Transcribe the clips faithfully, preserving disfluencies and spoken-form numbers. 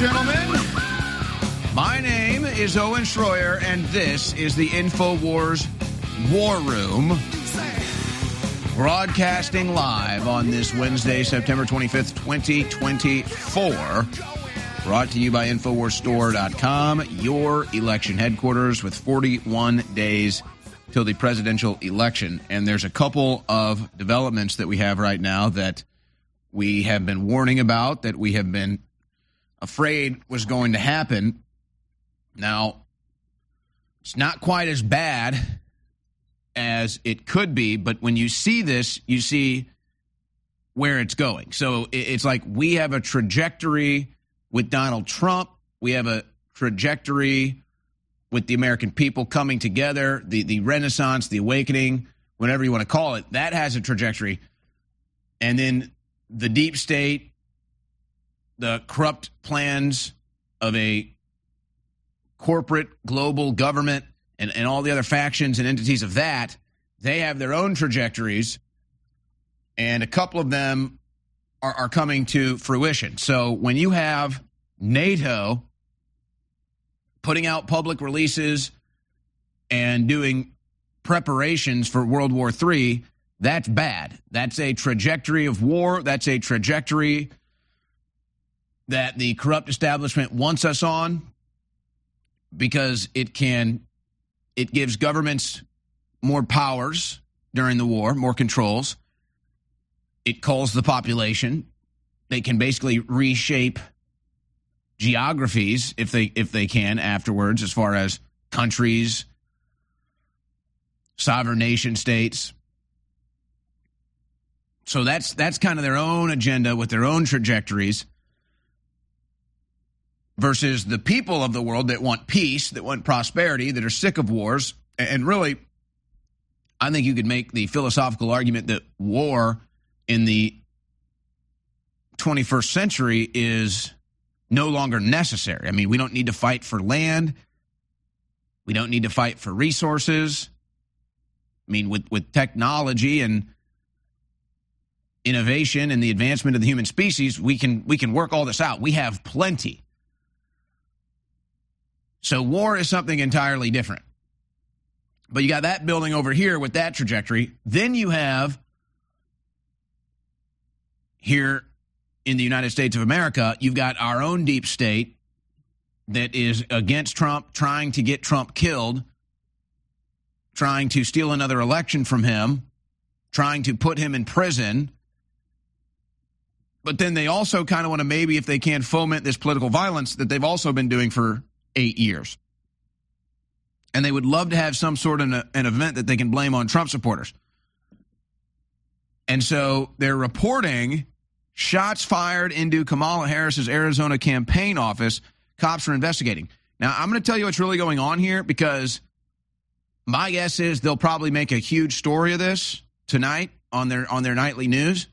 gentlemen. My name is Owen Schroyer, and this is the InfoWars War Room, broadcasting live on this Wednesday, September twenty-fifth, twenty twenty-four. Brought to you by Infowars Store dot com, your election headquarters, with forty-one days till the presidential election. And there's a couple of developments that we have right now that we have been warning about, that we have been afraid was going to happen. Now, it's not quite as bad as it could be, but when you see this, you see where it's going. So it's like we have a trajectory with Donald Trump. We have a trajectory with the American people coming together, the, the Renaissance, the awakening, whatever you want to call it. That has a trajectory. And then the deep state, the corrupt plans of a corporate global government, and, and all the other factions and entities of that, they have their own trajectories, and a couple of them are, are coming to fruition. So when you have NATO putting out public releases and doing preparations for World War Three, that's bad. That's a trajectory of war. That's a trajectory that the corrupt establishment wants us on, because it can, it gives governments more powers during the war, more controls. It culls the population. They can basically reshape geographies if they if they can afterwards, as far as countries, sovereign nation states. So that's that's kind of their own agenda with their own trajectories, versus the people of the world that want peace, that want prosperity, that are sick of wars. And really, I think you could make the philosophical argument that war in the twenty-first century is no longer necessary. I mean, we don't need to fight for land. We don't need to fight for resources. I mean, with, with technology and innovation and the advancement of the human species, we can we can work all this out. We have plenty. So war is something entirely different. But you got that building over here with that trajectory. Then you have here in the United States of America, you've got our own deep state that is against Trump, trying to get Trump killed, trying to steal another election from him, trying to put him in prison. But then they also kind of want to, maybe if they can, foment this political violence that they've also been doing for eight years. And they would love to have some sort of an, an event that they can blame on Trump supporters. And so they're reporting shots fired into Kamala Harris's Arizona campaign office. Cops are investigating. Now, I'm going to tell you what's really going on here, because my guess is they'll probably make a huge story of this tonight on their on their nightly news.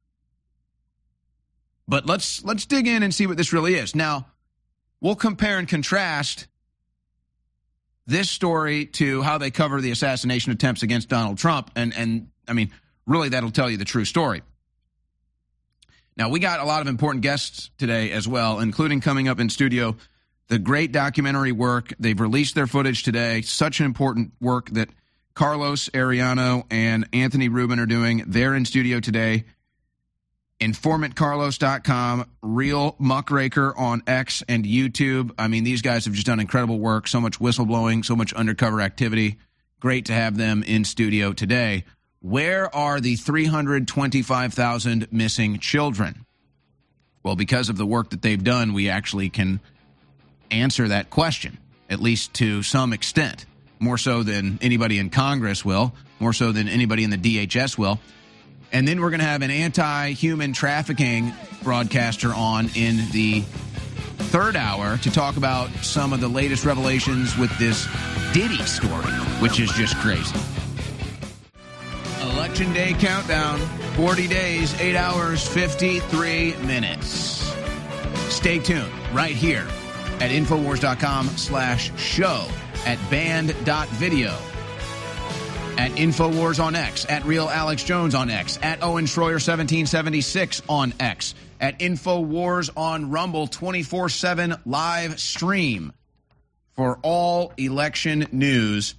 But let's let's dig in and see what this really is. Now, we'll compare and contrast this story to how they cover the assassination attempts against Donald Trump. And, and I mean, really, that'll tell you the true story. Now, we got a lot of important guests today as well, including coming up in studio, the great documentary work. They've released their footage today. Such an important work that Carlos Arellano and Anthony Rubin are doing. They're in studio today. informant carlos dot com, Real Muckraker on X and YouTube. I mean, these guys have just done incredible work, so much whistleblowing, so much undercover activity. Great to have them in studio today. Where are the three hundred twenty-five thousand missing children? Well, because of the work that they've done, we actually can answer that question, at least to some extent, more so than anybody in Congress will, more so than anybody in the D H S will. And then we're going to have an anti-human trafficking broadcaster on in the third hour to talk about some of the latest revelations with this Diddy story, which is just crazy. Election Day countdown, forty days, eight hours, fifty-three minutes. Stay tuned right here at Infowars dot com slash show, at band dot video, at InfoWars on X, at Real Alex Jones on X, at Owen Schroyer seventeen seventy-six on X, at InfoWars on Rumble, twenty-four seven live stream for all election news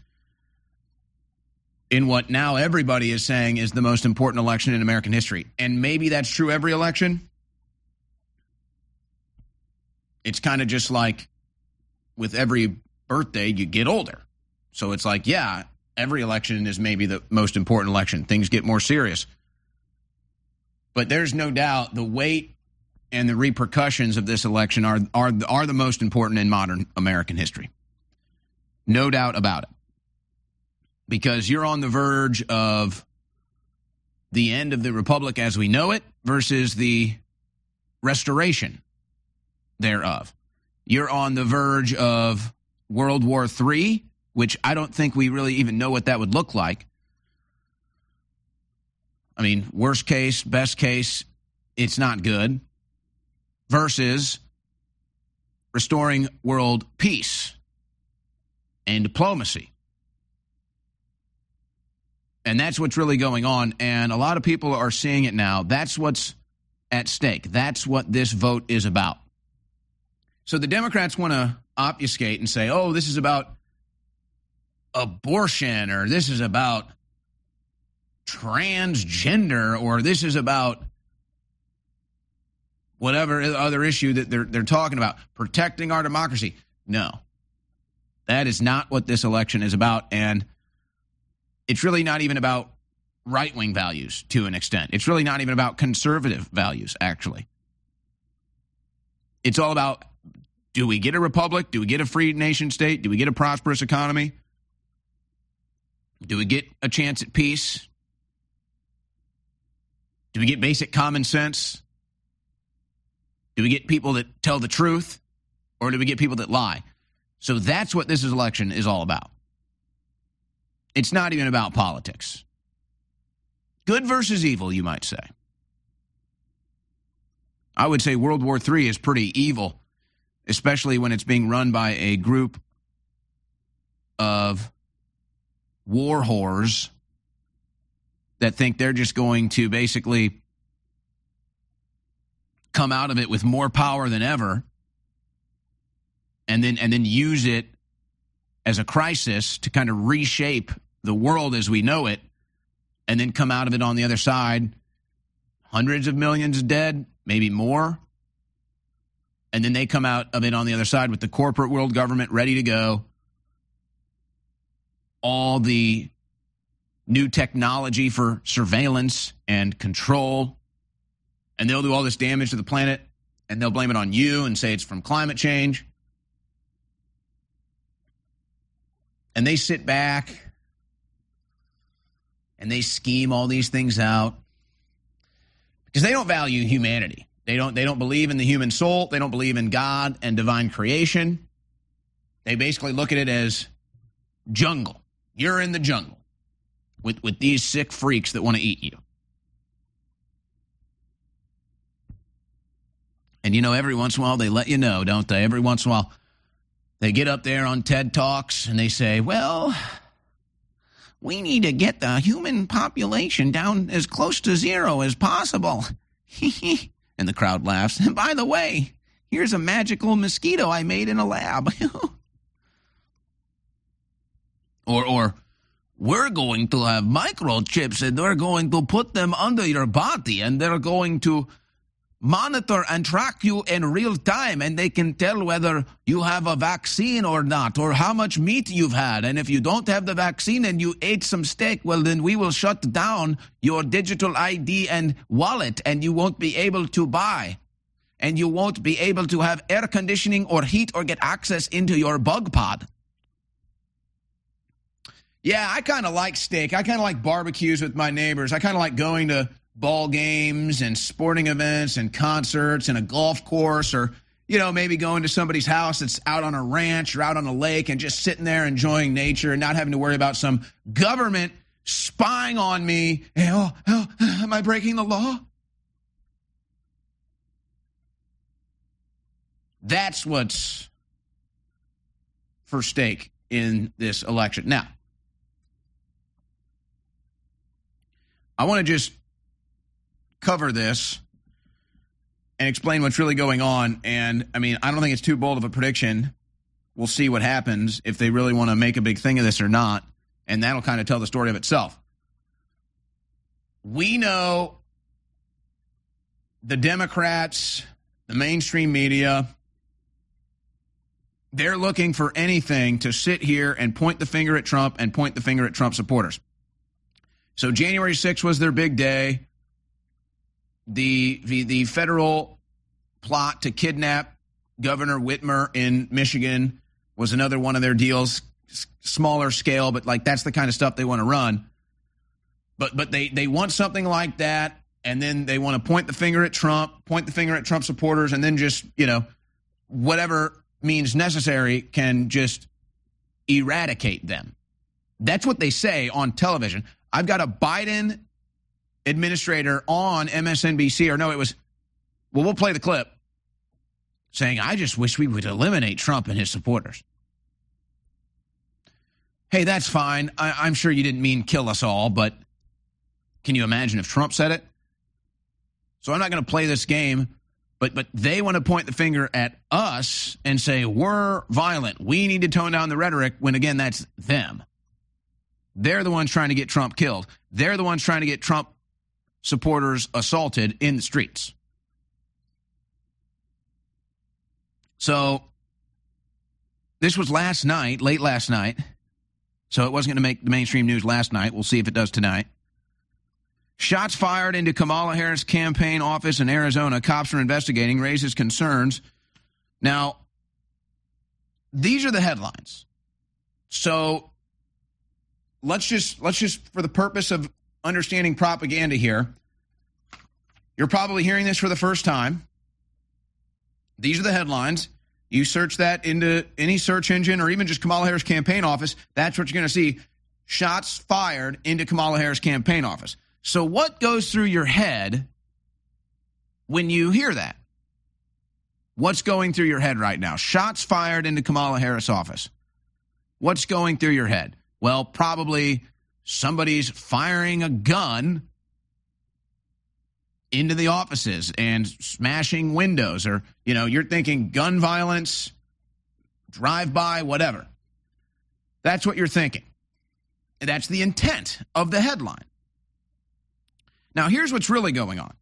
in what now everybody is saying is the most important election in American history. And maybe that's true every election. It's kind of just like with every birthday, you get older. So it's like, yeah, every election is maybe the most important election. Things get more serious. But there's no doubt the weight and the repercussions of this election are, are, are the most important in modern American history. No doubt about it. Because you're on the verge of the end of the republic as we know it versus the restoration thereof. You're on the verge of World War Three, which I don't think we really even know what that would look like. I mean, worst case, best case, it's not good. Versus restoring world peace and diplomacy. And that's what's really going on. And a lot of people are seeing it now. That's what's at stake. That's what this vote is about. So the Democrats want to obfuscate and say, oh, this is about abortion, or this is about transgender, or this is about whatever other issue that they're they're talking about, protecting our democracy. No, that is not what this election is about. And it's really not even about right-wing values to an extent. It's really not even about conservative values, actually. It's all about, do we get a republic? Do we get a free nation state? Do we get a prosperous economy? Do we get a chance at peace? Do we get basic common sense? Do we get people that tell the truth? Or do we get people that lie? So that's what this election is all about. It's not even about politics. Good versus evil, you might say. I would say World War Three is pretty evil, especially when it's being run by a group of war whores that think they're just going to basically come out of it with more power than ever and then and then use it as a crisis to kind of reshape the world as we know it, and then come out of it on the other side, hundreds of millions dead, maybe more. And then they come out of it on the other side with the corporate world government ready to go, all the new technology for surveillance and control, and they'll do all this damage to the planet, and they'll blame it on you and say it's from climate change. And they sit back and they scheme all these things out because they don't value humanity. They don't, they don't believe in the human soul. They don't believe in God and divine creation. They basically look at it as jungle. You're in the jungle with, with these sick freaks that want to eat you. And, you know, every once in a while they let you know, don't they? Every once in a while they get up there on TED Talks and they say, well, we need to get the human population down as close to zero as possible. And the crowd laughs. And by the way, here's a magical mosquito I made in a lab. or, or we're going to have microchips and they're going to put them under your body and they're going to monitor and track you in real time, and they can tell whether you have a vaccine or not, or how much meat you've had. And if you don't have the vaccine and you ate some steak, well, then we will shut down your digital I D and wallet, and you won't be able to buy. And you won't be able to have air conditioning or heat or get access into your bug pod. Yeah, I kind of like steak. I kind of like barbecues with my neighbors. I kind of like going to ball games and sporting events and concerts and a golf course, or, you know, maybe going to somebody's house that's out on a ranch or out on a lake and just sitting there enjoying nature and not having to worry about some government spying on me. Hey, oh, oh, am I breaking the law? That's what's for stake in this election. Now, I want to just cover this and explain what's really going on. And, I mean, I don't think it's too bold of a prediction. We'll see what happens if they really want to make a big thing of this or not. And that'll kind of tell the story of itself. We know the Democrats, the mainstream media, they're looking for anything to sit here and point the finger at Trump and point the finger at Trump supporters. So January sixth was their big day. The, the, the federal plot to kidnap Governor Whitmer in Michigan was another one of their deals, S- smaller scale, but like that's the kind of stuff they want to run. But but they, they want something like that, and then they want to point the finger at Trump, point the finger at Trump supporters, and then just, you know, whatever means necessary can just eradicate them. That's what they say on television. I've got a Biden administrator on M S N B C, or no, it was, well, we'll play the clip, saying, I just wish we would eliminate Trump and his supporters. Hey, that's fine. I, I'm sure you didn't mean kill us all, but can you imagine if Trump said it? So I'm not going to play this game, but but they want to point the finger at us and say we're violent. We need to tone down the rhetoric when, again, that's them. They're the ones trying to get Trump killed. They're the ones trying to get Trump supporters assaulted in the streets. So this was last night, late last night. So it wasn't going to make the mainstream news last night. We'll see if it does tonight. Shots fired into Kamala Harris' campaign office in Arizona. Cops are investigating, raises concerns. Now, these are the headlines. So let's just, let's just, for the purpose of understanding propaganda here, you're probably hearing this for the first time. These are the headlines. You search that into any search engine or even just Kamala Harris campaign office, that's what you're going to see. Shots fired into Kamala Harris campaign office. So what goes through your head when you hear that? What's going through your head right now? Shots fired into Kamala Harris office. What's going through your head? Well, probably somebody's firing a gun into the offices and smashing windows, or, you know, you're thinking gun violence, drive-by, whatever. That's what you're thinking. That's the intent of the headline. Now, here's what's really going on.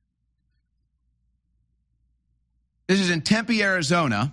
This is in Tempe, Arizona.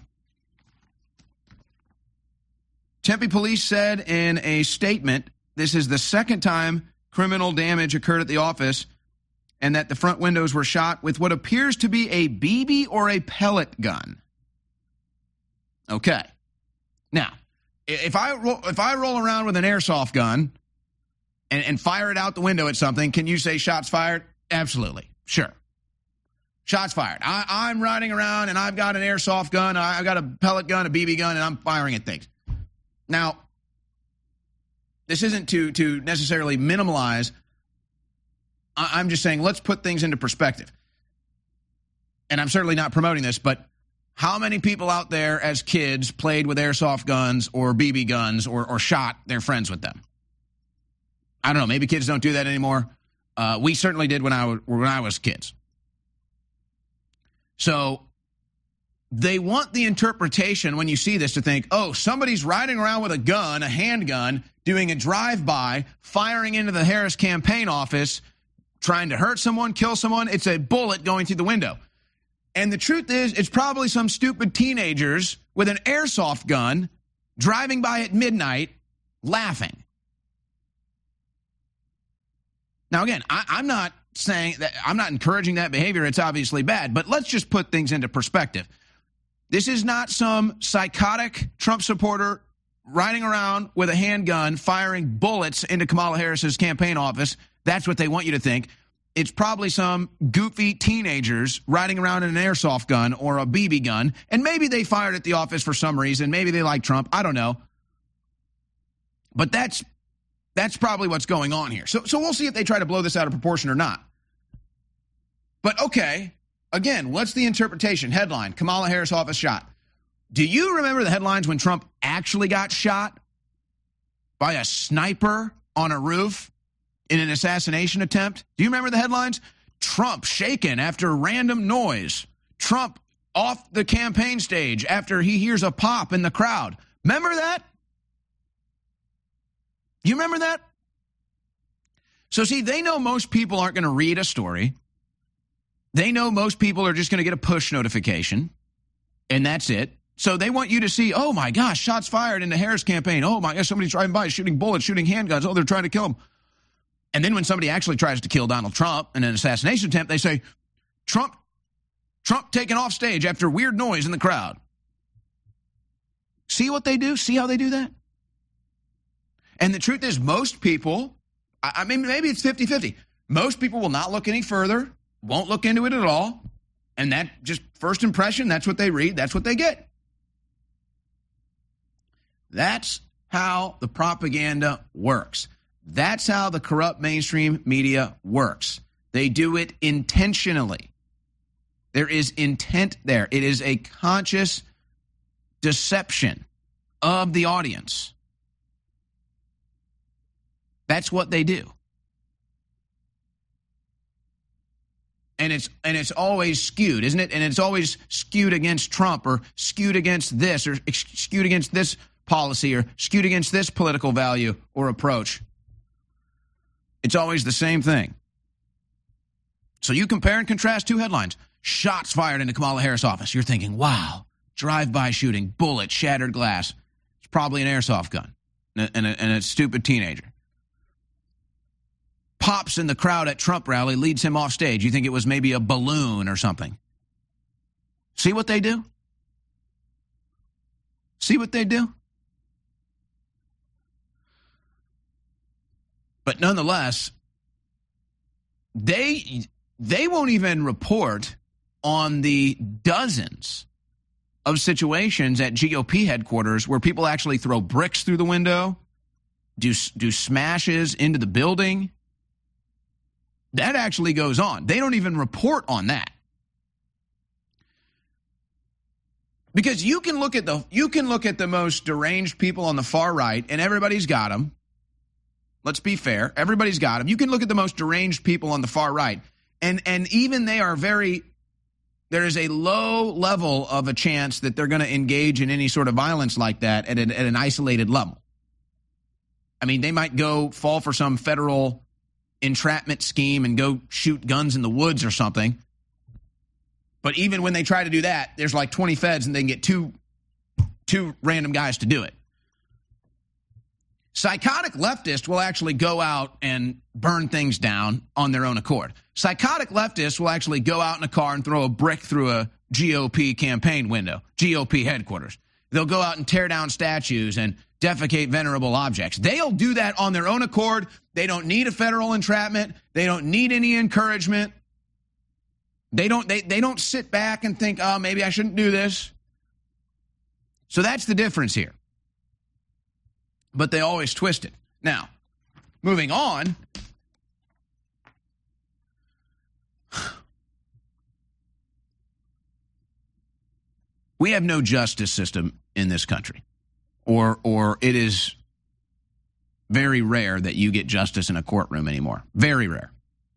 Tempe police said in a statement, this is the second time criminal damage occurred at the office, and that the front windows were shot with what appears to be a B B or a pellet gun. Okay. Now, if I roll, if I roll around with an airsoft gun and, and fire it out the window at something, can you say shots fired? Absolutely. Sure. Shots fired. I, I'm riding around and I've got an airsoft gun, I've got a pellet gun, a B B gun, and I'm firing at things. Now, this isn't to, to necessarily minimize. I'm just saying, let's put things into perspective. And I'm certainly not promoting this, but how many people out there as kids played with airsoft guns or B B guns or, or shot their friends with them? I don't know. Maybe kids don't do that anymore. Uh, we certainly did when I, was, when I was kids. So they want the interpretation when you see this to think, oh, somebody's riding around with a gun, a handgun, doing a drive-by, firing into the Harris campaign office, trying to hurt someone, kill someone. It's a bullet going through the window. And the truth is, it's probably some stupid teenagers with an airsoft gun driving by at midnight laughing. Now, again, I, I'm not saying that, I'm not encouraging that behavior. It's obviously bad, but let's just put things into perspective. This is not some psychotic Trump supporter riding around with a handgun, firing bullets into Kamala Harris's campaign office. That's what they want you to think. It's probably some goofy teenagers riding around in an airsoft gun or a B B gun, and maybe they fired at the office for some reason. Maybe they like Trump. I don't know. But that's that's probably what's going on here. So, so we'll see if they try to blow this out of proportion or not. But, okay, again, what's the interpretation? Headline, Kamala Harris office shot. Do you remember the headlines when Trump actually got shot by a sniper on a roof in an assassination attempt? Do you remember the headlines? Trump shaken after random noise. Trump off the campaign stage after he hears a pop in the crowd. Remember that? You remember that? So see, they know most people aren't going to read a story. They know most people are just going to get a push notification, and that's it. So they want you to see, oh my gosh, shots fired in the Harris campaign. Oh my gosh, somebody's driving by, shooting bullets, shooting handguns. Oh, they're trying to kill him. And then when somebody actually tries to kill Donald Trump in an assassination attempt, they say, Trump, Trump taken off stage after weird noise in the crowd. See what they do? See how they do that? And the truth is, most people, I mean, maybe it's fifty-fifty. Most people will not look any further, won't look into it at all. And that just first impression, that's what they read, that's what they get. That's how the propaganda works. That's how the corrupt mainstream media works. They do it intentionally. There is intent there. It is a conscious deception of the audience. That's what they do. And it's and it's always skewed, isn't it? And it's always skewed against Trump or skewed against this or skewed against this policy or skewed against this political value or approach. It's always the same thing. So you compare and contrast two headlines. Shots fired into Kamala Harris' office. You're thinking, wow, drive-by shooting, bullet, shattered glass. It's probably an airsoft gun and a, and a, and a stupid teenager. Pops in the crowd at Trump rally, leads him off stage. You think it was maybe a balloon or something. See what they do? See what they do? But nonetheless, they they won't even report on the dozens of situations at G O P headquarters where people actually throw bricks through the window, do do smashes into the building. That actually goes on. They don't even report on that. Because you can look at the you can look at the most deranged people on the far right, and everybody's got them. Let's be fair. Everybody's got them. You can look at the most deranged people on the far right, and and even they are very, there is a low level of a chance that they're going to engage in any sort of violence like that at an, at an isolated level. I mean, they might go fall for some federal entrapment scheme and go shoot guns in the woods or something. But even when they try to do that, there's like twenty feds and they can get two, two random guys to do it. Psychotic leftists will actually go out and burn things down on their own accord. Psychotic leftists will actually go out in a car and throw a brick through a G O P campaign window, G O P headquarters. They'll go out and tear down statues and defecate venerable objects. They'll do that on their own accord. They don't need a federal entrapment. They don't need any encouragement. They don't they, they don't sit back and think, oh, maybe I shouldn't do this. So that's the difference here. But they always twist it. Now, moving on. We have no justice system in this country. Or or it is very rare that you get justice in a courtroom anymore. Very rare.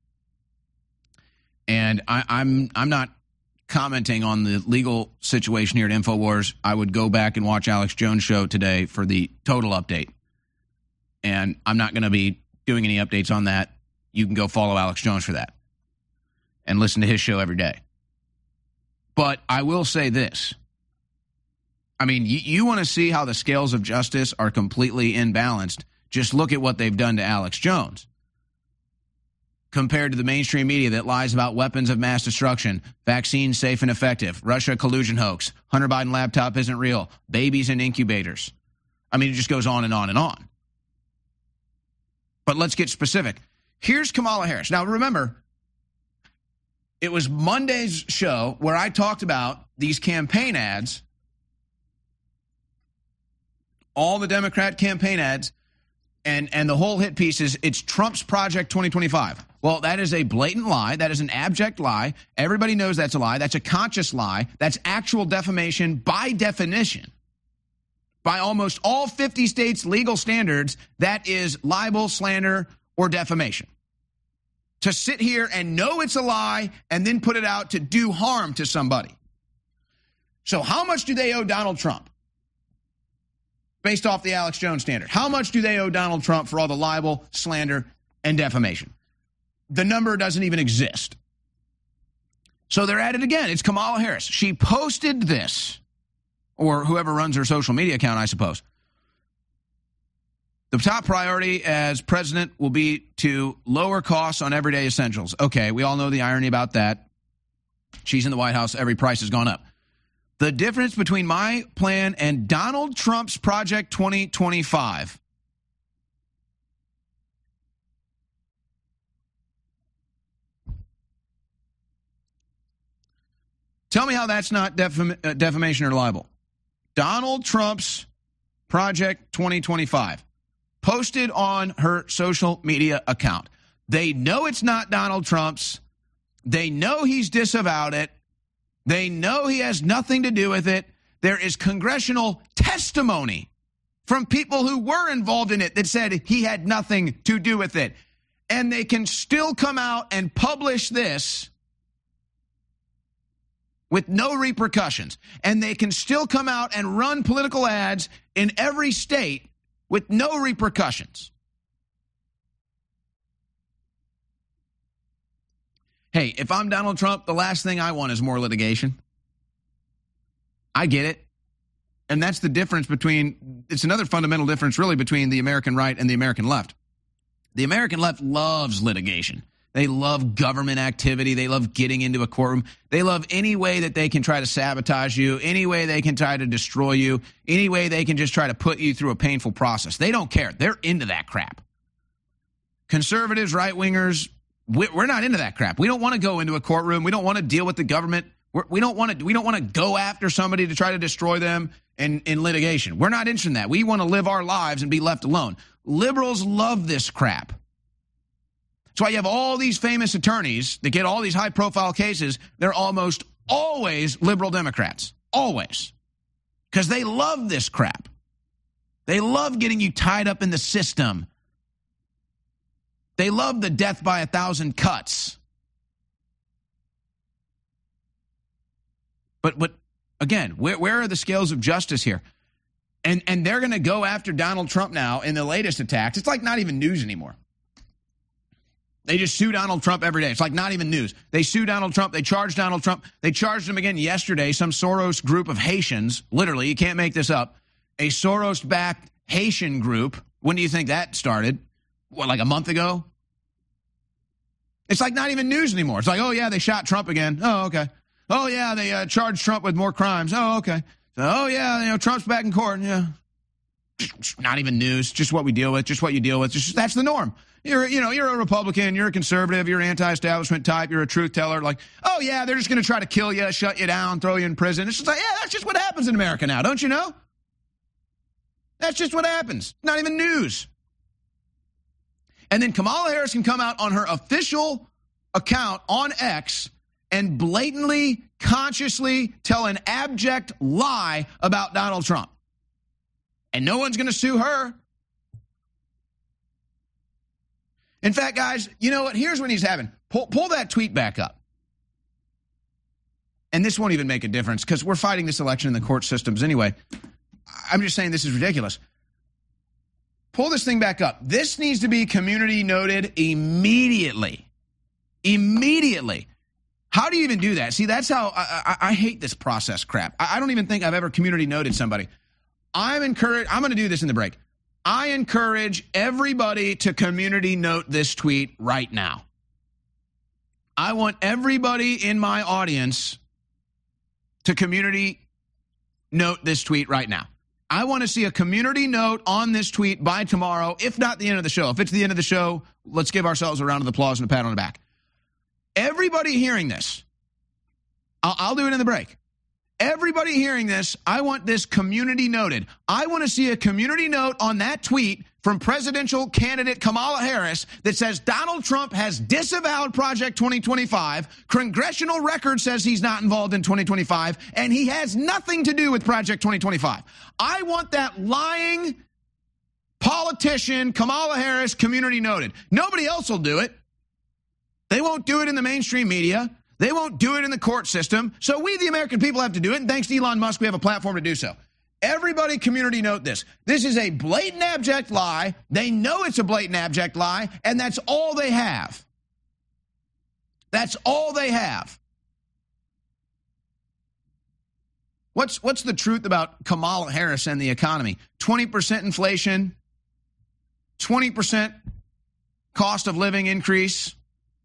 And I, I'm I'm not commenting on the legal situation here at InfoWars. I would go back and watch Alex Jones' show today for the total update. And I'm not going to be doing any updates on that. You can go follow Alex Jones for that and listen to his show every day. But I will say this. I mean, you, you want to see how the scales of justice are completely imbalanced. Just look at what they've done to Alex Jones. Compared to the mainstream media that lies about weapons of mass destruction, vaccines safe and effective, Russia collusion hoax, Hunter Biden laptop isn't real, babies in incubators. I mean, it just goes on and on and on. But let's get specific. Here's Kamala Harris. Now, remember, it was Monday's show where I talked about these campaign ads, all the Democrat campaign ads, and, and the whole hit piece is it's Trump's Project twenty twenty-five. Well, that is a blatant lie. That is an abject lie. Everybody knows that's a lie. That's a conscious lie. That's actual defamation by definition. By almost all fifty states' legal standards, that is libel, slander, or defamation. To sit here and know it's a lie and then put it out to do harm to somebody. So how much do they owe Donald Trump? Based off the Alex Jones standard. How much do they owe Donald Trump for all the libel, slander, and defamation? The number doesn't even exist. So they're at it again. It's Kamala Harris. She posted this, or whoever runs her social media account, I suppose. The top priority as president will be to lower costs on everyday essentials. Okay, we all know the irony about that. She's in the White House. Every price has gone up. The difference between my plan and Donald Trump's Project twenty twenty-five. Tell me how that's not defam- uh, defamation or libel. Donald Trump's Project twenty twenty-five. Posted on her social media account. They know it's not Donald Trump's. They know he's disavowed it. They know he has nothing to do with it. There is congressional testimony from people who were involved in it that said he had nothing to do with it. And they can still come out and publish this with no repercussions. And they can still come out and run political ads in every state with no repercussions. Hey, if I'm Donald Trump, the last thing I want is more litigation. I get it. And that's the difference between, it's another fundamental difference really between the American right and the American left. The American left loves litigation. They love government activity. They love getting into a courtroom. They love any way that they can try to sabotage you, any way they can try to destroy you, any way they can just try to put you through a painful process. They don't care. They're into that crap. Conservatives, right-wingers, we're not into that crap. We don't want to go into a courtroom. We don't want to deal with the government. We're, we don't want to. We don't want to go after somebody to try to destroy them in, in litigation. We're not interested in that. We want to live our lives and be left alone. Liberals love this crap. That's why you have all these famous attorneys that get all these high-profile cases. They're almost always liberal Democrats. Always. Because they love this crap. They love getting you tied up in the system. They love the death by a thousand cuts. But, but again, where, where are the scales of justice here? And, and they're going to go after Donald Trump now in the latest attacks. It's like not even news anymore. They just sue Donald Trump every day. It's like not even news. They sue Donald Trump. They charge Donald Trump. They charged him again yesterday. Some Soros group of Haitians, literally, you can't make this up, a Soros-backed Haitian group. When do you think that started? What, like a month ago? It's like not even news anymore. It's like, oh, yeah, they shot Trump again. Oh, okay. Oh, yeah, they uh, charged Trump with more crimes. Oh, okay. So, oh, yeah, you know, Trump's back in court. Yeah. Not even news. Just what we deal with. Just what you deal with. Just, that's the norm. You're, you know, you're a Republican. You're a conservative. You're an anti-establishment type. You're a truth teller. Like, oh, yeah, they're just going to try to kill you, shut you down, throw you in prison. It's just like, yeah, that's just what happens in America now. Don't you know? That's just what happens. Not even news. And then Kamala Harris can come out on her official account on X and blatantly, consciously tell an abject lie about Donald Trump. And no one's going to sue her. In fact, guys, you know what? Here's what he's having. Pull, pull that tweet back up. And this won't even make a difference because we're fighting this election in the court systems anyway. I'm just saying this is ridiculous. Pull this thing back up. This needs to be community noted immediately. Immediately. How do you even do that? See, that's how I, I, I hate this process crap. I, I don't even think I've ever community noted somebody. I'm encouraged. I'm going to do this in the break. I encourage everybody to community note this tweet right now. I want everybody in my audience to community note this tweet right now. I want to see a community note on this tweet by tomorrow, if not the end of the show. If it's the end of the show, let's give ourselves a round of applause and a pat on the back. Everybody hearing this, I'll, I'll do it in the break. Everybody hearing this, I want this community noted. I want to see a community note on that tweet from presidential candidate Kamala Harris that says Donald Trump has disavowed Project twenty twenty-five. Congressional record says he's not involved in twenty twenty-five, and he has nothing to do with Project twenty twenty-five. I want that lying Politician, Kamala Harris, community noted. Nobody else will do it. They won't do it in the mainstream media. They won't do it in the court system. So we, the American people, have to do it. And thanks to Elon Musk, we have a platform to do so. Everybody community note this. This is a blatant, abject lie. They know it's a blatant, abject lie, and that's all they have. That's all they have. What's what's the truth about Kamala Harris and the economy? twenty percent inflation, twenty percent cost of living increase,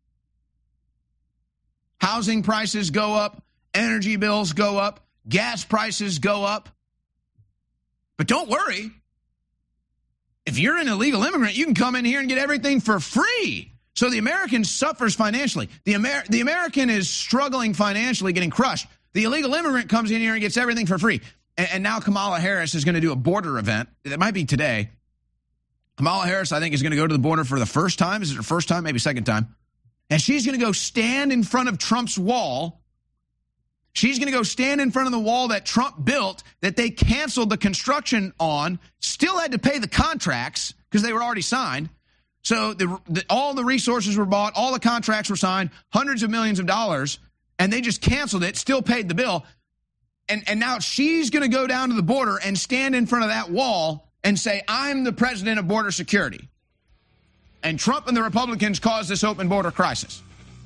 housing prices go up, energy bills go up, gas prices go up. But don't worry. If you're an illegal immigrant, you can come in here and get everything for free. So the American suffers financially. The, Amer- the American is struggling financially, getting crushed. The illegal immigrant comes in here and gets everything for free. And, and now Kamala Harris is going to do a border event. It might be today. Kamala Harris, I think, is going to go to the border for the first time. Is it her first time? Maybe second time. And she's going to go stand in front of Trump's wall. She's going to go stand in front of the wall that Trump built, that they canceled the construction on, still had to pay the contracts because they were already signed. So the, the, all the resources were bought, all the contracts were signed, hundreds of millions of dollars, and they just canceled it, still paid the bill. And, and now she's going to go down to the border and stand in front of that wall and say, I'm the president of border security. And Trump and the Republicans caused this open border crisis.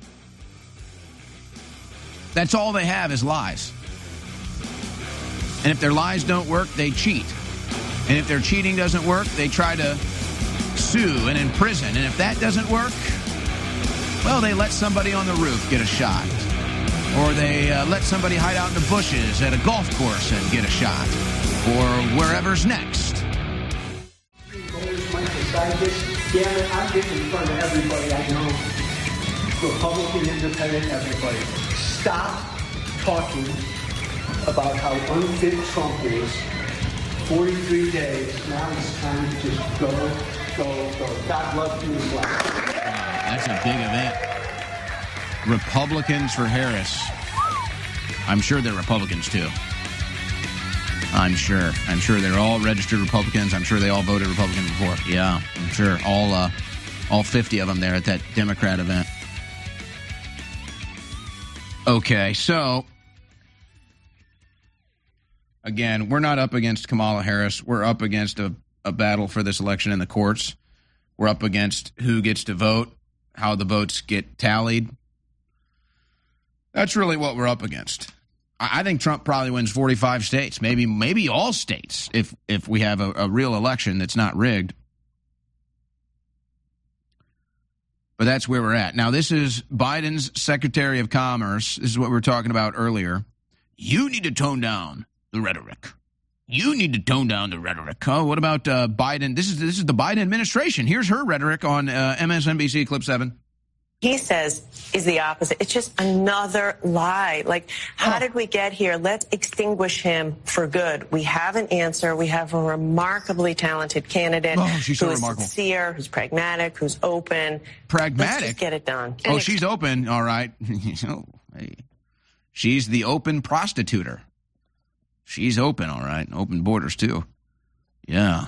That's all they have is lies. And if their lies don't work, they cheat. And if their cheating doesn't work, they try to sue and imprison. And if that doesn't work, well, they let somebody on the roof get a shot. Or they uh, let somebody hide out in the bushes at a golf course and get a shot. Or wherever's next. Might decide this. Damn it, I'm getting in front of everybody I know. Republican, independent, everybody. Stop talking about how unfit Trump is. forty-three days. Now it's time to just go, go, go. God love you as well. That's a big event. Republicans for Harris. I'm sure they're Republicans, too. I'm sure. I'm sure they're all registered Republicans. I'm sure they all voted Republican before. Yeah, I'm sure. All, uh, all fifty of them there at that Democrat event. Okay, so, again, we're not up against Kamala Harris. We're up against a, a battle for this election in the courts. We're up against who gets to vote, how the votes get tallied. That's really what we're up against. I, I think Trump probably wins forty-five states, maybe maybe all states, if, if we have a, a real election that's not rigged. But that's where we're at. Now, this is Biden's Secretary of Commerce. This is what we were talking about earlier. You need to tone down the rhetoric. You need to tone down the rhetoric. Oh, what about uh, Biden? This is this is the Biden administration. Here's her rhetoric on uh, M S N B C, clip seven. He says is the opposite. It's just another lie. Like, how oh. did we get here? Let's extinguish him for good. We have an answer. We have a remarkably talented candidate oh, she's so who is remarkable. sincere, who's pragmatic, who's open. Pragmatic? Let's just get it done. Oh, she's open. All right. oh, hey. She's the open prostituter. She's open, all right. Open borders, too. Yeah.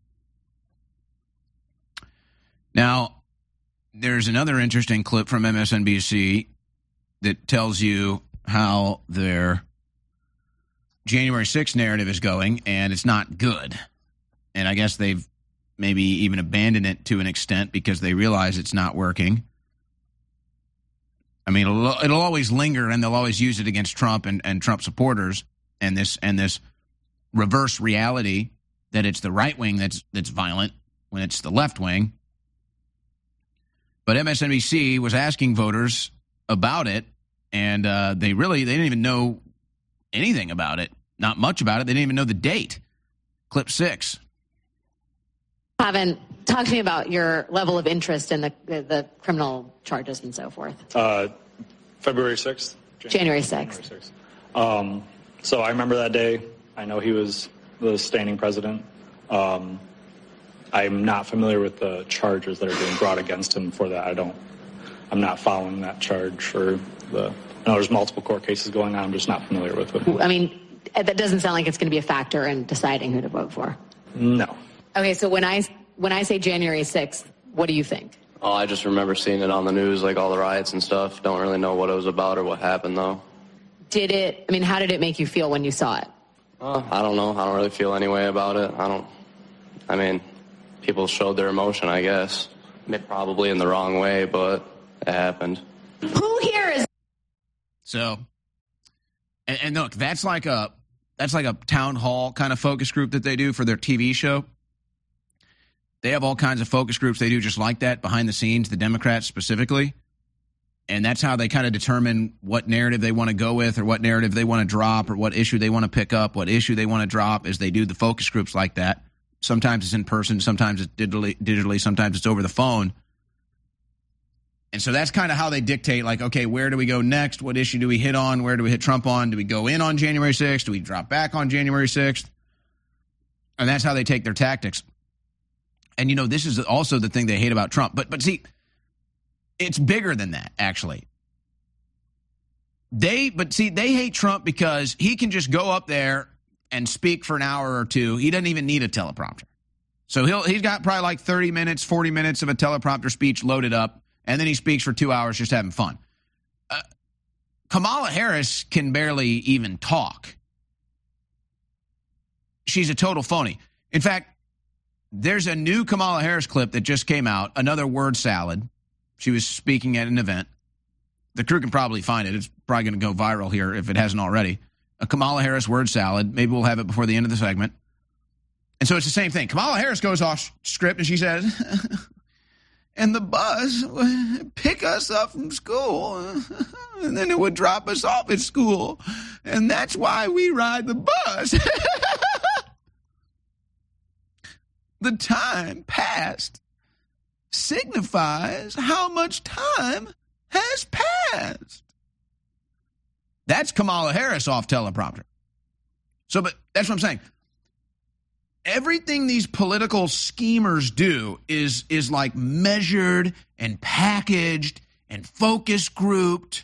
Now, there's another interesting clip from M S N B C that tells you how their January sixth narrative is going, and it's not good. And I guess they've maybe even abandoned it to an extent because they realize it's not working. I mean, it'll, it'll always linger, and they'll always use it against Trump and, and Trump supporters, and this and this reverse reality that it's the right wing that's that's violent when it's the left wing. But M S N B C was asking voters about it, and uh, they really they didn't even know anything about it, not much about it. They didn't even know the date. Clip six. Haven't talk to me about your level of interest in the the, the criminal charges and so forth. Uh, February sixth. January sixth. January sixth. Um, so I remember that day. I know he was the standing president. Um, I'm not familiar with the charges that are being brought against him for that. I don't, I'm not following that charge or the, I know there's multiple court cases going on. I'm just not familiar with it. I mean, that doesn't sound like it's going to be a factor in deciding who to vote for. No. Okay, so when I when I say January sixth, what do you think? Oh, I just remember seeing it on the news, like all the riots and stuff. Don't really know what it was about or what happened, though. Did it, I mean, how did it make you feel when you saw it? Uh, I don't know. I don't really feel any way about it. I don't, I mean, people showed their emotion, I guess. Probably in the wrong way, but it happened. Who here is... So, and, and look, that's like a, that's like a town hall kind of focus group that they do for their T V show. They have all kinds of focus groups they do just like that behind the scenes, the Democrats specifically. And that's how they kind of determine what narrative they want to go with or what narrative they want to drop or what issue they want to pick up, what issue they want to drop as they do the focus groups like that. Sometimes it's in person, sometimes it's digitally, digitally, sometimes it's over the phone. And so that's kind of how they dictate, like, okay, where do we go next? What issue do we hit on? Where do we hit Trump on? Do we go in on January sixth? Do we drop back on January sixth? And that's how they take their tactics. And, you know, this is also the thing they hate about Trump. But, but see, it's bigger than that, actually. They, but see, they hate Trump because he can just go up there and speak for an hour or two. He doesn't even need a teleprompter. So he'll, he's got probably like thirty minutes, forty minutes of a teleprompter speech loaded up, and then he speaks for two hours just having fun. Uh, Kamala Harris can barely even talk. She's a total phony. In fact, there's a new Kamala Harris clip that just came out, another word salad. She was speaking at an event. The crew can probably find it. It's probably going to go viral here if it hasn't already. A Kamala Harris word salad. Maybe we'll have it before the end of the segment. And so it's the same thing. Kamala Harris goes off script and she says, and the bus would pick us up from school, and then it would drop us off at school. And that's why we ride the bus. The time passed signifies how much time has passed. That's Kamala Harris off teleprompter. So, but that's what I'm saying. Everything these political schemers do is, is like measured and packaged and focus grouped.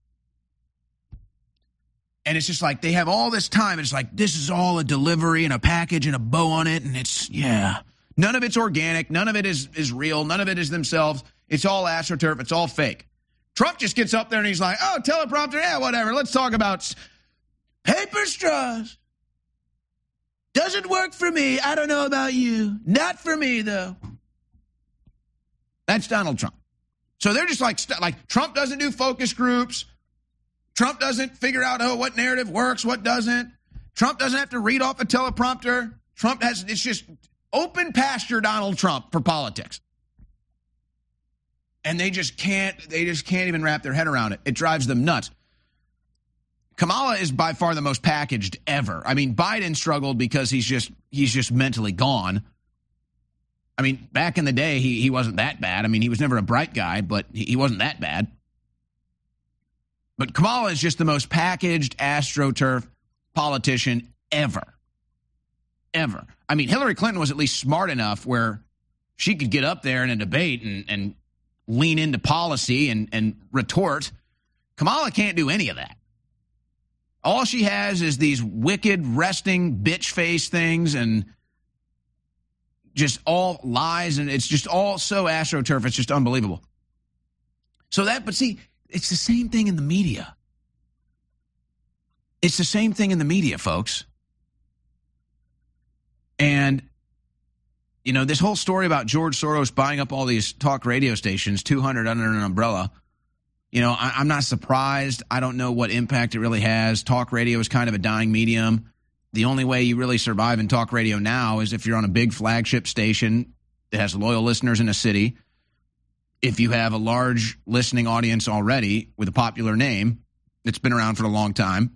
And it's just like they have all this time. It's like this is all a delivery and a package and a bow on it. And it's, yeah, none of it's organic. None of it is, is real. None of it is themselves. It's all AstroTurf. It's all fake. Trump just gets up there and he's like, oh, teleprompter. Yeah, whatever. Let's talk about paper straws. Doesn't work for me. I don't know about you. Not for me, though. That's Donald Trump. So they're just like, like Trump doesn't do focus groups. Trump doesn't figure out, oh, what narrative works, what doesn't. Trump doesn't have to read off a teleprompter. Trump has, it's just open pasture Donald Trump for politics. And they just can't, they just can't even wrap their head around it. It drives them nuts. Kamala is by far the most packaged ever. I mean, Biden struggled because he's just, he's just mentally gone. I mean, back in the day, he, he wasn't that bad. I mean, he was never a bright guy, but he, he wasn't that bad. But Kamala is just the most packaged AstroTurf politician ever. Ever. I mean, Hillary Clinton was at least smart enough where she could get up there in a debate and, and lean into policy and, and retort. Kamala can't do any of that. All she has is these wicked, resting, bitch face things and just all lies. And it's just all so AstroTurf. It's just unbelievable. So that, but see, it's the same thing in the media. It's the same thing in the media, folks. And, you know, this whole story about George Soros buying up all these talk radio stations, two hundred under an umbrella, you know, I, I'm not surprised. I don't know what impact it really has. Talk radio is kind of a dying medium. The only way you really survive in talk radio now is if you're on a big flagship station that has loyal listeners in a city. If you have a large listening audience already with a popular name that's been around for a long time,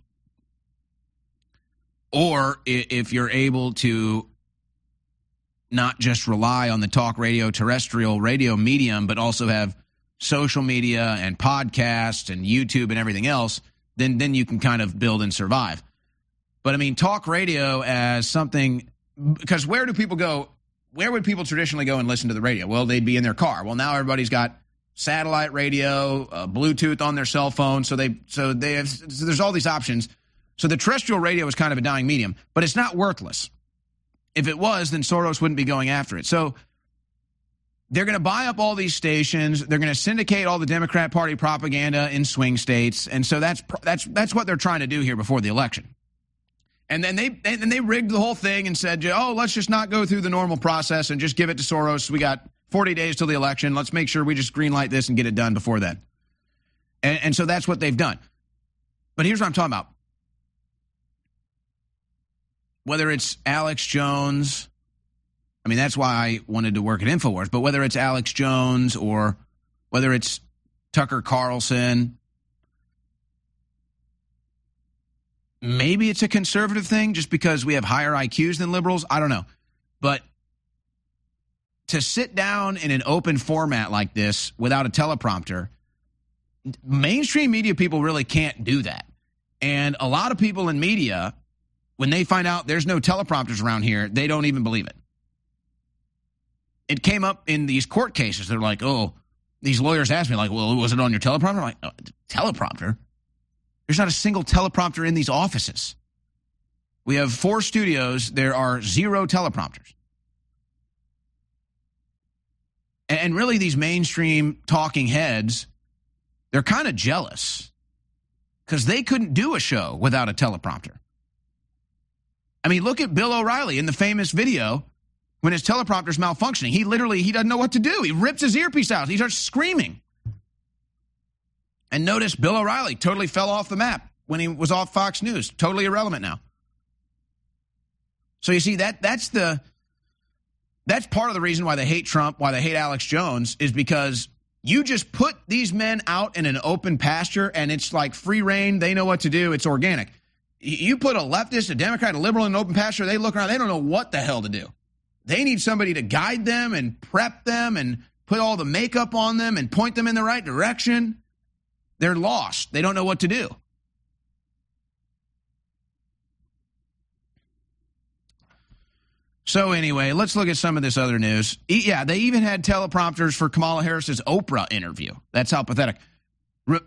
or if you're able to not just rely on the talk radio, terrestrial radio medium, but also have social media and podcasts and YouTube and everything else, then, then you can kind of build and survive. But, I mean, talk radio as something – because where do people go – where would people traditionally go and listen to the radio? Well, they'd be in their car. Well, now everybody's got satellite radio, uh, Bluetooth on their cell phone. So they, so they have, so there's all these options. So the terrestrial radio is kind of a dying medium, but it's not worthless. if it was, then Soros wouldn't be going after it. So they're going to buy up all these stations. They're going to syndicate all the Democrat Party propaganda in swing states. And so that's that's that's what they're trying to do here before the election. And then they and they rigged the whole thing and said, oh, let's just not go through the normal process and just give it to Soros. We got forty days till the election. Let's make sure we just greenlight this and get it done before then. And, and so that's what they've done. But here's what I'm talking about. Whether it's Alex Jones, I mean, that's why I wanted to work at InfoWars, but whether it's Alex Jones or whether it's Tucker Carlson, maybe it's a conservative thing just because we have higher I Qs than liberals. I don't know. But to sit down in an open format like this without a teleprompter, mainstream media people really can't do that. And a lot of people in media, when they find out there's no teleprompters around here, they don't even believe it. It came up in these court cases. They're like, oh, these lawyers asked me, like, well, was it on your teleprompter? I'm like, oh, teleprompter? There's not a single teleprompter in these offices. We have four studios. There are zero teleprompters. And really, these mainstream talking heads, they're kind of jealous because they couldn't do a show without a teleprompter. I mean, look at Bill O'Reilly in the famous video when his teleprompter's malfunctioning. He literally, he doesn't know what to do. He rips his earpiece out. He starts screaming. And notice Bill O'Reilly totally fell off the map when he was off Fox News. Totally irrelevant now. So you see, that that's the that's part of the reason why they hate Trump, why they hate Alex Jones, is because you just put these men out in an open pasture and it's like free reign. They know what to do. It's organic. You put a leftist, a Democrat, a liberal in an open pasture, they look around, they don't know what the hell to do. They need somebody to guide them and prep them and put all the makeup on them and point them in the right direction. They're lost. They don't know what to do. So anyway, let's look at some of this other news. Yeah, they even had teleprompters for Kamala Harris's Oprah interview. That's how pathetic. Re-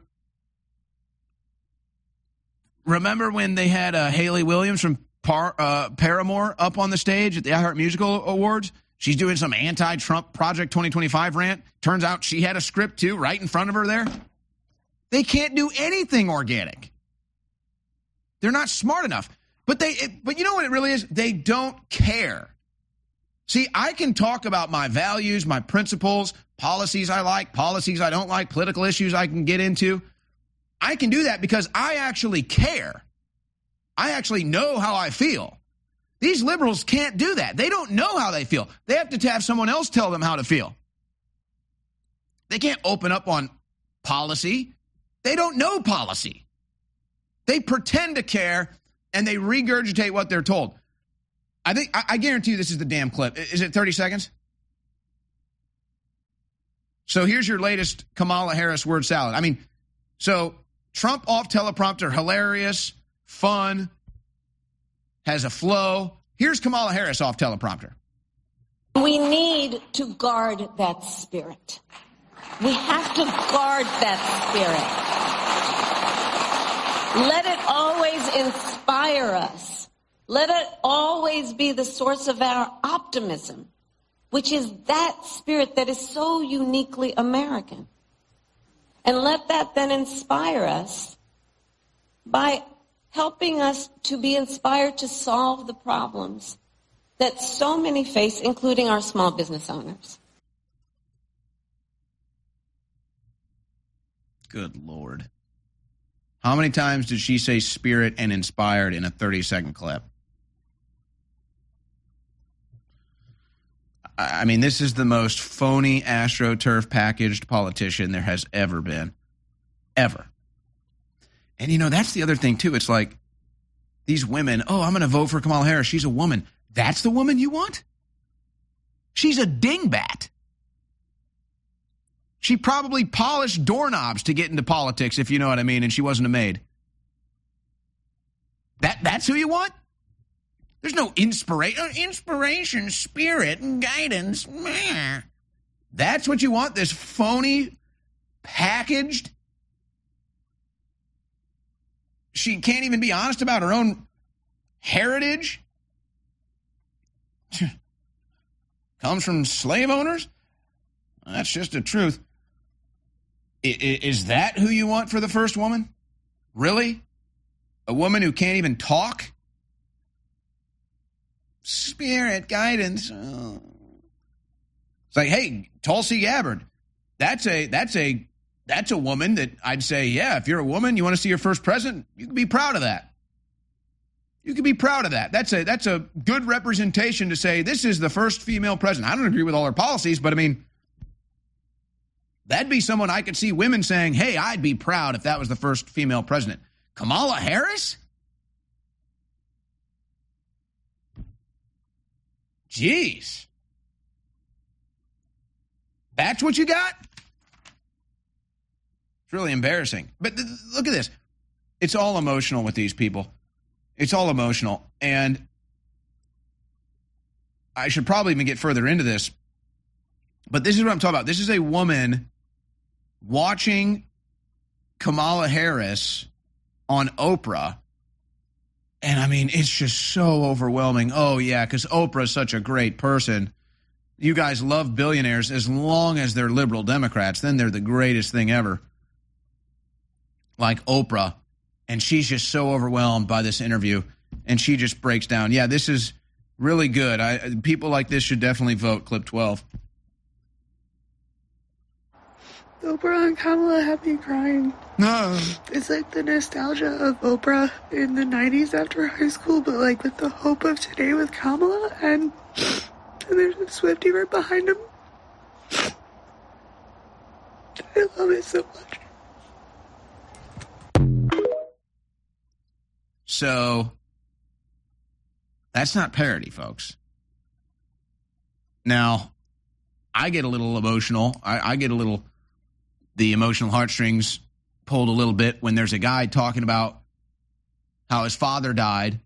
Remember when they had uh, Haley Williams from Par, uh, Paramore up on the stage at the iHeart Musical Awards? She's doing some anti-Trump Project twenty twenty-five rant. Turns out she had a script, too, right in front of her there. They can't do anything organic. They're not smart enough. But they, it, but you know what it really is? They don't care. See, I can talk about my values, my principles, policies I like, policies I don't like, political issues I can get into. I can do that because I actually care. I actually know how I feel. These liberals can't do that. They don't know how they feel. They have to have someone else tell them how to feel. They can't open up on policy. They don't know policy. They pretend to care, and they regurgitate what they're told. I think I, I guarantee you this is the damn clip. Is it thirty seconds? So here's your latest Kamala Harris word salad. I mean, so Trump off teleprompter, hilarious, fun, has a flow. Here's Kamala Harris off teleprompter. We need to guard that spirit. We have to guard that spirit. Let it always inspire us. Let it always be the source of our optimism, which is that spirit that is so uniquely American. And let that then inspire us by helping us to be inspired to solve the problems that so many face, including our small business owners. Good Lord. How many times did she say spirit and inspired in a thirty-second clip? I mean, this is the most phony AstroTurf packaged politician there has ever been. Ever. And, you know, that's the other thing, too. It's like these women, oh, I'm going to vote for Kamala Harris. She's a woman. That's the woman you want? She's a dingbat. She probably polished doorknobs to get into politics, if you know what I mean, and she wasn't a maid. That That's who you want? There's no inspiration, inspiration, spirit, and guidance. Meh. That's what you want? This phony, packaged? She can't even be honest about her own heritage? comes from slave owners? That's just the truth. I, is that who you want for the first woman? Really? A woman who can't even talk? Spirit, guidance. Oh. It's like, hey, Tulsi Gabbard. That's a that's a that's a woman that I'd say, yeah, if you're a woman, you want to see your first president, you can be proud of that. You can be proud of that. That's a that's a good representation to say this is the first female president. I don't agree with all her policies, but I mean, that'd be someone I could see women saying, hey, I'd be proud if that was the first female president. Kamala Harris? Jeez. That's what you got? It's really embarrassing. But th- look at this. It's all emotional with these people. It's all emotional. And I should probably even get further into this. But this is what I'm talking about. This is a woman watching Kamala Harris on Oprah. And I mean, it's just so overwhelming. Oh, yeah, because Oprah's such a great person. You guys love billionaires as long as they're liberal Democrats. Then they're the greatest thing ever. Like Oprah. And she's just so overwhelmed by this interview. And she just breaks down. Yeah, this is really good. I, people like this should definitely vote. Clip twelve. Oprah and Kamala have me crying. No. It's like the nostalgia of Oprah in the nineties after high school, but like with the hope of today with Kamala, and, and there's a Swiftie right behind him. I love it so much. So, that's not parody, folks. Now, I get a little emotional. I, I get a little... The emotional heartstrings pulled a little bit when there's a guy talking about how his father died.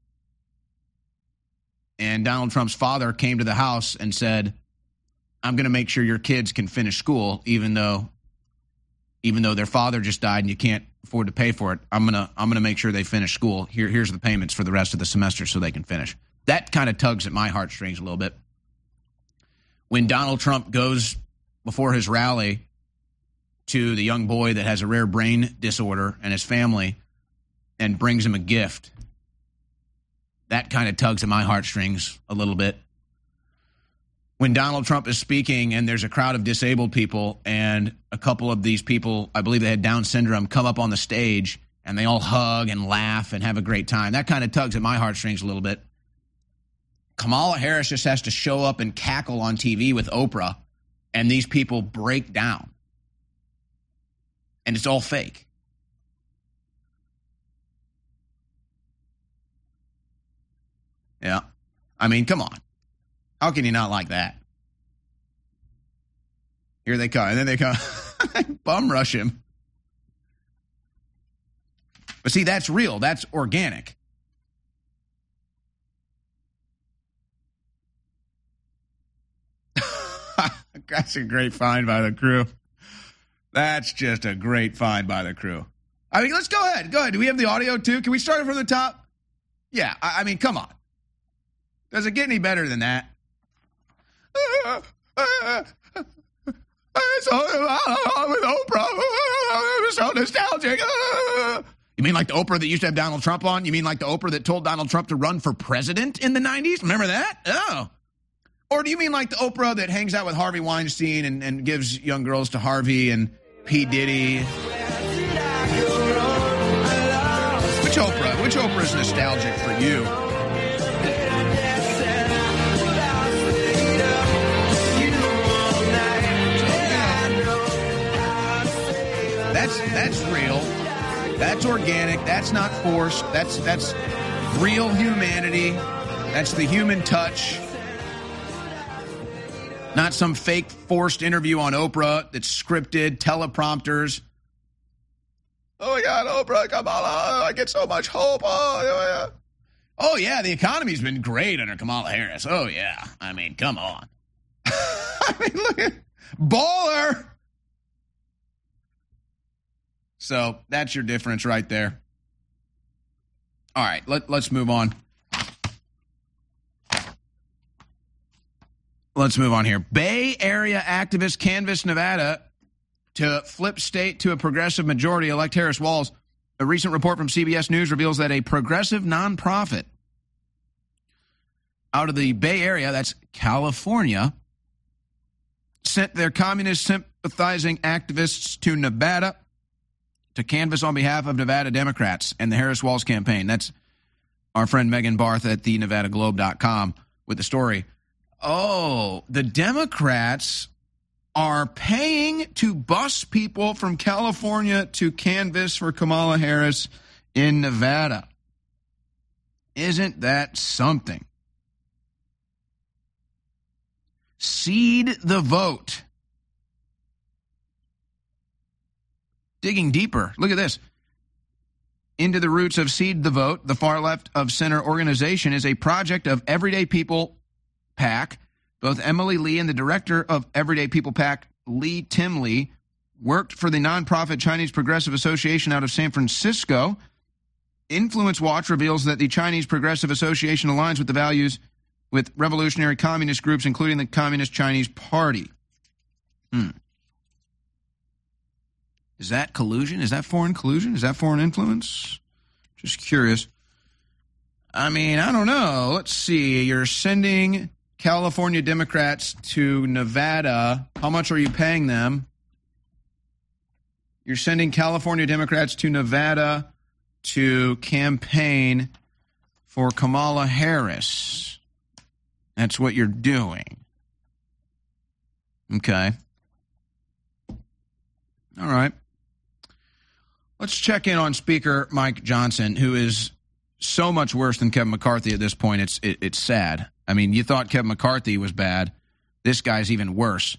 And Donald Trump's father came to the house and said, I'm going to make sure your kids can finish school, even though even though their father just died and you can't afford to pay for it. I'm going to I'm going to make sure they finish school. Here, here's the payments for the rest of the semester so they can finish. That kind of tugs at my heartstrings a little bit. When Donald Trump goes before his rally to the young boy that has a rare brain disorder and his family and brings him a gift, that kind of tugs at my heartstrings a little bit. When Donald Trump is speaking and there's a crowd of disabled people and a couple of these people, I believe they had Down syndrome, come up on the stage and they all hug and laugh and have a great time, that kind of tugs at my heartstrings a little bit. Kamala Harris just has to show up and cackle on T V with Oprah and these people break down. And it's all fake. Yeah. I mean, come on. How can you not like that? Here they come. And then they come. Bum rush him. But see, that's real. That's organic. That's a great find by the crew. That's just a great find by the crew. I mean, let's go ahead. Go ahead. Do we have the audio, too? Can we start it from the top? Yeah, I, I mean, come on. Does it get any better than that? Uh, uh, I saw it with Oprah. It was so nostalgic. Uh. You mean like the Oprah that used to have Donald Trump on? You mean like the Oprah that told Donald Trump to run for president in the nineties? Remember that? Oh. Or do you mean like the Oprah that hangs out with Harvey Weinstein and, and gives young girls to Harvey and P. Diddy? Which Oprah? Which Oprah is nostalgic for you? That's that's real. That's organic. That's not forced. That's that's real humanity. That's the human touch. Not some fake forced interview on Oprah that's scripted, teleprompters. Oh, my God, Oprah, Kamala, I get so much hope. Oh, yeah. Oh, yeah, the economy's been great under Kamala Harris. Oh, yeah. I mean, come on. I mean, look at baller. So that's your difference right there. All right, let, let's move on. Let's move on here. Bay Area activists canvass Nevada to flip state to a progressive majority, elect Harris Walz. A recent report from C B S News reveals that a progressive nonprofit out of the Bay Area, that's California, sent their communist sympathizing activists to Nevada to canvass on behalf of Nevada Democrats and the Harris Walz campaign. That's our friend Megan Barth at the nevada globe dot com with the story. Oh, the Democrats are paying to bus people from California to canvass for Kamala Harris in Nevada. Isn't that something? Seed the vote. Digging deeper. Look at this. Into the roots of Seed the Vote, the far left of center organization is a project of Everyday People PAC. Both Emily Lee and the director of Everyday People PAC, Lee Timley, worked for the nonprofit Chinese Progressive Association out of San Francisco. Influence Watch reveals that the Chinese Progressive Association aligns with the values with revolutionary communist groups, including the Communist Chinese Party. Hmm. Is that collusion? Is that foreign collusion? Is that foreign influence? Just curious. I mean, I don't know. Let's see. You're sending California Democrats to Nevada. How much are you paying them? You're sending California Democrats to Nevada to campaign for Kamala Harris. That's what you're doing. Okay. All right. Let's check in on Speaker Mike Johnson, who is so much worse than Kevin McCarthy at this point. It's it, it's sad. I mean, you thought Kevin McCarthy was bad. This guy's even worse.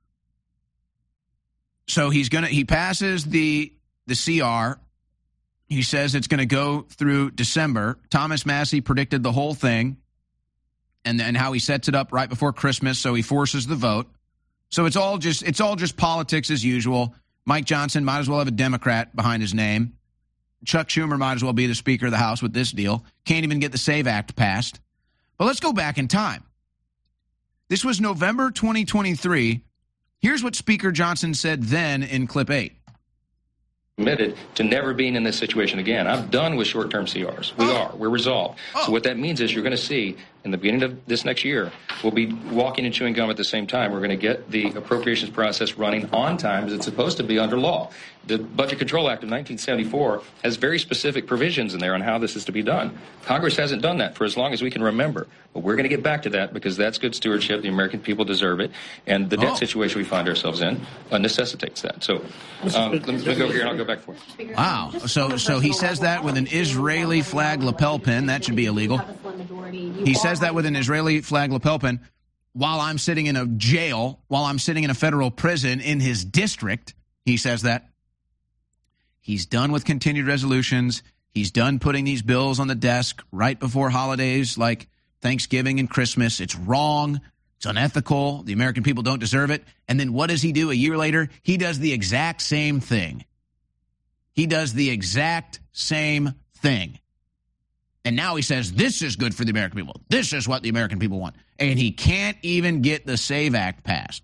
So he's gonna he passes the the C R. He says it's going to go through December. Thomas Massie predicted the whole thing, and then how he sets it up right before Christmas, so he forces the vote. So it's all just it's all just politics as usual. Mike Johnson might as well have a Democrat behind his name. Chuck Schumer might as well be the Speaker of the House with this deal. Can't even get the SAVE Act passed. But let's go back in time. This was November twenty twenty-three. Here's what Speaker Johnson said then in clip eight. Committed to never being in this situation again. I'm done with short-term C Rs. We oh. are. We're resolved. Oh. So what that means is you're going to see in the beginning of this next year, we'll be walking and chewing gum at the same time. We're going to get the appropriations process running on time as it's supposed to be under law. The Budget Control Act of nineteen seventy-four has very specific provisions in there on how this is to be done. Congress hasn't done that for as long as we can remember. But we're going to get back to that because that's good stewardship. The American people deserve it. And the debt oh. situation we find ourselves in uh, necessitates that. So um, let me go over here and I'll go back for it. Wow. So, so he says that with an Israeli flag lapel pin. That should be illegal. He says that with an Israeli flag lapel pin while I'm sitting in a jail, while I'm sitting in a federal prison in his district. He says that. He's done with continued resolutions. He's done putting these bills on the desk right before holidays like Thanksgiving and Christmas. It's wrong. It's unethical. The American people don't deserve it. And then what does he do a year later? He does the exact same thing. He does the exact same thing. And now he says, this is good for the American people. This is what the American people want. And he can't even get the SAVE Act passed.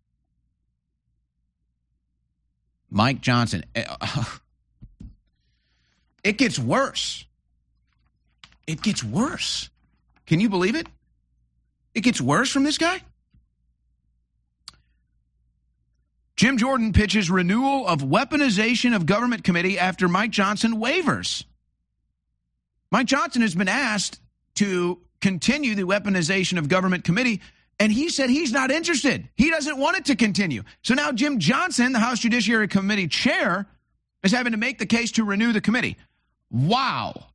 Mike Johnson. It gets worse. It gets worse. Can you believe it? It gets worse from this guy? Jim Jordan pitches renewal of weaponization of government committee after Mike Johnson wavers. Mike Johnson has been asked to continue the weaponization of government committee, and he said he's not interested. He doesn't want it to continue. So now Jim Johnson, the House Judiciary Committee chair, is having to make the case to renew the committee. Wow.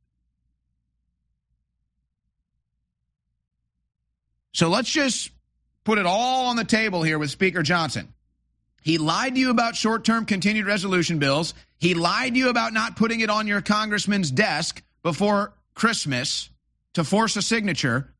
So let's just put it all on the table here with Speaker Johnson. He lied to you about short-term continued resolution bills. He lied to you about not putting it on your congressman's desk before Christmas to force a signature.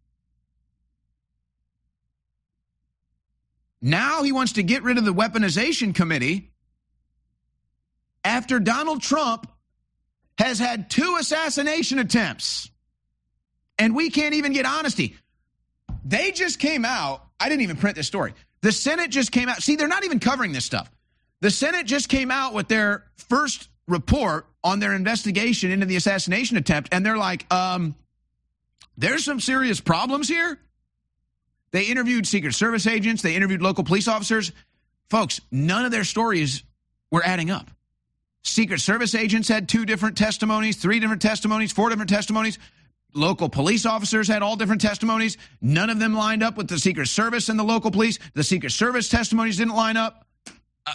Now he wants to get rid of the weaponization committee after Donald Trump has had two assassination attempts. And we can't even get honesty. They just came out I didn't even print this story. The Senate just came out. See, they're not even covering this stuff. The Senate just came out with their first report on their investigation into the assassination attempt, and they're like, um, there's some serious problems here. They interviewed Secret Service agents. They interviewed local police officers. Folks, none of their stories were adding up. Secret Service agents had two different testimonies, three different testimonies, four different testimonies. Local police officers had all different testimonies. None of them lined up with the Secret Service and the local police. The Secret Service testimonies didn't line up. Uh,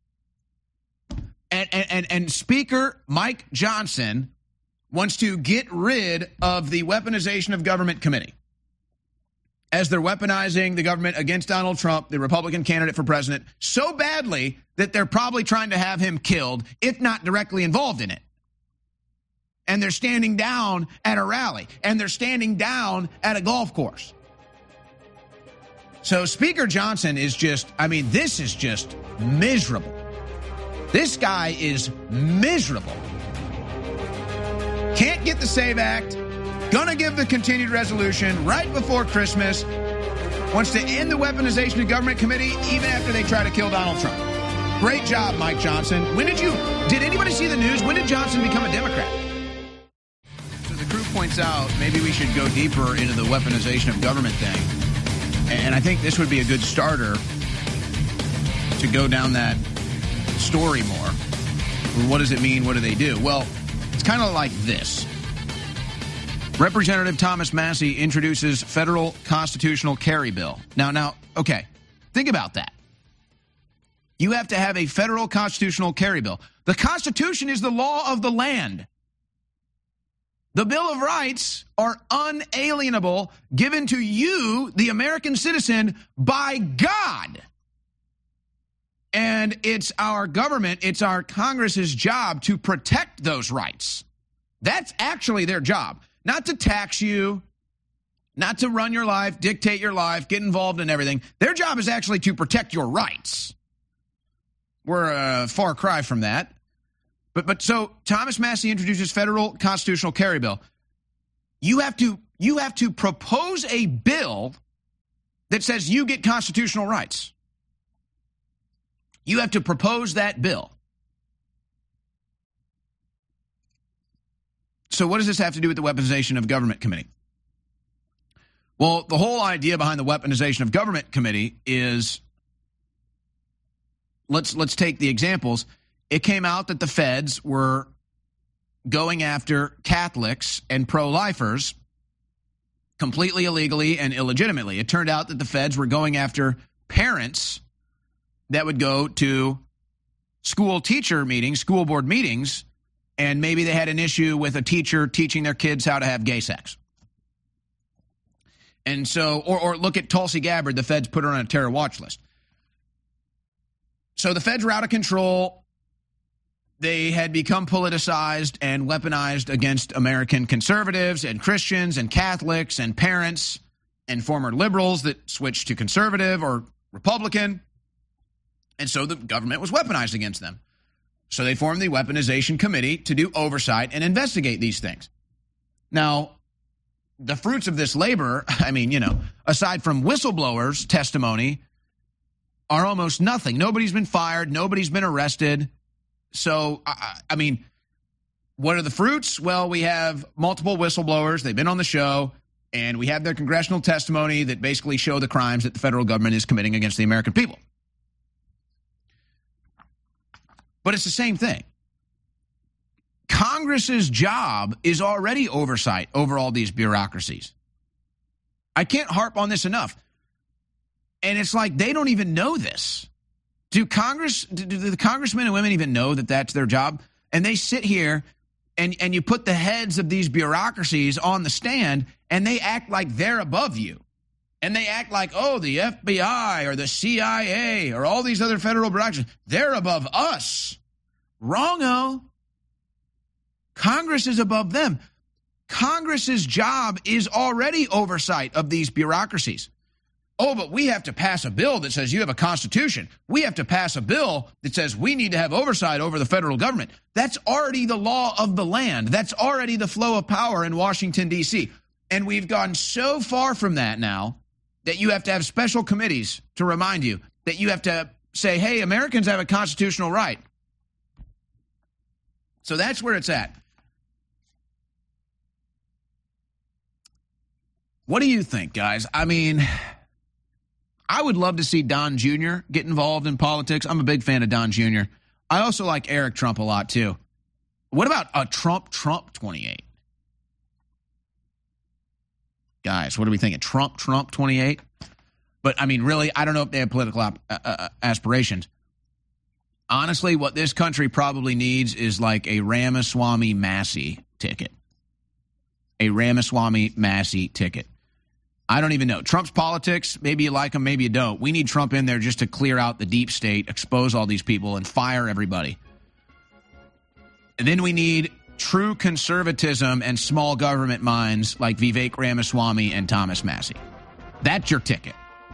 and, and, and Speaker Mike Johnson wants to get rid of the Weaponization of Government Committee, as they're weaponizing the government against Donald Trump, the Republican candidate for president, so badly that they're probably trying to have him killed, if not directly involved in it. And they're standing down at a rally, and they're standing down at a golf course. So Speaker Johnson is just, I mean, this is just miserable. This guy is miserable. Can't get the SAVE Act. Gonna give the continued resolution right before Christmas. Wants to end the Weaponization of Government Committee even after they try to kill Donald Trump. Great job, Mike Johnson. When did you, did anybody see the news? When did Johnson become a Democrat? So the crew points out maybe we should go deeper into the weaponization of government thing. And I think this would be a good starter to go down that story more. What does it mean? What do they do? Well, it's kind of like this. Representative Thomas Massie introduces federal constitutional carry bill. Now, now, okay, think about that. You have to have a federal constitutional carry bill. The Constitution is the law of the land. The Bill of Rights are unalienable, given to you, the American citizen, by God. And it's our government, it's our Congress's job to protect those rights. That's actually their job. Not to tax you, not to run your life, dictate your life, get involved in everything. Their job is actually to protect your rights. We're a far cry from that. But but so Thomas Massie introduces federal constitutional carry bill. You have to you have to propose a bill that says you get constitutional rights. You have to propose that bill. So what does this have to do with the Weaponization of Government Committee? Well, the whole idea behind the Weaponization of Government Committee is, let's let's take the examples. It came out that the feds were going after Catholics and pro-lifers completely illegally and illegitimately. It turned out that the feds were going after parents that would go to school teacher meetings, school board meetings, and maybe they had an issue with a teacher teaching their kids how to have gay sex. And so, or, or look at Tulsi Gabbard, the feds put her on a terror watch list. So the feds were out of control. They had become politicized and weaponized against American conservatives and Christians and Catholics and parents and former liberals that switched to conservative or Republican. And so the government was weaponized against them. So they formed the Weaponization Committee to do oversight and investigate these things. Now, the fruits of this labor, I mean, you know, aside from whistleblowers' testimony, are almost nothing. Nobody's been fired. Nobody's been arrested. So, I, I mean, what are the fruits? Well, we have multiple whistleblowers. They've been on the show, and we have their congressional testimony that basically show the crimes that the federal government is committing against the American people. But it's the same thing. Congress's job is already oversight over all these bureaucracies. I can't harp on this enough. And it's like they don't even know this. Do Congress, do the congressmen and women even know that that's their job? And they sit here and, and you put the heads of these bureaucracies on the stand and they act like they're above you. And they act like, oh, the F B I or the C I A or all these other federal bureaucracies, they're above us. Wrong-o. Congress is above them. Congress's job is already oversight of these bureaucracies. Oh, but we have to pass a bill that says you have a constitution. We have to pass a bill that says we need to have oversight over the federal government. That's already the law of the land. That's already the flow of power in Washington, D C. And we've gone so far from that now that you have to have special committees to remind you, that you have to say, hey, Americans have a constitutional right. So that's where it's at. What do you think, guys? I mean, I would love to see Don Junior get involved in politics. I'm a big fan of Don Junior I also like Eric Trump a lot, too. What about a Trump-Trump twenty-eight? Guys, what are we thinking? Trump-Trump twenty-eight? But, I mean, really, I don't know if they have political op- uh, aspirations. Honestly, what this country probably needs is like a Ramaswamy Massey ticket. A Ramaswamy Massey ticket. I don't even know. Trump's politics, maybe you like him, maybe you don't. We need Trump in there just to clear out the deep state, expose all these people, and fire everybody. And then we need true conservatism and small government minds like Vivek Ramaswamy and Thomas Massey. That's your ticket.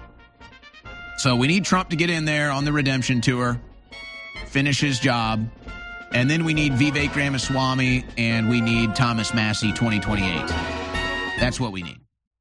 So we need Trump to get in there on the redemption tour, finish his job, and then we need Vivek Ramaswamy and we need Thomas Massey twenty twenty-eight. That's what we need.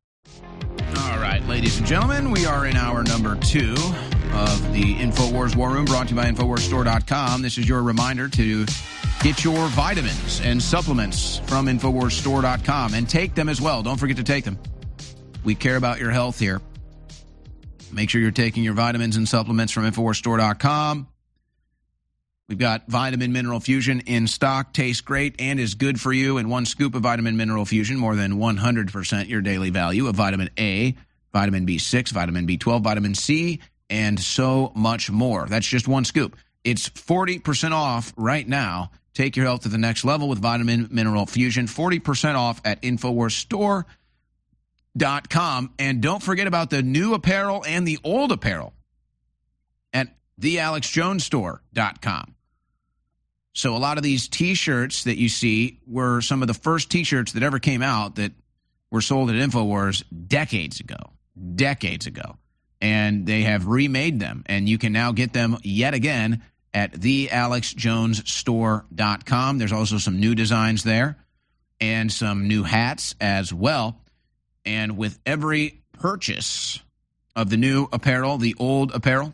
All right, ladies and gentlemen, we are in hour number two of the InfoWars War Room, brought to you by InfoWars Store dot com. This is your reminder to get your vitamins and supplements from InfoWars Store dot com and take them as well. Don't forget to take them. We care about your health here. Make sure you're taking your vitamins and supplements from InfoWars Store dot com. We've got Vitamin Mineral Fusion in stock. Tastes great and is good for you. And one scoop of Vitamin Mineral Fusion, more than one hundred percent your daily value of vitamin A, vitamin B six, vitamin B twelve, vitamin C, and so much more. That's just one scoop. It's forty percent off right now. Take your health to the next level with Vitamin Mineral Fusion. forty percent off at InfoWars Store dot com. And don't forget about the new apparel and the old apparel at the Alex Jones Store dot com. So a lot of these T-shirts that you see were some of the first T-shirts that ever came out that were sold at InfoWars decades ago. Decades ago. And they have remade them. And you can now get them yet again at the Alex Jones Store dot com. There's also some new designs there and some new hats as well. And with every purchase of the new apparel, the old apparel,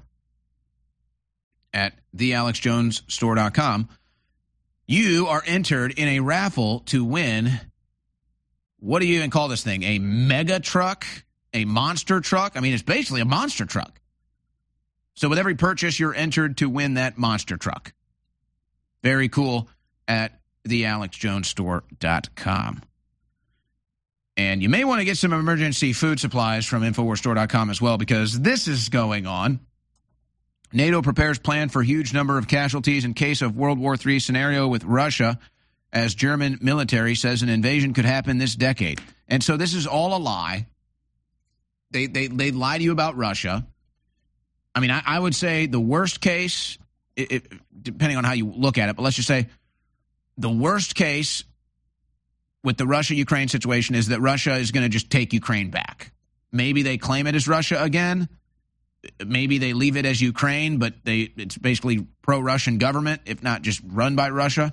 at the Alex Jones Store dot com, you are entered in a raffle to win, what do you even call this thing? A mega truck? A monster truck? I mean, it's basically a monster truck. So with every purchase, you're entered to win that monster truck. Very cool at the Alex Jones Store dot com. And you may want to get some emergency food supplies from InfoWars Store dot com as well, because this is going on. NATO prepares plan for huge number of casualties in case of World War Three scenario with Russia, as German military says an invasion could happen this decade. And so this is all a lie. They they they lie to you about Russia. I mean, I, I would say the worst case, it, it, depending on how you look at it, but let's just say the worst case with the Russia-Ukraine situation is that Russia is going to just take Ukraine back. Maybe they claim it as Russia again. Maybe they leave it as Ukraine, but they it's basically pro-Russian government, if not just run by Russia.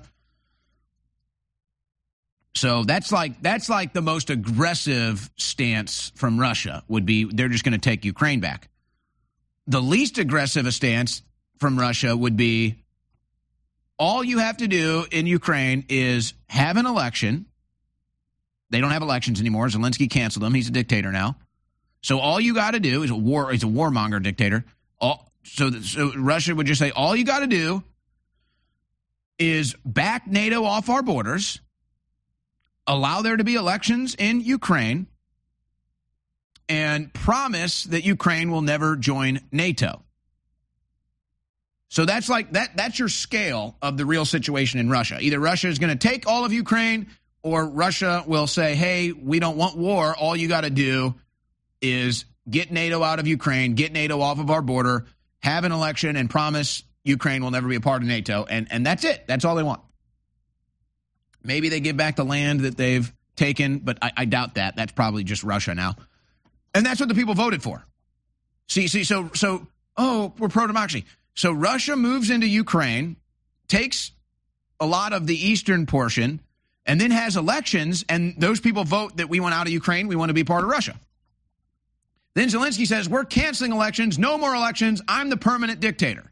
So that's like that's like the most aggressive stance from Russia would be they're just going to take Ukraine back. The least aggressive a stance from Russia would be all you have to do in Ukraine is have an election. They don't have elections anymore. Zelensky canceled them. He's a dictator now. So all you got to do is a war. He's a warmonger dictator. All, so, so Russia would just say, all you got to do is back NATO off our borders, allow there to be elections in Ukraine, and promise that Ukraine will never join NATO. So that's like that. That's your scale of the real situation in Russia. Either Russia is going to take all of Ukraine, or Russia will say, hey, we don't want war. All you got to do is get NATO out of Ukraine, get NATO off of our border, have an election, and promise Ukraine will never be a part of NATO. And, and that's it. That's all they want. Maybe they give back the land that they've taken, but I, I doubt that. That's probably just Russia now. And that's what the people voted for. See, see, so, so oh, we're pro-democracy. So Russia moves into Ukraine, takes a lot of the eastern portion, and then has elections, and those people vote that we want out of Ukraine, we want to be part of Russia. Then Zelensky says, we're canceling elections, no more elections, I'm the permanent dictator.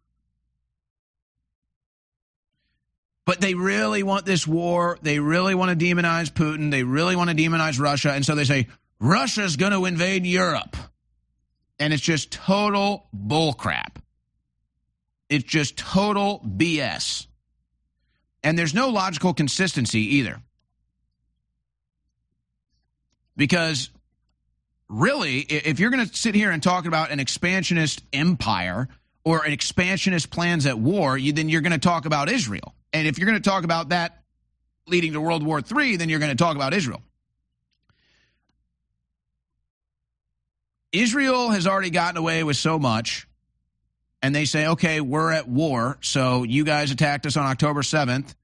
But they really want this war. They really want to demonize Putin. They really want to demonize Russia. And so they say, Russia's going to invade Europe. And it's just total bullcrap. It's just total B S. And there's no logical consistency either. Because really, if you're going to sit here and talk about an expansionist empire or an expansionist plans at war, you, then you're going to talk about Israel. And if you're going to talk about that leading to World War Three, then you're going to talk about Israel. Israel has already gotten away with so much, and they say, okay, we're at war, so you guys attacked us on October seventh.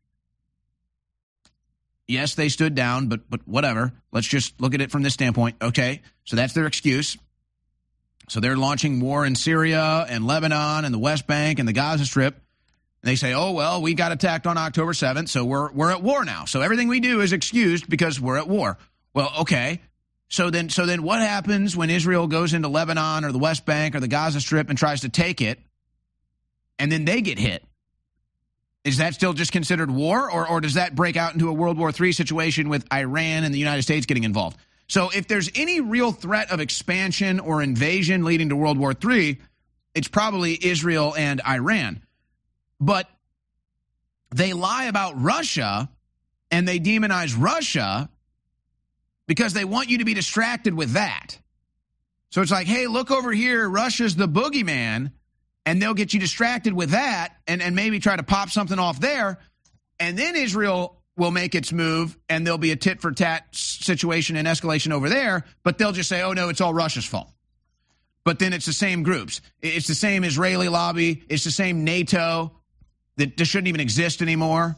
Yes, they stood down, but but whatever. Let's just look at it from this standpoint. Okay, so that's their excuse. So they're launching war in Syria and Lebanon and the West Bank and the Gaza Strip. And they say, oh, well, we got attacked on October seventh, so we're we're at war now. So everything we do is excused because we're at war. Well, okay. So then so then what happens when Israel goes into Lebanon or the West Bank or the Gaza Strip and tries to take it, and then they get hit? Is that still just considered war, or, or does that break out into a World War Three situation with Iran and the United States getting involved? So if there's any real threat of expansion or invasion leading to World War Three, it's probably Israel and Iran. But they lie about Russia and they demonize Russia because they want you to be distracted with that. So it's like, hey, look over here, Russia's the boogeyman, and they'll get you distracted with that and, and maybe try to pop something off there, and then Israel will make its move, and there'll be a tit-for-tat situation and escalation over there, but they'll just say, oh, no, it's all Russia's fault. But then it's the same groups. It's the same Israeli lobby. It's the same NATO that just shouldn't even exist anymore.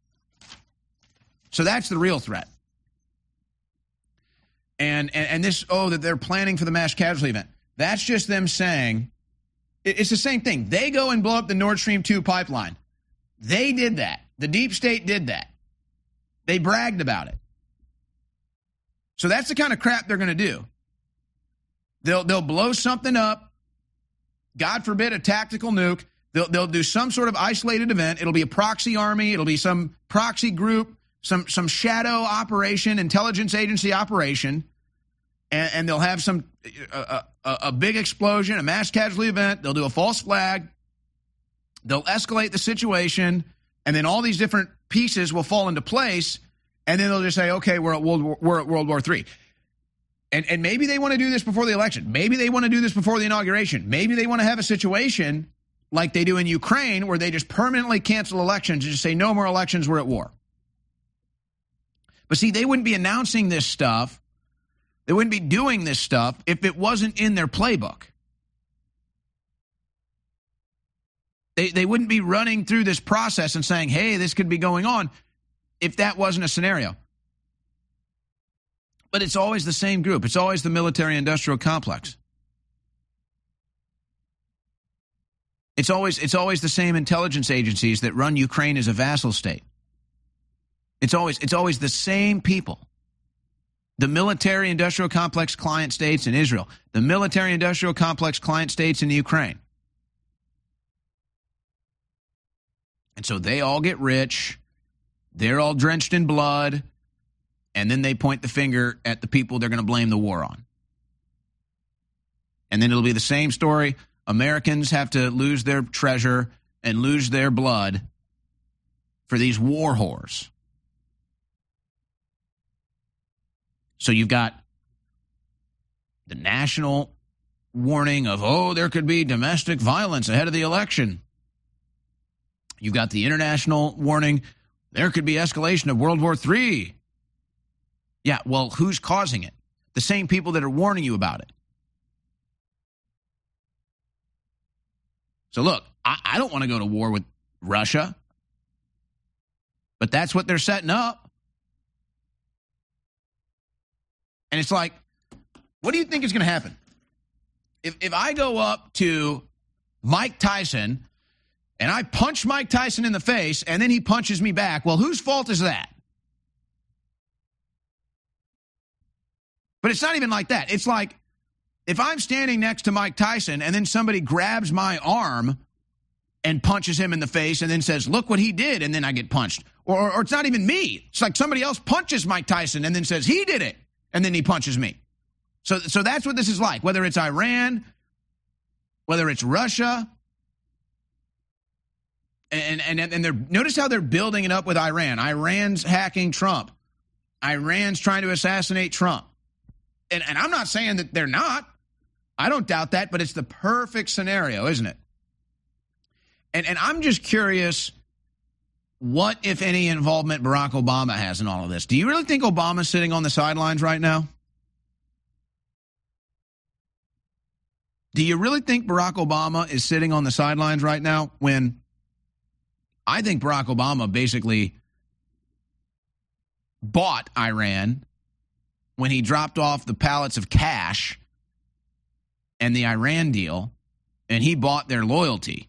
So that's the real threat. And, and, and this, oh, that they're planning for the mass casualty event. That's just them saying, it's the same thing. They go and blow up the Nord Stream two pipeline. They did that. The deep state did that. They bragged about it. So that's the kind of crap they're going to do. They'll they'll blow something up. God forbid a tactical nuke. They'll they'll do some sort of isolated event. It'll be a proxy army. It'll be some proxy group, some some shadow operation, intelligence agency operation, and, and they'll have some a, a, a big explosion, a mass casualty event. They'll do a false flag. They'll escalate the situation, and then all these different pieces will fall into place, and then they'll just say, okay, we're at World War, we're at World War Three. And, and maybe they want to do this before the election. Maybe they want to do this before the inauguration. Maybe they want to have a situation like they do in Ukraine where they just permanently cancel elections and just say, no more elections, we're at war. But see, they wouldn't be announcing this stuff. They wouldn't be doing this stuff if it wasn't in their playbook. They, they wouldn't be running through this process and saying, hey, this could be going on if that wasn't a scenario. But it's always the same group. It's always the military-industrial complex. It's always it's always the same intelligence agencies that run Ukraine as a vassal state. It's always it's always the same people. The military-industrial complex client states in Israel. The military-industrial complex client states in Ukraine. And so they all get rich. They're all drenched in blood. And then they point the finger at the people they're going to blame the war on. And then it'll be the same story. Americans have to lose their treasure and lose their blood for these war whores. So you've got the national warning of, oh, there could be domestic violence ahead of the election. You've got the international warning, there could be escalation of World War Three. Yeah, well, who's causing it? The same people that are warning you about it. So look, I, I don't want to go to war with Russia, but that's what they're setting up. And it's like, what do you think is going to happen? If if I go up to Mike Tyson and I punch Mike Tyson in the face and then he punches me back, well, whose fault is that? But it's not even like that. It's like If I'm standing next to Mike Tyson and then somebody grabs my arm and punches him in the face and then says, look what he did, and then I get punched. Or, or, or it's not even me. It's like somebody else punches Mike Tyson and then says, he did it, and then he punches me. So, so that's what this is like, whether it's Iran, whether it's Russia. And, and, and they're, notice how they're building it up with Iran. Iran's hacking Trump. Iran's trying to assassinate Trump. And, and I'm not saying that they're not. I don't doubt that, but it's the perfect scenario, isn't it? And and I'm just curious what, if any, involvement Barack Obama has in all of this. Do you really think Obama's sitting on the sidelines right now? Do you really think Barack Obama is sitting on the sidelines right now when I think Barack Obama basically bought Iran when he dropped off the pallets of cash and the Iran deal, and he bought their loyalty?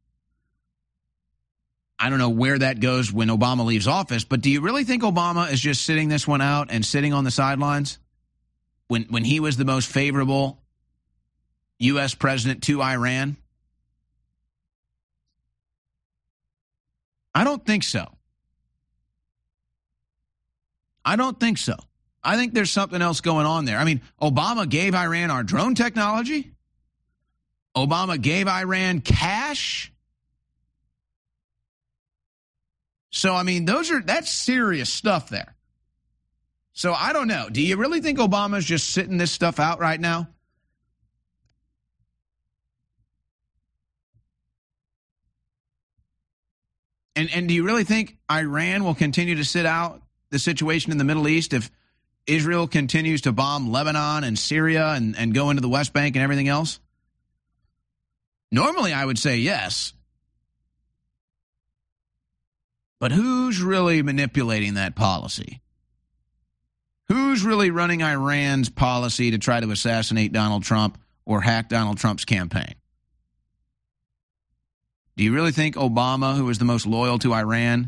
I don't know where that goes when Obama leaves office, but do you really think Obama is just sitting this one out and sitting on the sidelines when when he was the most favorable U S president to Iran? I don't think so. I don't think so. I think there's something else going on there. I mean, Obama gave Iran our drone technology. Obama gave Iran cash. So, I mean, those are that's serious stuff there. So, I don't know. Do you really think Obama's just sitting this stuff out right now? And and do you really think Iran will continue to sit out the situation in the Middle East if Israel continues to bomb Lebanon and Syria and, and go into the West Bank and everything else? Normally, I would say yes. But who's really manipulating that policy? Who's really running Iran's policy to try to assassinate Donald Trump or hack Donald Trump's campaign? Do you really think Obama, who is the most loyal to Iran,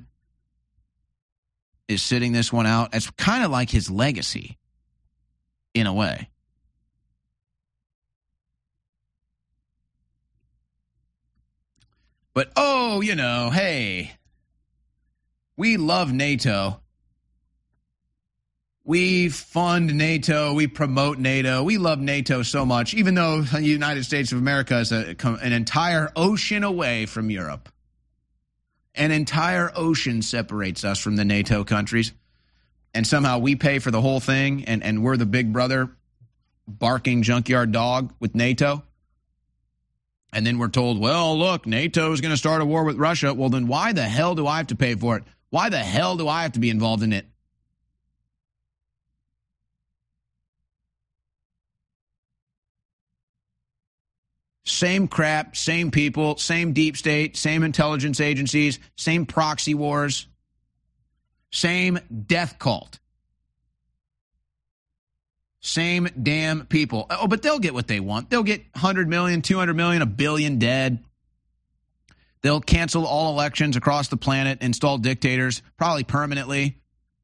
is sitting this one out? It's kind of like his legacy, in a way. But, oh, you know, hey, we love NATO. We fund NATO. We promote NATO. We love NATO so much, even though the United States of America is a, an entire ocean away from Europe. An entire ocean separates us from the NATO countries. And somehow we pay for the whole thing, and, and we're the big brother barking junkyard dog with NATO. And then we're told, well, look, NATO is going to start a war with Russia. Well, then why the hell do I have to pay for it? Why the hell do I have to be involved in it? Same crap, same people, same deep state, same intelligence agencies, same proxy wars, same death cult. Same damn people. Oh, but they'll get what they want. They'll get one hundred million, two hundred million, a billion dead. They'll cancel all elections across the planet, install dictators, probably permanently.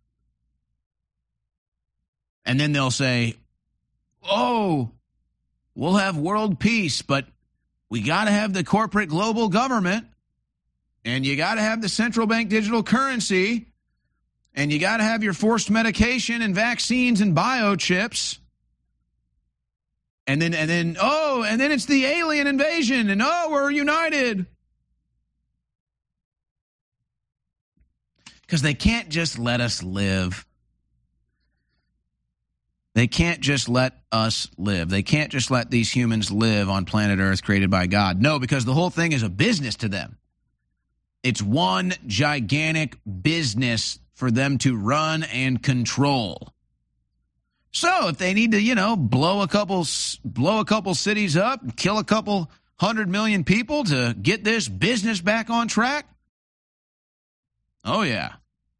And then they'll say, oh, we'll have world peace, but we got to have the corporate global government, and you got to have the central bank digital currency, and you got to have your forced medication and vaccines and biochips. And then, and then, oh, and then it's the alien invasion, and oh, we're united. Because they can't just let us live. They can't just let us live. They can't just let these humans live on planet Earth created by God. No, because the whole thing is a business to them. It's one gigantic business for them to run and control. So if they need to, you know, blow a couple, blow a couple cities up, and kill a couple hundred million people to get this business back on track, oh yeah,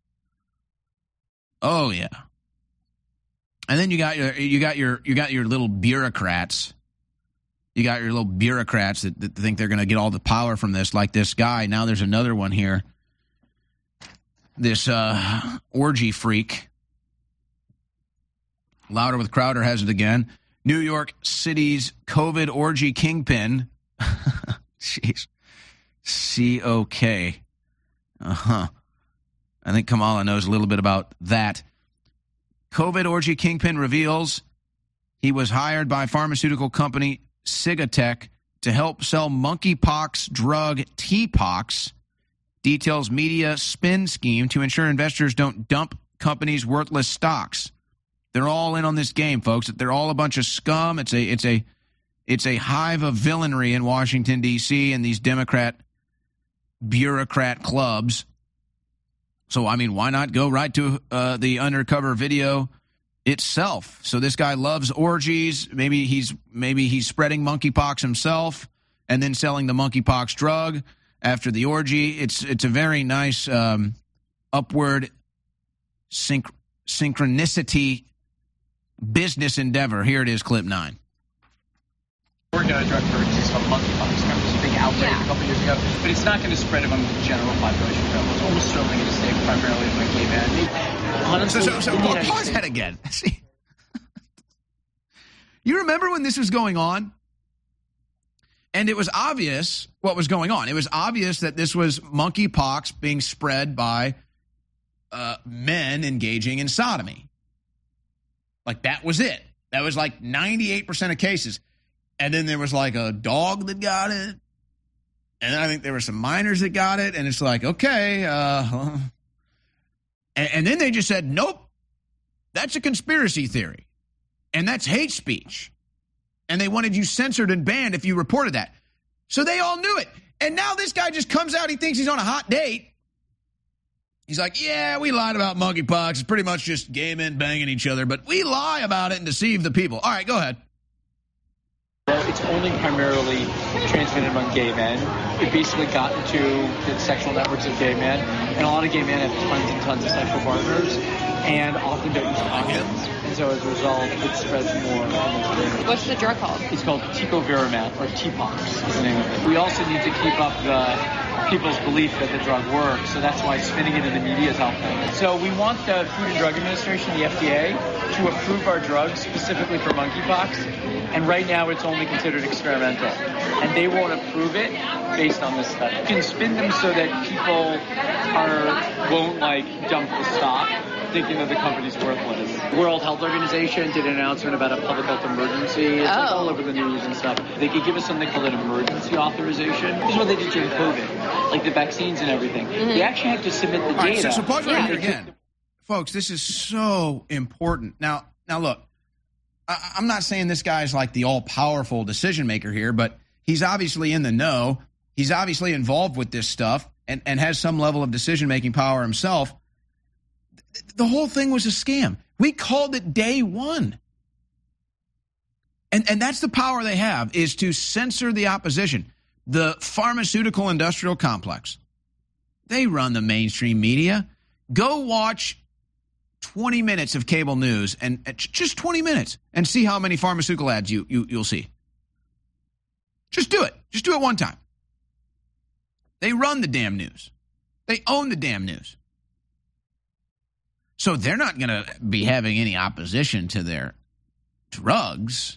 oh yeah. And then you got your, you got your, you got your little bureaucrats. You got your little bureaucrats that, that think they're going to get all the power from this, like this guy. Now there's another one here. This uh, orgy freak. Louder with Crowder has it again. New York City's COVID orgy kingpin. Jeez. C O K. Uh-huh. I think Kamala knows a little bit about that. COVID orgy kingpin reveals he was hired by pharmaceutical company Cigatec to help sell monkeypox drug T-Pox. Details media spin scheme to ensure investors don't dump companies' worthless stocks. They're all in on this game, folks. They're all a bunch of scum. It's a it's a it's a hive of villainy in Washington, D C and these Democrat bureaucrat clubs. So, I mean, why not go right to uh, the undercover video itself? So this guy loves orgies. Maybe he's maybe he's spreading monkeypox himself and then selling the monkeypox drug after the orgy. It's it's a very nice um, upward synch- synchronicity business endeavor. Here it is, clip nine. We're going to drug for just on monkeypox. Remember this big outbreak yeah. a couple years ago? But it's not going to spread among the general population. It's almost certainly going to stay primarily among gay men. Honestly, so, so, so pause, pause that again. See, you remember when this was going on? And it was obvious what was going on. It was obvious that this was monkeypox being spread by uh, men engaging in sodomy. Like, that was it. That was like ninety-eight percent of cases. And then there was like a dog that got it. And then I think there were some minors that got it. And it's like, okay. Uh, and, and then they just said, nope, that's a conspiracy theory. And that's hate speech. And they wanted you censored and banned if you reported that. So they all knew it. And now this guy just comes out. He thinks he's on a hot date. He's like, yeah, we lied about monkeypox. It's pretty much just gay men banging each other. But we lie about it and deceive the people. All right, go ahead. Well, it's only primarily transmitted among gay men. It basically got into the sexual networks of gay men. And a lot of gay men have tons and tons of sexual partners and often don't use condoms. And so as a result, it spreads more. What's the drug called? It's called tecovirimat, or T-Pox is the name of it. We also need to keep up the people's belief that the drug works, so that's why spinning it in the media is helpful. So we want the Food and Drug Administration, the F D A, to approve our drugs specifically for monkeypox, and right now it's only considered experimental, and they won't approve it based on this study. You can spin them so that people are won't like dump the stock, thinking that the company's worthless. World Health Organization did an announcement about a public health emergency. It's oh. like all over the news and stuff. They could give us something called an emergency authorization. This is what they did during COVID, like the vaccines and everything. Mm-hmm. They actually have to submit the all data. Right, so, so pause right yeah. here again. Folks, this is so important. Now, now look, I, I'm not saying this guy's like the all-powerful decision maker here, but he's obviously in the know. He's obviously involved with this stuff and, and has some level of decision-making power himself. The whole thing was a scam. We called it day one. And and that's the power they have, is to censor the opposition. The pharmaceutical industrial complex. They run the mainstream media. Go watch twenty minutes of cable news, and just twenty minutes, and see how many pharmaceutical ads you, you, you'll see. Just do it. Just do it one time. They run the damn news. They own the damn news. So they're not going to be having any opposition to their drugs.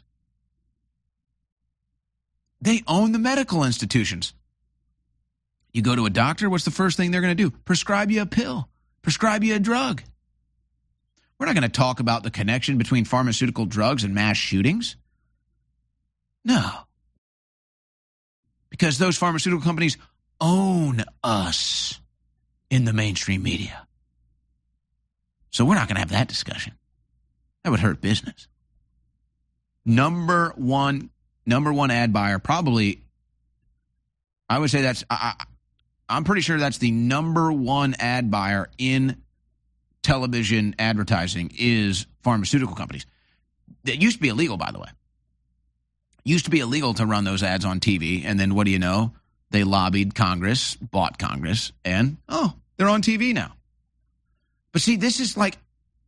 They own the medical institutions. You go to a doctor, what's the first thing they're going to do? Prescribe you a pill. Prescribe you a drug. We're not going to talk about the connection between pharmaceutical drugs and mass shootings. No. Because those pharmaceutical companies own us in the mainstream media. So we're not going to have that discussion. That would hurt business. Number one, number one ad buyer, probably, I would say that's, I, I'm pretty sure that's the number one ad buyer in television advertising is pharmaceutical companies. It used to be illegal, by the way. It used to be illegal to run those ads on T V, and then what do you know? They lobbied Congress, bought Congress, and, oh, they're on T V now. But see, this is like,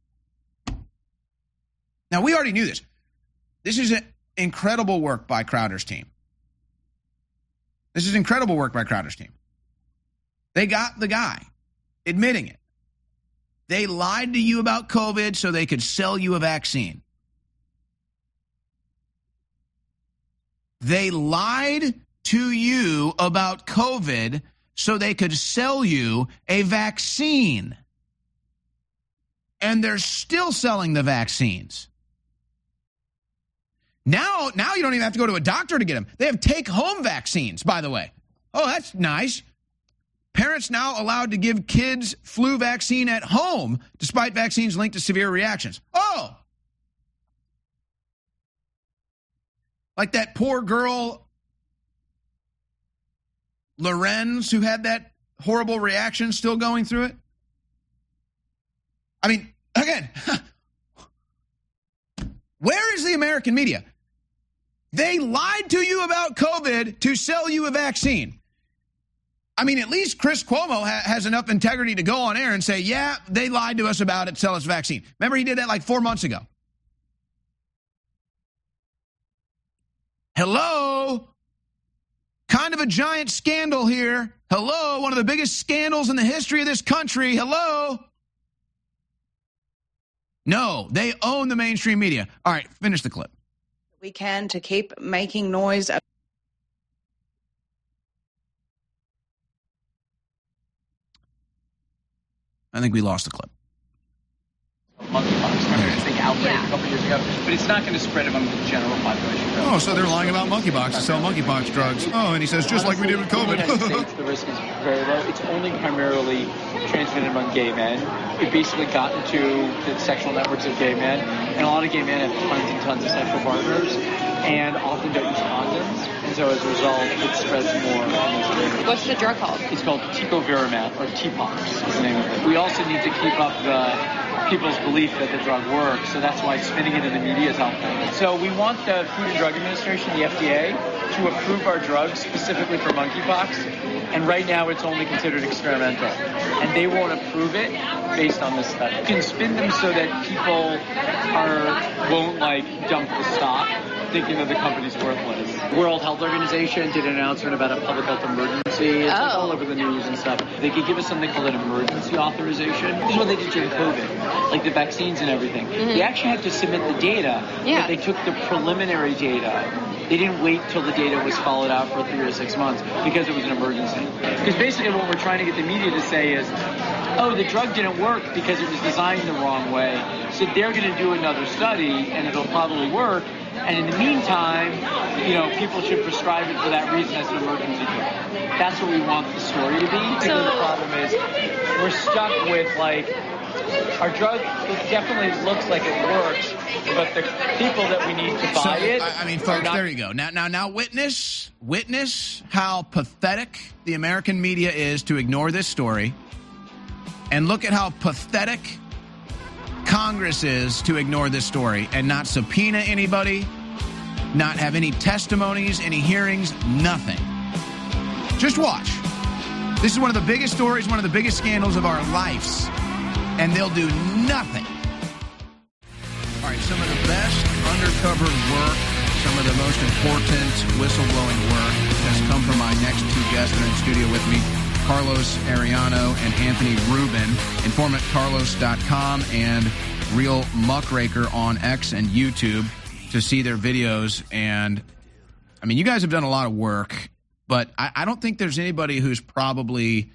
now we already knew this. This is incredible work by Crowder's team. This is incredible work by Crowder's team. They got the guy admitting it. They lied to you about COVID so they could sell you a vaccine. They lied to you about COVID so they could sell you a vaccine. And they're still selling the vaccines. Now, now you don't even have to go to a doctor to get them. They have take-home vaccines, by the way. Oh, that's nice. Parents now allowed to give kids flu vaccine at home, despite vaccines linked to severe reactions. Oh! Like that poor girl, Lorenz, who had that horrible reaction, still going through it. I mean, again, where is the American media? They lied to you about COVID to sell you a vaccine. I mean, at least Chris Cuomo ha- has enough integrity to go on air and say, yeah, they lied to us about it, sell us a vaccine. Remember, he did that like four months ago. Hello? Kind of a giant scandal here. Hello? One of the biggest scandals in the history of this country. Hello? No, they own the mainstream media. All right, finish the clip. We can to keep making noise. I think we lost the clip. Monkeypox, remember this big outbreak yeah. a couple years ago? But it's not going to spread among the general population. Oh, so they're lying about monkeypox to sell monkeypox drugs. Oh, and he says, just like we did with COVID. In the United States, the risk is very low. It's only primarily transmitted among gay men. It basically got into the sexual networks of gay men, and a lot of gay men have tons and tons of sexual partners, and often don't use condoms. And so as a result, it spreads more. What's the drug called? It's called tecovirimat, or T-Pox is the name of it. We also need to keep up the people's belief that the drug works, so that's why spinning it in the media is helpful. So we want the Food and Drug Administration, the F D A, to approve our drugs specifically for monkeypox, and right now it's only considered experimental, and they won't approve it based on this study. You can spin them so that people are won't like dump the stock, thinking that the company's worthless. World Health Organization did an announcement about a public health emergency. It's oh. like all over the news and stuff. They could give us something called an emergency authorization. This is what they did during COVID, like the vaccines and everything. Mm-hmm. They actually had to submit the data, yeah. but they took the preliminary data. They didn't wait till the data was followed out for three or six months because it was an emergency. Because basically what we're trying to get the media to say is, oh, the drug didn't work because it was designed the wrong way. So they're going to do another study and it'll probably work. And in the meantime, you know, people should prescribe it for that reason as an emergency drug. That's what we want the story to be. Because so, the problem is we're stuck with, like, our drug, it definitely looks like it works, but the people that we need to buy so, it. I mean, folks, not- there you go. Now, now, now, witness, witness how pathetic the American media is to ignore this story. And look at how pathetic Congress is to ignore this story and not subpoena anybody, not have any testimonies, any hearings, nothing. Just watch. This is one of the biggest stories, one of the biggest scandals of our lives, and they'll do nothing. All right, some of the best undercover work, some of the most important whistleblowing work has come from my next two guests that are in the studio with me, Carlos Ariano and Anthony Rubin, informant carlos dot com and Real Muckraker on X and YouTube to see their videos. And, I mean, you guys have done a lot of work, but I, I don't think there's anybody who's probably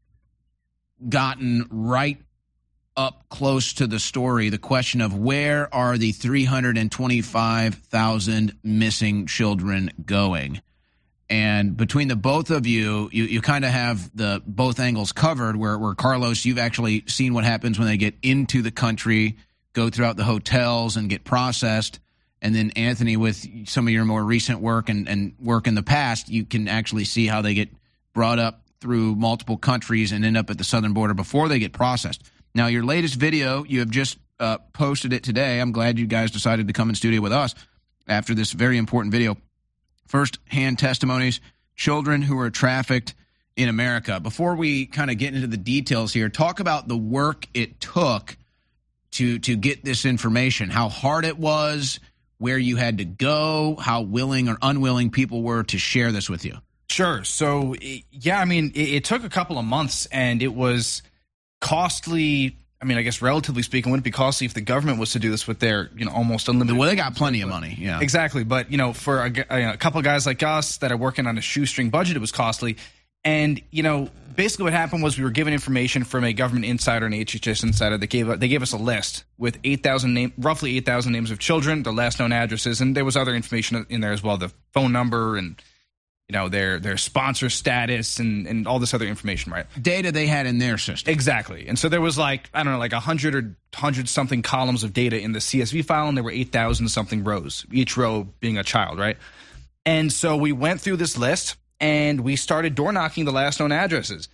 gotten right up close to the story, the question of where are the three hundred twenty-five thousand missing children going? And between the both of you, you, you kind of have the both angles covered where, where, Carlos, you've actually seen what happens when they get into the country, go throughout the hotels and get processed. And then, Anthony, with some of your more recent work and, and work in the past, you can actually see how they get brought up through multiple countries and end up at the southern border before they get processed. Now, your latest video, you have just uh, posted it today. I'm glad you guys decided to come in studio with us after this very important video. First-hand testimonies, children who are trafficked in America. Before we kind of get into the details here, talk about the work it took to to get this information, how hard it was, where you had to go, how willing or unwilling people were to share this with you. Sure. So, yeah, I mean, it, it took a couple of months, and it was costly I mean, I guess relatively speaking, wouldn't be costly if the government was to do this with their, you know, almost unlimited. Well, they got plenty of money, yeah. Exactly. But, you know, for a, a couple of guys like us that are working on a shoestring budget, it was costly. And, you know, basically what happened was we were given information from a government insider and H H S insider that gave they gave us a list with eight thousand name, roughly eight thousand names of children, their last known addresses, and there was other information in there as well, the phone number and, you know, their their sponsor status and, and all this other information, right? Data they had in their system. Exactly. And so there was like, I don't know, like one hundred or one hundred something columns of data in the C S V file, and there were eight thousand something rows, each row being a child, right? And so we went through this list, and we started door knocking the last known addresses.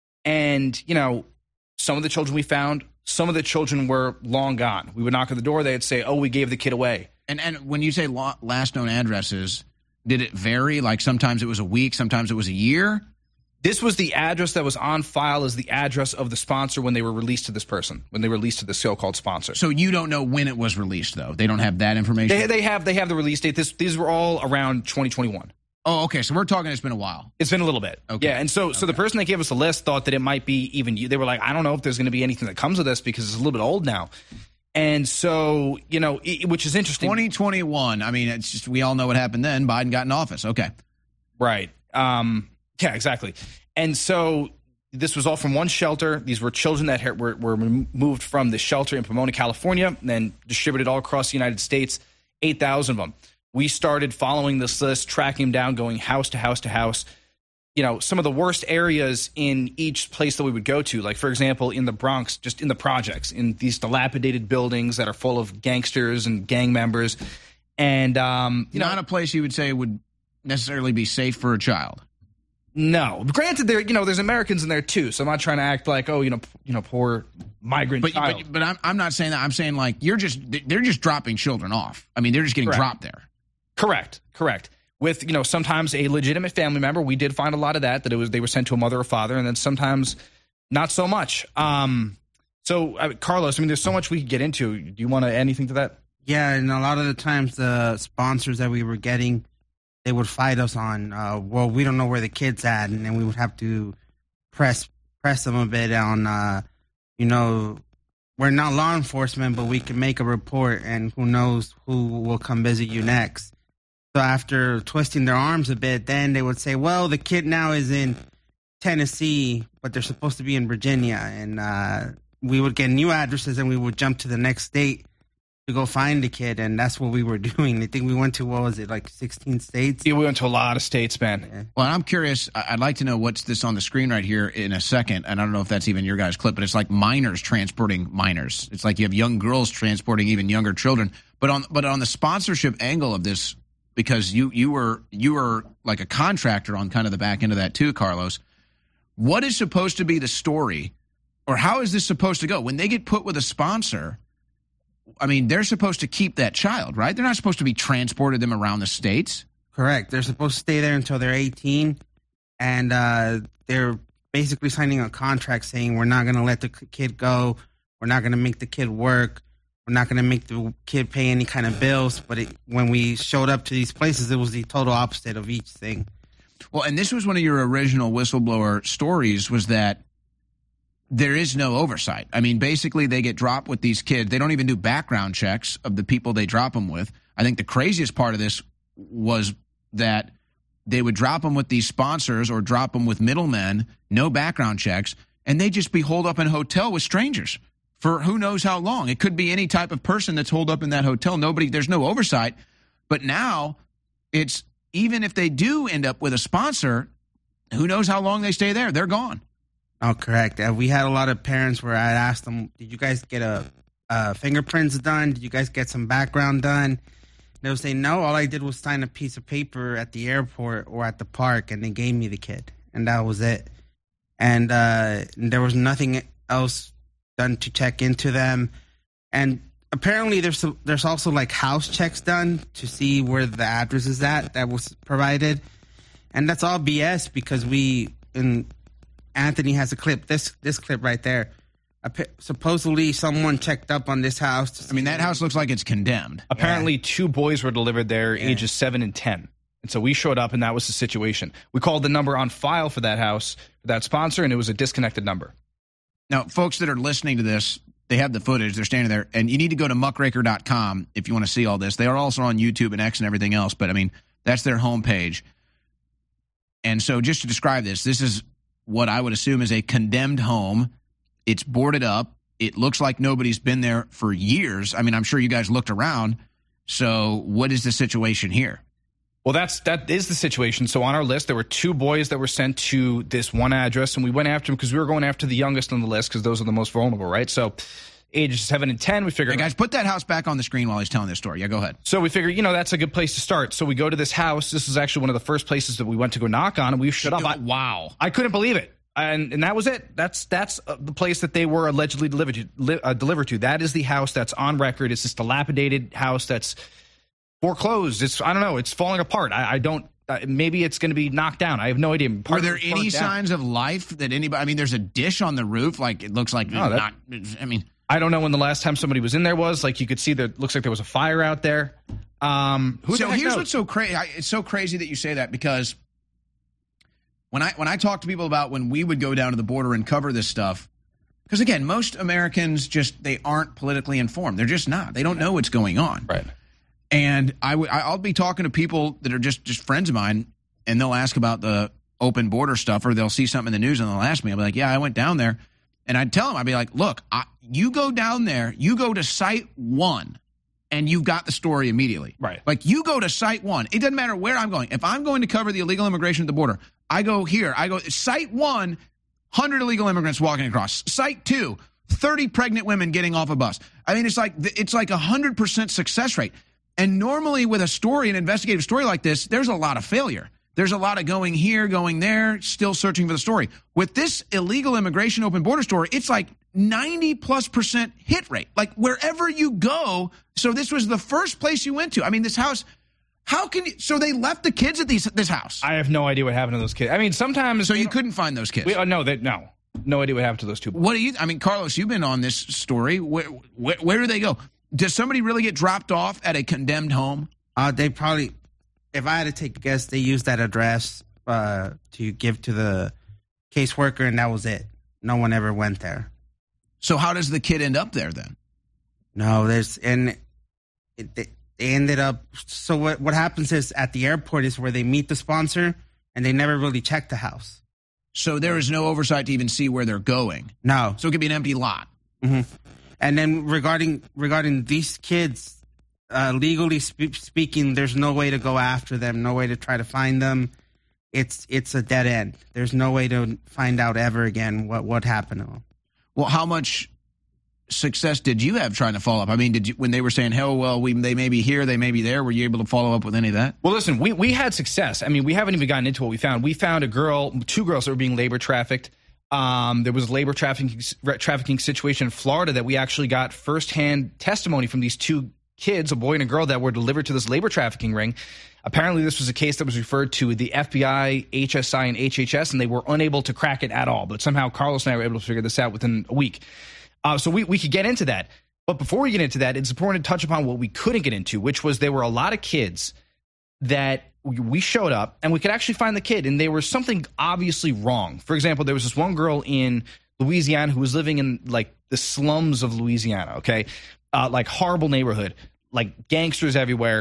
And, you know, some of the children we found, some of the children were long gone. We would knock on the door, they'd say, oh, we gave the kid away. And, and when you say last known addresses, did it vary? Like sometimes it was a week, sometimes it was a year? This was the address that was on file as the address of the sponsor when they were released to this person, when they were released to the so-called sponsor. So you don't know when it was released, though? They don't have that information? They, they have they have the release date. This, these were all around twenty twenty-one. Oh, okay. So we're talking it's been a while. It's been a little bit. Okay. Yeah, and so so okay. the person that gave us the list thought that it might be even – they were like, I don't know if there's going to be anything that comes of this because it's a little bit old now. And so, you know, it, which is interesting. twenty twenty-one. I mean, it's just we all know what happened then. Biden got in office. Okay. Right. Um, yeah, exactly. And so this was all from one shelter. These were children that were, were moved from the shelter in Pomona, California, and then distributed all across the United States, eight thousand of them. We started following this list, tracking them down, going house to house to house. You know, some of the worst areas in each place that we would go to, like, for example, in the Bronx, just in the projects, in these dilapidated buildings that are full of gangsters and gang members. And, um, you Not know, a place you would say would necessarily be safe for a child. No. Granted, there, you know, there's Americans in there, too, so I'm not trying to act like, oh, you know, you know, poor migrant but, child. But, but I'm, I'm not saying that. I'm saying, like, you're just, they're just dropping children off. I mean, they're just getting Correct. dropped there. Correct. Correct. With, you know, sometimes a legitimate family member. We did find a lot of that, that it was they were sent to a mother or father, and then sometimes not so much. Um, so, uh, Carlos, I mean, there's so much we could get into. Do you want to add anything to that? Yeah, and a lot of the times the sponsors that we were getting, they would fight us on, uh, well, we don't know where the kid's at, and then we would have to press press them a bit on, uh, you know, we're not law enforcement, but we can make a report, and who knows who will come visit you next. So after twisting their arms a bit, then they would say, well, the kid now is in Tennessee, but they're supposed to be in Virginia. And uh, we would get new addresses, and we would jump to the next state to go find the kid. And that's what we were doing. I think we went to, what was it, like sixteen states? Yeah, we went to a lot of states, man. Yeah. Well, I'm curious. I'd like to know what's this on the screen right here in a second. And I don't know if that's even your guys' clip, but it's like minors transporting minors. It's like you have young girls transporting even younger children. But on but on the sponsorship angle of this, because you you were you were like a contractor on kind of the back end of that too, Carlos. What is supposed to be the story, or how is this supposed to go? When they get put with a sponsor, I mean, they're supposed to keep that child, right? They're not supposed to be transported them around the states. Correct. They're supposed to stay there until they're eighteen, and uh, they're basically signing a contract saying we're not going to let the kid go, we're not going to make the kid work, we're not going to make the kid pay any kind of bills. But it, when we showed up to these places, it was the total opposite of each thing. Well, and this was one of your original whistleblower stories, was that there is no oversight. I mean, basically, they get dropped with these kids. They don't even do background checks of the people they drop them with. I think the craziest part of this was that they would drop them with these sponsors or drop them with middlemen, no background checks, and they'd just be holed up in a hotel with strangers for who knows how long. It could be any type of person that's holed up in that hotel. Nobody, there's no oversight. But now it's, even if they do end up with a sponsor, who knows how long they stay there? They're gone. Oh, correct. Uh, we had a lot of parents where I'd ask them, did you guys get a, a fingerprints done? Did you guys get some background done? They would say, no, all I did was sign a piece of paper at the airport or at the park, and they gave me the kid. And that was it. And uh, there was nothing else done to check into them. And apparently there's there's also like house checks done to see where the address is at that was provided. And that's all B S because we, and Anthony has a clip, this this clip right there. Supposedly someone checked up on this house. I mean, that house looks like it's condemned. Apparently yeah. two boys were delivered there, yeah. ages seven and ten. And so we showed up, and that was the situation. We called the number on file for that house, for that sponsor, and it was a disconnected number. Now, folks that are listening to this, they have the footage. They're standing there. And you need to go to muckraker dot com if you want to see all this. They are also on YouTube and X and everything else. But, I mean, that's their homepage. And so just to describe this, this is what I would assume is a condemned home. It's boarded up. It looks like nobody's been there for years. I mean, I'm sure you guys looked around. So what is the situation here? Well, that's that is the situation. So on our list, there were two boys that were sent to this one address, and we went after them because we were going after the youngest on the list because those are the most vulnerable, right? So ages seven and ten, we figured... Hey, guys, put that house back on the screen while he's telling this story. Yeah, go ahead. So we figured, you know, that's a good place to start. So we go to this house. This is actually one of the first places that we went to go knock on, and we shut up. I, wow. I couldn't believe it. And and that was it. That's that's the place that they were allegedly delivered to. Li, uh, delivered to. That is the house that's on record. It's this dilapidated house that's foreclosed. It's I don't know. It's falling apart. I, I don't. Uh, maybe it's going to be knocked down. I have no idea. Part Were there any signs of life that anybody? I mean, there's a dish on the roof. Like it looks like no, not. That, I mean, I don't know when the last time somebody was in there was. Like you could see that. Looks like there was a fire out there. Um, who so the heck here's knows? what's so crazy. It's so crazy that you say that because when I when I talk to people about when we would go down to the border and cover this stuff, because again, most Americans just they aren't politically informed. They're just not. They don't know what's going on. Right. And I w- I'll be talking to people that are just, just friends of mine, and they'll ask about the open border stuff, or they'll see something in the news and they'll ask me. I'll be like, yeah, I went down there. And I'd tell them, I'd be like, look, I, you go down there, you go to site one, and you've got the story immediately. Right. Like, you go to site one. It doesn't matter where I'm going. If I'm going to cover the illegal immigration at the border, I go here. I go, site one, one hundred illegal immigrants walking across. Site two, thirty pregnant women getting off a bus. I mean, it's like it's like a one hundred percent success rate. And normally with a story, an investigative story like this, there's a lot of failure. There's a lot of going here, going there, still searching for the story. With this illegal immigration open border story, it's like ninety plus percent hit rate. Like wherever you go. So this was the first place you went to. I mean, this house, how can you, so they left the kids at these, this house? I have no idea what happened to those kids. I mean, sometimes. So you couldn't find those kids? We, uh, no, they, no. No idea what happened to those two boys. What do you, I mean, Carlos, you've been on this story. Where, where, where do they go? Does somebody really get dropped off at a condemned home? Uh, they probably, if I had to take a guess, they used that address uh, to give to the caseworker, and that was it. No one ever went there. So how does the kid end up there then? No, there's, and it, they ended up, so what, what happens is at the airport is where they meet the sponsor, and they never really check the house. So there is no oversight to even see where they're going? No. So it could be an empty lot? Mm-hmm. And then regarding regarding these kids, uh, legally sp- speaking, there's no way to go after them, no way to try to find them. It's it's a dead end. There's no way to find out ever again what, what happened to them. Well, how much success did you have trying to follow up? I mean, did you when they were saying, hell, well, we they may be here, they may be there, were you able to follow up with any of that? Well, listen, we, we had success. I mean, we haven't even gotten into what we found. We found a girl, two girls that were being labor trafficked. Um, there was a labor trafficking trafficking situation in Florida that we actually got firsthand testimony from these two kids, a boy and a girl, that were delivered to this labor trafficking ring. Apparently, this was a case that was referred to the F B I, H S I, and H H S, and they were unable to crack it at all. But somehow Carlos and I were able to figure this out within a week. Uh, so we, we could get into that. But before we get into that, it's important to touch upon what we couldn't get into, which was there were a lot of kids that we showed up and we could actually find the kid, and there was something obviously wrong. For example, there was this one girl in Louisiana who was living in like the slums of Louisiana, okay? Uh, like horrible neighborhood, like gangsters everywhere.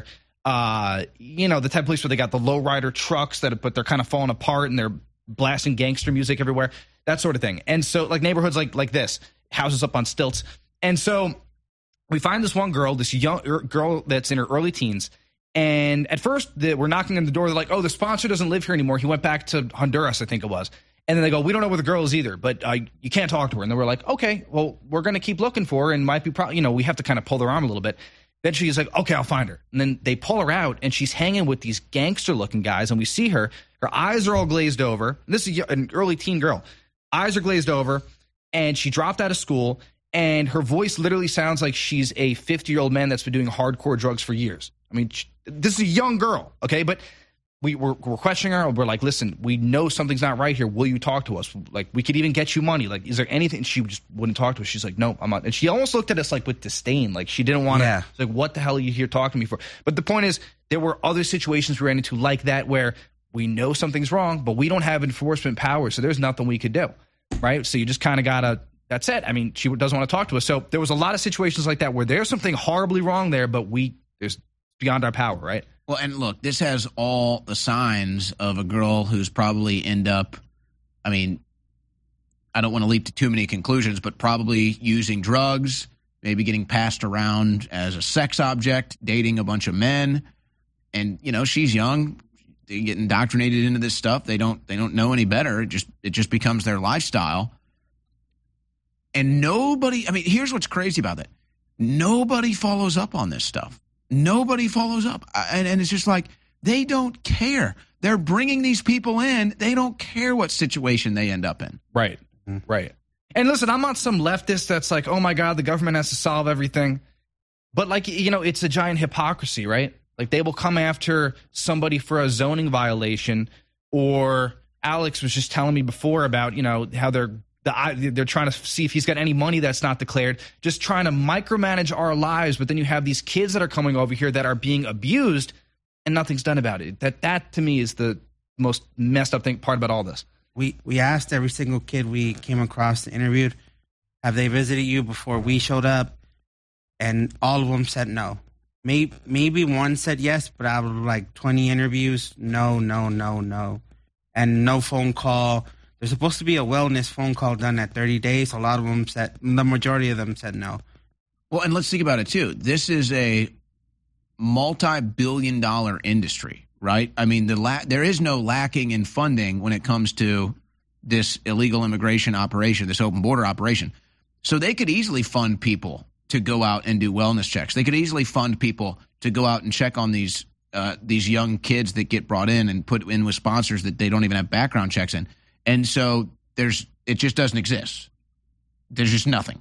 Uh, you know, the type of place where they got the lowrider trucks that, but they're kind of falling apart and they're blasting gangster music everywhere, that sort of thing. And so like neighborhoods like, like this, houses up on stilts. And so we find this one girl, this young girl that's in her early teens. And at first, the, we're knocking on the door. They're like, oh, the sponsor doesn't live here anymore. He went back to Honduras, I think it was. And then they go, we don't know where the girl is either, but uh, you can't talk to her. And then we're like, okay, well, we're going to keep looking for her, and might be, pro- you know, we have to kind of pull their arm a little bit. Then she's like, okay, I'll find her. And then they pull her out, and she's hanging with these gangster-looking guys, and we see her. Her eyes are all glazed over. This is an early teen girl. Eyes are glazed over, and she dropped out of school, and her voice literally sounds like she's a fifty-year-old man that's been doing hardcore drugs for years. I mean, this is a young girl, okay? But we, we're, we're questioning her. We're like, listen, we know something's not right here. Will you talk to us? Like, we could even get you money. Like, is there anything? She just wouldn't talk to us. She's like, no, I'm not. And she almost looked at us like with disdain. Like, she didn't want to. Yeah. Like, what the hell are you here talking to me for? But the point is, there were other situations we ran into like that where we know something's wrong, but we don't have enforcement power, so there's nothing we could do, right? So you just kind of got to that's it. I mean, she doesn't want to talk to us. So there was a lot of situations like that where there's something horribly wrong there, but we there's beyond our power, right? Well, and look, this has all the signs of a girl who's probably end up, I mean, I don't want to leap to too many conclusions, but probably using drugs, maybe getting passed around as a sex object, dating a bunch of men. And, you know, she's young. They get indoctrinated into this stuff. They don't they don't know any better. It just it just becomes their lifestyle. And nobody, I mean, here's what's crazy about that. Nobody follows up on this stuff. Nobody follows up. And, and it's just like, they don't care. They're bringing these people in. They don't care what situation they end up in. Right. Mm-hmm. Right. And listen, I'm not some leftist that's like, oh, my God, the government has to solve everything. But, like, you know, it's a giant hypocrisy, right? Like, they will come after somebody for a zoning violation, or Alex was just telling me before about, you know, how they're the, they're trying to see if he's got any money that's not declared, just trying to micromanage our lives. But then you have these kids that are coming over here that are being abused, and nothing's done about it. That, that to me, is the most messed up thing part about all this. We we asked every single kid we came across and interviewed, have they visited you before we showed up? And all of them said no. Maybe, maybe one said yes, but out of like twenty interviews, no, no, no, no. And no phone call. There's supposed to be a wellness phone call done at thirty days. A lot of them said, the majority of them said no. Well, and let's think about it too. This is a multi-billion dollar industry. Right? I mean, the la- there is no lacking in funding when it comes to this illegal immigration operation, this open border operation. So they could easily fund people to go out and do wellness checks. They could easily fund people to go out and check on these uh, these young kids that get brought in and put in with sponsors that they don't even have background checks in. And so there's it just doesn't exist. There's just nothing.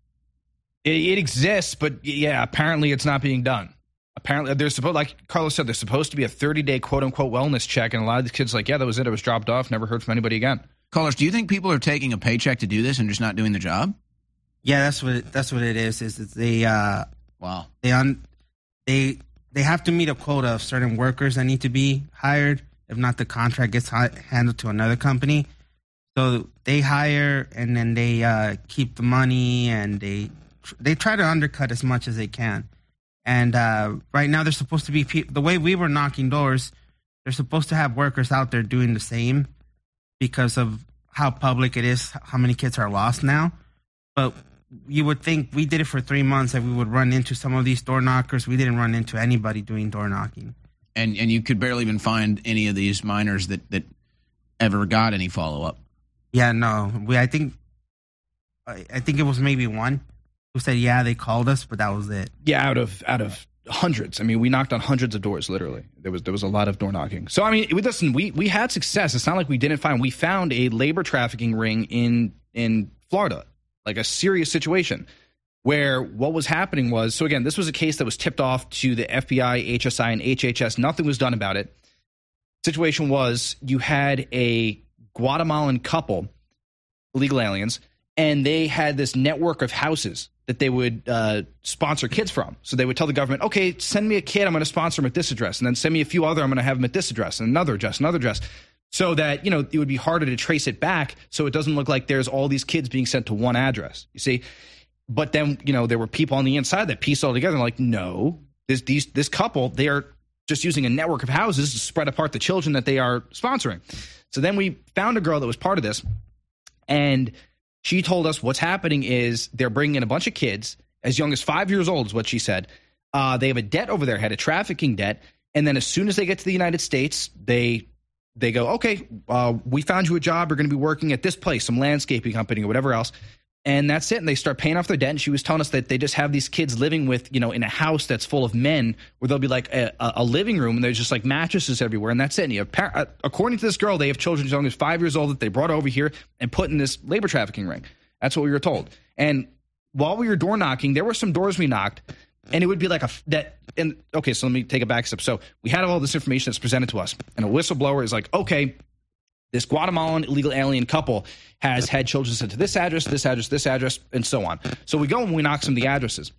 It, it exists, but yeah, apparently it's not being done. Apparently, there's supposed, like Carlos said, there's supposed to be a thirty-day quote-unquote wellness check, and a lot of the kids are like, yeah, that was it. It was dropped off. Never heard from anybody again. Carlos, do you think people are taking a paycheck to do this and just not doing the job? Yeah, that's what it, that's what it is. Is that they uh, wow they un, they they have to meet a quota of certain workers that need to be hired. If not, the contract gets hi- handled to another company. So they hire, and then they uh, keep the money, and they they try to undercut as much as they can. And uh, right now, there's supposed to be people, the way we were knocking doors, they're supposed to have workers out there doing the same because of how public it is, how many kids are lost now. But you would think we did it for three months that we would run into some of these door knockers. We didn't run into anybody doing door knocking. And and you could barely even find any of these minors that, that ever got any follow up. Yeah, no. We I think I, I think it was maybe one who said, yeah, they called us, but that was it. Yeah, out of out of hundreds. I mean, we knocked on hundreds of doors, literally. There was there was a lot of door knocking. So, I mean, listen, we, we had success. It's not like we didn't find. We found a labor trafficking ring in in Florida, like a serious situation where what was happening was, so again, this was a case that was tipped off to the F B I, H S I, and H H S. Nothing was done about it. Situation was you had a Guatemalan couple, illegal aliens, and they had this network of houses that they would uh, sponsor kids from. So they would tell the government, okay, send me a kid, I'm going to sponsor him at this address. And then send me a few other, I'm going to have them at this address, and another address, another address. So that, you know, it would be harder to trace it back so it doesn't look like there's all these kids being sent to one address, you see. But then, you know, there were people on the inside that pieced it all together and like, no, this, these, this couple, they are just using a network of houses to spread apart the children that they are sponsoring. So then we found a girl that was part of this, and she told us what's happening is they're bringing in a bunch of kids as young as five years old is what she said. Uh, they have a debt over their head, a trafficking debt. And then as soon as they get to the United States, they they go, okay, uh, we found you a job. You're going to be working at this place, some landscaping company or whatever else. And that's it. And they start paying off their debt. And she was telling us that they just have these kids living with, you know, in a house that's full of men where there'll be like a, a living room and there's just like mattresses everywhere. And that's it. And you have, according to this girl, they have children as young as five years old that they brought over here and put in this labor trafficking ring. That's what we were told. And while we were door knocking, there were some doors we knocked, and it would be like a that. And okay, so let me take a back step. So we had all this information that's presented to us, and a whistleblower is like, okay, this Guatemalan illegal alien couple has had children sent to this address, this address, this address, and so on. So we go and we knock some of the addresses.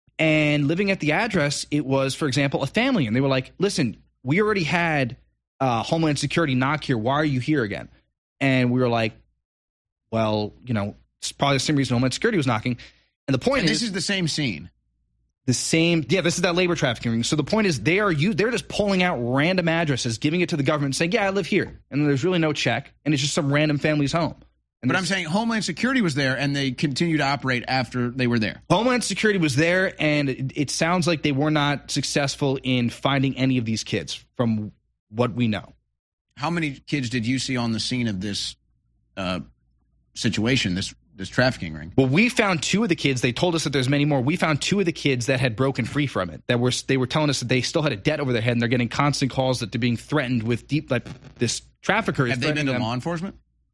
And living at the address, it was, for example, a family. And they were like, listen, we already had uh, Homeland Security knock here. Why are you here again? And we were like, well, you know, It's probably the same reason Homeland Security was knocking. And the point and is, this is the same scene. The same, yeah, this is that labor trafficking ring. So the point is, they are you. They're just pulling out random addresses, giving it to the government, saying, "Yeah, I live here," and there's really no check, and it's just some random family's home. And but I'm saying Homeland Security was there, and they continued to operate after they were there. Homeland Security was there, and it, it sounds like they were not successful in finding any of these kids, from what we know. How many kids did you see on the scene of this uh, situation, this this trafficking ring? Well, we found two of the kids. They told us that there's many more. We found two of the kids that had broken free from it. That were they were telling us that they still had a debt over their head, and they're getting constant calls that they're being threatened with deep, like this trafficker. Have they been to them. law enforcement?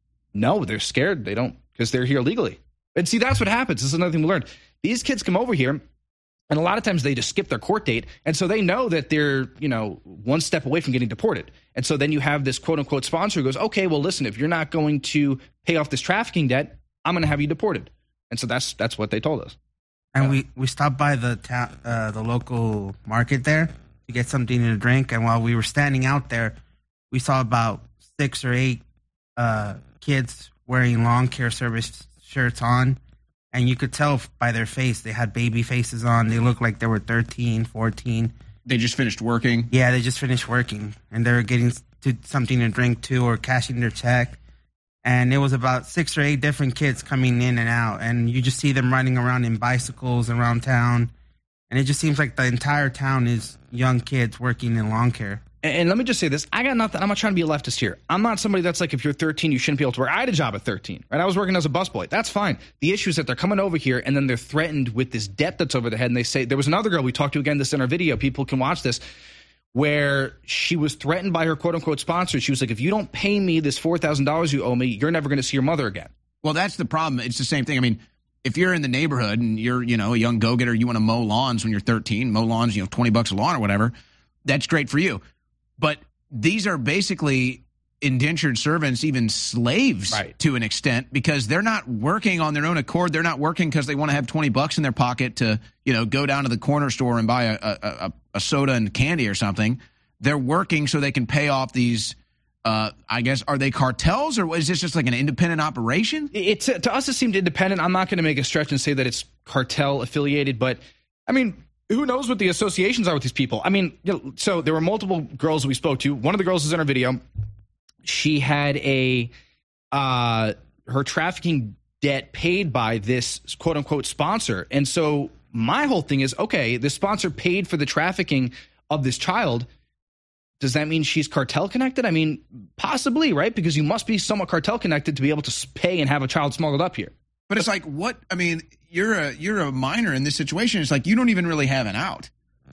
No, they're scared. They don't, because they're here legally. And see, that's what happens. This is another thing we learned. These kids come over here, and a lot of times they just skip their court date, and so they know that they're, you know, one step away from getting deported. And so then you have this quote-unquote sponsor who goes, okay, well, listen, if you're not going to pay off this trafficking debt, I'm going to have you deported. And so that's that's what they told us. And we, we stopped by the ta- uh, the local market there to get something to drink, and while we were standing out there, we saw about six or eight uh, kids wearing lawn care service shirts on, and you could tell by their face they had baby faces on. They looked like they were thirteen, fourteen. They just finished working? Yeah, they just finished working, and they were getting to something to drink too, or cashing their check. And it was about six or eight different kids coming in and out, and you just see them riding around in bicycles around town, and it just seems like the entire town is young kids working in lawn care. And, and let me just say this. I got nothing. I'm not trying to be a leftist here. I'm not somebody that's like, if you're thirteen, you shouldn't be able to work. I had a job at thirteen, right? I was working as a busboy. That's fine. The issue is that they're coming over here, and then they're threatened with this debt that's over their head, and they say, there was another girl we talked to, again, this in our video, people can watch this, where she was threatened by her quote-unquote sponsor. She was like, if you don't pay me this four thousand dollars you owe me, you're never going to see your mother again. Well, that's the problem. It's the same thing. I mean, if you're in the neighborhood and you're, you know, a young go-getter, you want to mow lawns when you're thirteen, mow lawns, you know, twenty bucks a lawn or whatever, that's great for you. But these are basically indentured servants, even slaves, right, to an extent, because they're not working on their own accord. They're not working because they want to have twenty bucks in their pocket to, you know, go down to the corner store and buy a, a, a, a soda and candy or something. They're working so they can pay off these, uh, I guess, are they cartels, or is this just like an independent operation? It's to us, it seemed independent. I'm not going to make a stretch and say that it's cartel affiliated, but I mean, who knows what the associations are with these people? I mean, you know, so there were multiple girls we spoke to. One of the girls is in our video. She had a uh, her trafficking debt paid by this quote unquote sponsor. And so my whole thing is, okay, the sponsor paid for the trafficking of this child. Does that mean she's cartel connected? I mean, possibly, right? Because you must be somewhat cartel connected to be able to pay and have a child smuggled up here. But it's like, what? I mean, you're a you're a minor in this situation. It's like you don't even really have an out.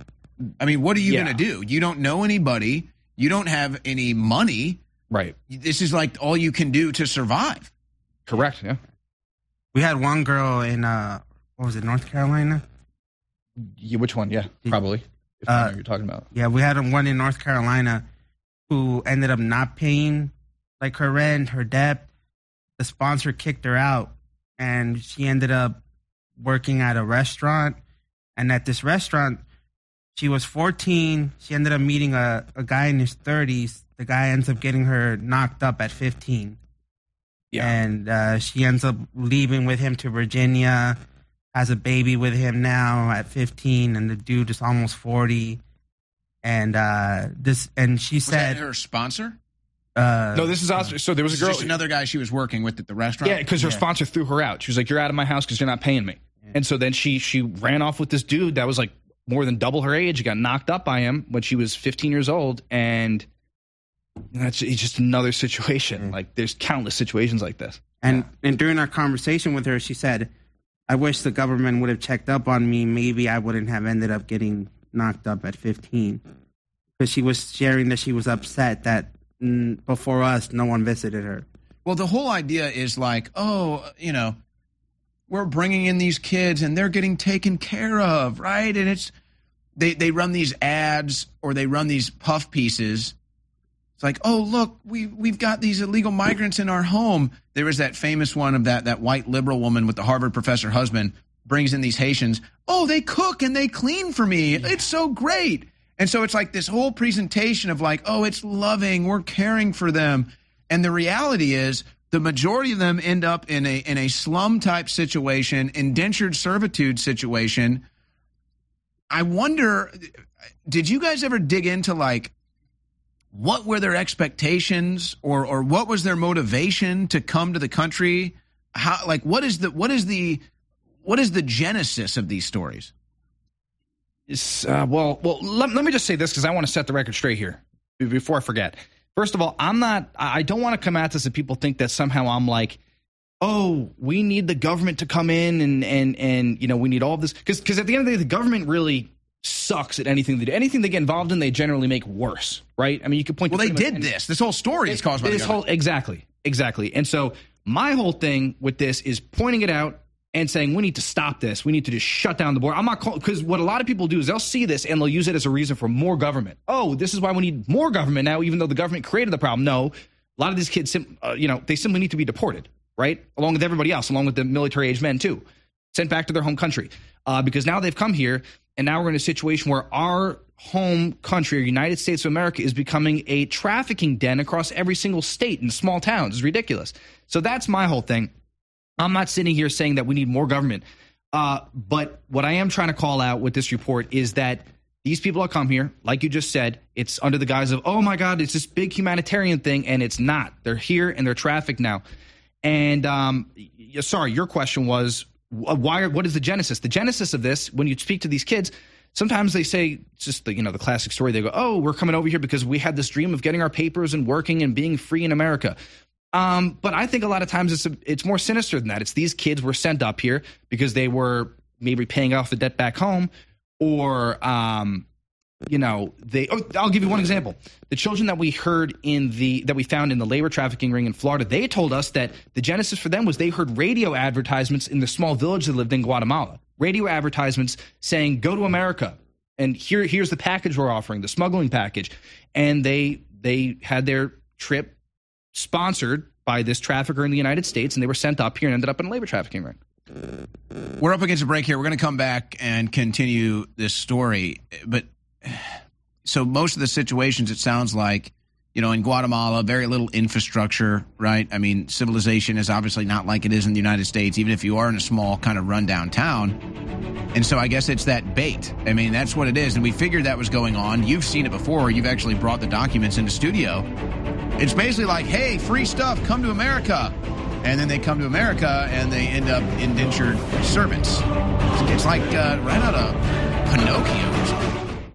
I mean, what are you yeah. going to do? You don't know anybody. You don't have any money. Right. This is like all you can do to survive. Correct. Yeah. We had one girl in, uh, what was it, North Carolina? Yeah, which one? Yeah, probably. If I know what you're talking about. Yeah, we had one in North Carolina who ended up not paying like her rent, her debt. The sponsor kicked her out, and she ended up working at a restaurant. And at this restaurant, she was fourteen. She ended up meeting a, a guy in his thirties. The guy ends up getting her knocked up at fifteen. Yeah. And uh, she ends up leaving with him to Virginia, has a baby with him now at fifteen, and the dude is almost forty. And uh, this, and she was said, that her sponsor? Uh, no, this is also, so there was a girl, just another guy she was working with at the restaurant. Yeah, because her yeah. sponsor threw her out. She was like, "You're out of my house because you're not paying me." Yeah. And so then she she ran off with this dude that was like more than double her age. She got knocked up by him when she was fifteen years old, and that's it's just another situation. Mm. Like there's countless situations like this. And yeah. and during our conversation with her, she said, "I wish the government would have checked up on me. Maybe I wouldn't have ended up getting knocked up at fifteen." Because she was sharing that she was upset that mm, before us, no one visited her. Well, the whole idea is like, oh, you know, we're bringing in these kids and they're getting taken care of, right? And it's they they run these ads or they run these puff pieces. It's like, oh, look, we, we've got these illegal migrants in our home. There was that famous one of that, that white liberal woman with the Harvard professor husband brings in these Haitians. Oh, they cook and they clean for me. Yeah. It's so great. And so it's like this whole presentation of like, oh, it's loving. We're caring for them. And the reality is the majority of them end up in a in a slum type situation, indentured servitude situation. I wonder, did you guys ever dig into like what were their expectations or or what was their motivation to come to the country? How like what is the what is the what is the genesis of these stories? Uh, well, well, let, let me just say this because I want to set the record straight here before I forget. First of all, I'm not, I don't want to come at this and people think that somehow I'm like, oh, we need the government to come in and, and, and you know, we need all of this. Because because at the end of the day, the government really sucks at anything they do. Anything they get involved in, they generally make worse, right? I mean, you could point well, to... Well, they did this. This whole story is caused by the government. Whole, exactly, exactly. And so my whole thing with this is pointing it out and saying, we need to stop this. We need to just shut down the border. I'm not calling, because what a lot of people do is they'll see this and they'll use it as a reason for more government. Oh, this is why we need more government now, even though the government created the problem. No, a lot of these kids, uh, you know, they simply need to be deported, right? Along with everybody else, along with the military-aged men too, sent back to their home country. Uh, because now they've come here, and now we're in a situation where our home country, or United States of America, is becoming a trafficking den across every single state in small towns. It's ridiculous. So that's my whole thing. I'm not sitting here saying that we need more government. Uh, but what I am trying to call out with this report is that these people that come here, like you just said, it's under the guise of, oh, my God, it's this big humanitarian thing. And it's not. They're here and they're trafficked now. And um, sorry, your question was, why? What is the genesis? The genesis of this, when you speak to these kids, sometimes they say, it's just the, you know, the classic story. They go, oh, we're coming over here because we had this dream of getting our papers and working and being free in America. Um, but I think a lot of times it's a, it's more sinister than that. It's these kids were sent up here because they were maybe paying off the debt back home, or um, you know, they. Oh, I'll give you one example. The children that we heard in the that we found in the labor trafficking ring in Florida, they told us that the genesis for them was they heard radio advertisements in the small village they lived in, Guatemala. Radio advertisements saying, "Go to America, and here here's the package we're offering, the smuggling package," and they they had their trip sponsored by this trafficker in the United States, and they were sent up here and ended up in a labor trafficking ring. We're up against a break here. We're going to come back and continue this story. But so most of the situations, it sounds like, you know, in Guatemala, very little infrastructure, right? I mean, civilization is obviously not like it is in the United States, even if you are in a small kind of rundown town. And so I guess it's that bait. I mean, that's what it is. And we figured that was going on. You've seen it before. You've actually brought the documents into studio. It's basically like, hey, free stuff, come to America. And then they come to America and they end up indentured servants. It's like uh, right out of Pinocchio or something.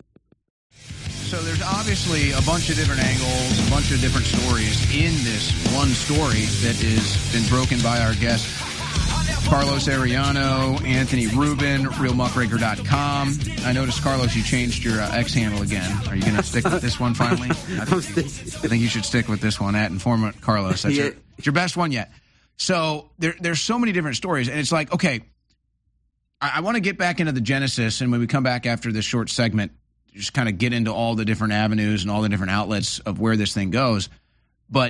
So there's obviously a bunch of different angles, a bunch of different stories in this one story that has been broken by our guest, Carlos Arellano, Anthony Rubin, real muckraker dot com. I noticed, Carlos, you changed your uh, X handle again. Are you going to stick with this one finally? I think, I think you should stick with this one, at Informant Carlos. That's yeah. your, it's your best one yet. So there, there's so many different stories, and it's like, okay, I, I want to get back into the genesis, and when we come back after this short segment, just kind of get into all the different avenues and all the different outlets of where this thing goes. But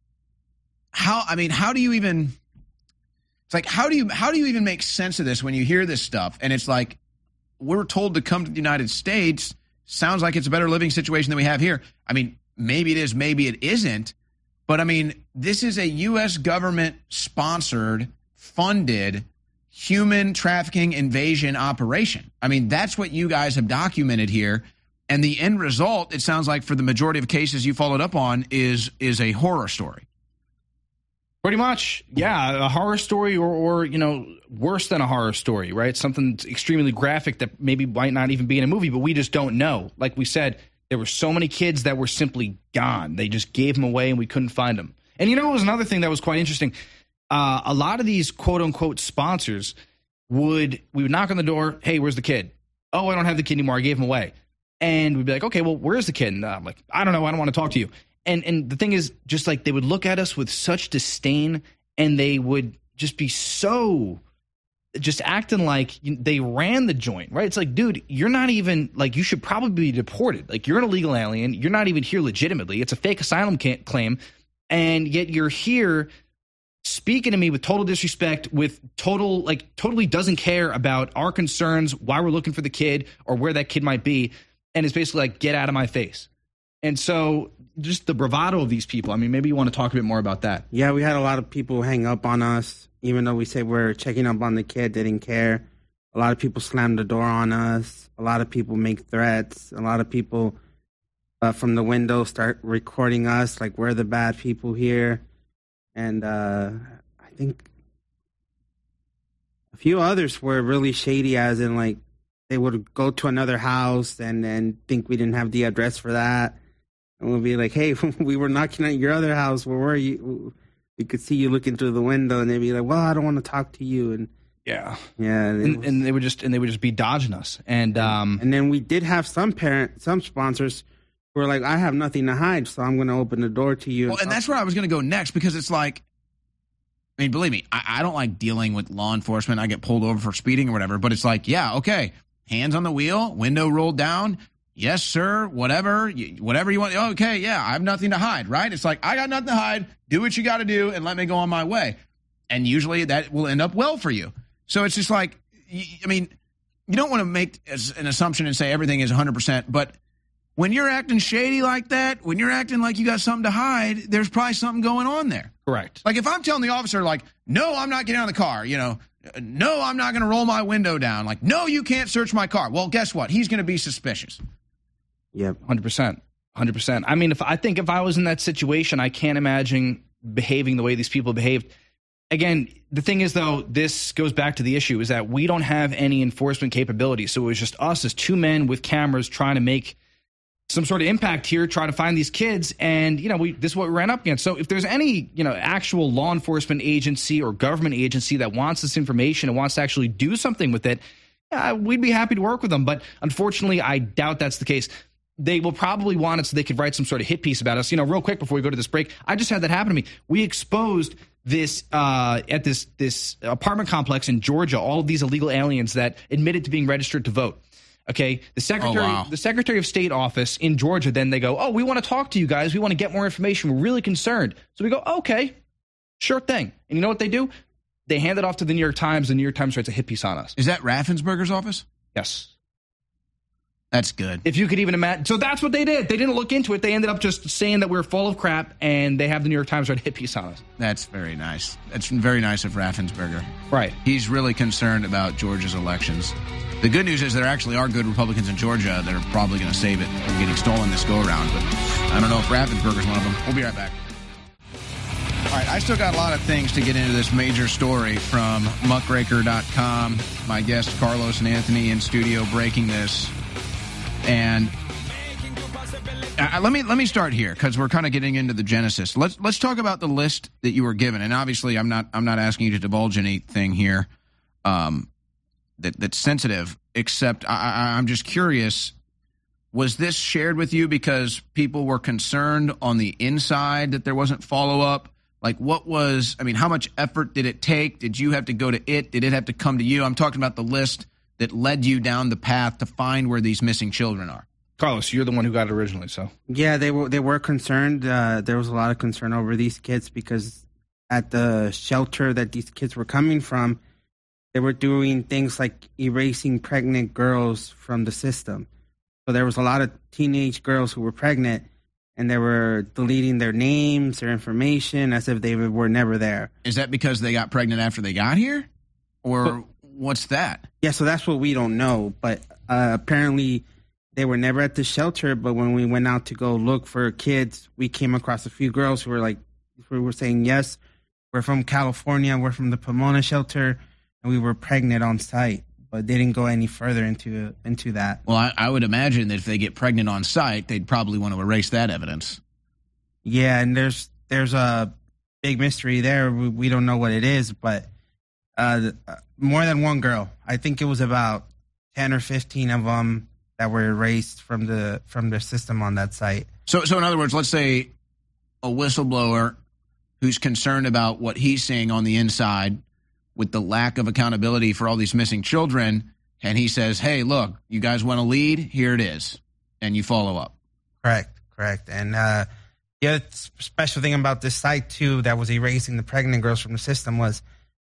how, I mean, how do you even... It's like, how do you how do you even make sense of this when you hear this stuff? And it's like, we're told to come to the United States. Sounds like it's a better living situation than we have here. I mean, maybe it is, maybe it isn't. But, I mean, this is a U S government-sponsored, funded, human trafficking invasion operation. I mean, that's what you guys have documented here. And the end result, it sounds like, for the majority of cases you followed up on, is is a horror story. Pretty much, yeah, a horror story, or, or, you know, worse than a horror story, right? Something extremely graphic that maybe might not even be in a movie, but we just don't know. Like we said, there were so many kids that were simply gone. They just gave them away and we couldn't find them. And, you know, it was another thing that was quite interesting. Uh, a lot of these quote-unquote sponsors would, we would knock on the door, hey, where's the kid? Oh, I don't have the kid anymore. I gave him away. And we'd be like, okay, well, where's the kid? And I'm like, I don't know. I don't want to talk to you. And and the thing is, just like they would look at us with such disdain, and they would just be so just acting like they ran the joint, right? It's like, dude, you're not even, like, you should probably be deported. Like, you're an illegal alien. You're not even here legitimately. It's a fake asylum claim. And yet you're here speaking to me with total disrespect, with total, like, totally doesn't care about our concerns, why we're looking for the kid or where that kid might be. And it's basically like, get out of my face. And so just the bravado of these people. I mean, maybe you want to talk a bit more about that. Yeah, we had a lot of people hang up on us, even though we say we're checking up on the kid, they didn't care. A lot of people slammed the door on us. A lot of people make threats. A lot of people uh, from the window start recording us like we're the bad people here. And uh, I think a few others were really shady, as in like they would go to another house and then think we didn't have the address for that. And we'll be like, hey, we were knocking at your other house. Where were you? We could see you looking through the window, and they'd be like, well, I don't want to talk to you. And yeah, yeah, and, was, and they would just and they would just be dodging us. And um, and then we did have some parent, some sponsors who were like, I have nothing to hide, so I'm going to open the door to you. Well, and that's where I was going to go next, because it's like, I mean, believe me, I, I don't like dealing with law enforcement. I get pulled over for speeding or whatever, but it's like, yeah, okay, hands on the wheel, window rolled down. Yes, sir, whatever, whatever you want. Okay, yeah, I have nothing to hide, right? It's like, I got nothing to hide. Do what you got to do and let me go on my way. And usually that will end up well for you. So it's just like, I mean, you don't want to make an assumption and say everything is one hundred percent, but when you're acting shady like that, when you're acting like you got something to hide, there's probably something going on there. Correct. Like if I'm telling the officer, like, no, I'm not getting out of the car, you know, no, I'm not going to roll my window down. Like, no, you can't search my car. Well, guess what? He's going to be suspicious. Yep. one hundred percent. one hundred percent. I mean, if I think if I was in that situation, I can't imagine behaving the way these people behaved. Again, the thing is, though, this goes back to the issue is that we don't have any enforcement capability. So it was just us as two men with cameras trying to make some sort of impact here, trying to find these kids. And, you know, we this is what we ran up against. So if there's any, you know, actual law enforcement agency or government agency that wants this information and wants to actually do something with it, uh, we'd be happy to work with them. But unfortunately, I doubt that's the case. They will probably want it so they could write some sort of hit piece about us. You know, real quick before we go to this break, I just had that happen to me. We exposed this uh, at this this apartment complex in Georgia, all of these illegal aliens that admitted to being registered to vote. Okay, the secretary, oh, wow. the Secretary of State office in Georgia, then they go, oh, we want to talk to you guys. We want to get more information. We're really concerned. So we go, okay, sure thing. And you know what they do? They hand it off to the New York Times. The New York Times writes a hit piece on us. Is that Raffensperger's office? Yes. That's good. If you could even imagine. So that's what they did. They didn't look into it. They ended up just saying that we're full of crap, and they have the New York Times write a hit piece on us. That's very nice. That's very nice of Raffensperger. Right. He's really concerned about Georgia's elections. The good news is there actually are good Republicans in Georgia that are probably going to save it from getting stolen this go-around, but I don't know if Raffensperger's one of them. We'll be right back. All right, I still got a lot of things to get into this major story from muckraker dot com. My guests, Carlos and Anthony, in studio breaking this. And uh, let me let me start here because we're kind of getting into the genesis. Let's let's talk about the list that you were given. And obviously, I'm not I'm not asking you to divulge anything here um, that that's sensitive. Except I, I, I'm just curious: was this shared with you because people were concerned on the inside that there wasn't follow up? Like, what was? I mean, how much effort did it take? Did you have to go to it? Did it have to come to you? I'm talking about the list that led you down the path to find where these missing children are. Carlos, you're the one who got it originally, so. Yeah, they were they were concerned. Uh, there was a lot of concern over these kids because at the shelter that these kids were coming from, they were doing things like erasing pregnant girls from the system. So there was a lot of teenage girls who were pregnant, and they were deleting their names, their information, as if they were never there. Is that because they got pregnant after they got here? Or... But, what's that? Yeah, so that's what we don't know. But uh, apparently they were never at the shelter. But when we went out to go look for kids, we came across a few girls who were like, who were saying, yes, we're from California. We're from the Pomona shelter. And we were pregnant on site. But they didn't go any further into into that. Well, I, I would imagine that if they get pregnant on site, they'd probably want to erase that evidence. Yeah, and there's there's a big mystery there. We, we don't know what it is, but uh, more than one girl. I think it was about ten or fifteen of them that were erased from the from the system on that site. So, so in other words, let's say a whistleblower who's concerned about what he's seeing on the inside with the lack of accountability for all these missing children, and he says, hey, look, you guys want a lead? Here it is. And you follow up. Correct, correct. And uh, the other special thing about this site, too, that was erasing the pregnant girls from the system was,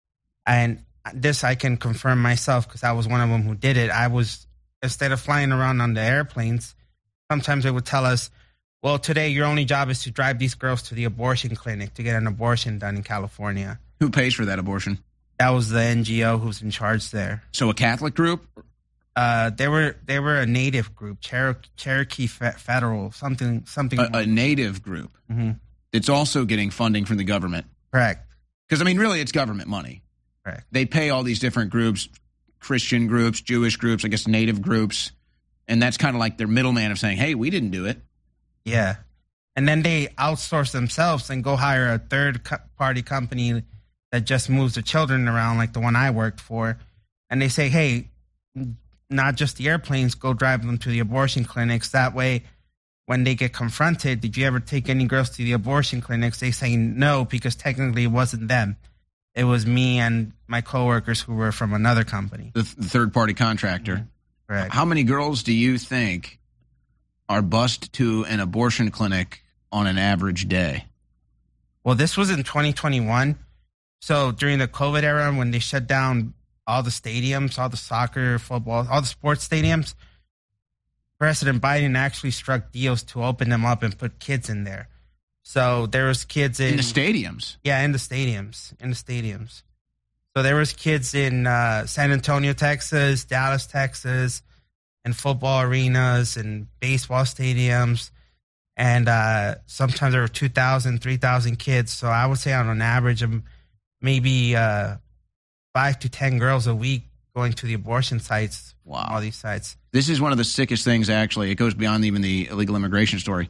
and this I can confirm myself because I was one of them who did it, I was, instead of flying around on the airplanes, sometimes they would tell us, well, today your only job is to drive these girls to the abortion clinic to get an abortion done in California. Who pays for that abortion? That was the N G O who's in charge there. So a Catholic group? Uh, they were they were a native group, Cherokee, Cherokee Federal, something something. A, a native group. Mm-hmm. It's also getting funding from the government. Correct. Because, I mean, really, it's government money. Correct. They pay all these different groups, Christian groups, Jewish groups, I guess native groups, and that's kind of like their middleman of saying, hey, we didn't do it. Yeah. And then they outsource themselves and go hire a third-party company that just moves the children around, like the one I worked for. And they say, hey, not just the airplanes, go drive them to the abortion clinics. That way, when they get confronted, did you ever take any girls to the abortion clinics? They say no, because technically it wasn't them. It was me and my coworkers who were from another company. The, th- the third-party contractor. Mm-hmm. Right. How many girls do you think are bused to an abortion clinic on an average day? Well, this was in twenty twenty-one. So during the COVID era, when they shut down all the stadiums, all the soccer, football, all the sports stadiums, President Biden actually struck deals to open them up and put kids in there. So there was kids in, in the stadiums. Yeah, in the stadiums, in the stadiums. So there was kids in uh, San Antonio, Texas, Dallas, Texas, and football arenas and baseball stadiums. And uh, sometimes there were two thousand, three thousand kids. So I would say on an average of maybe uh, five to ten girls a week going to the abortion sites. Wow. All these sites. This is one of the sickest things, actually. It goes beyond even the illegal immigration story.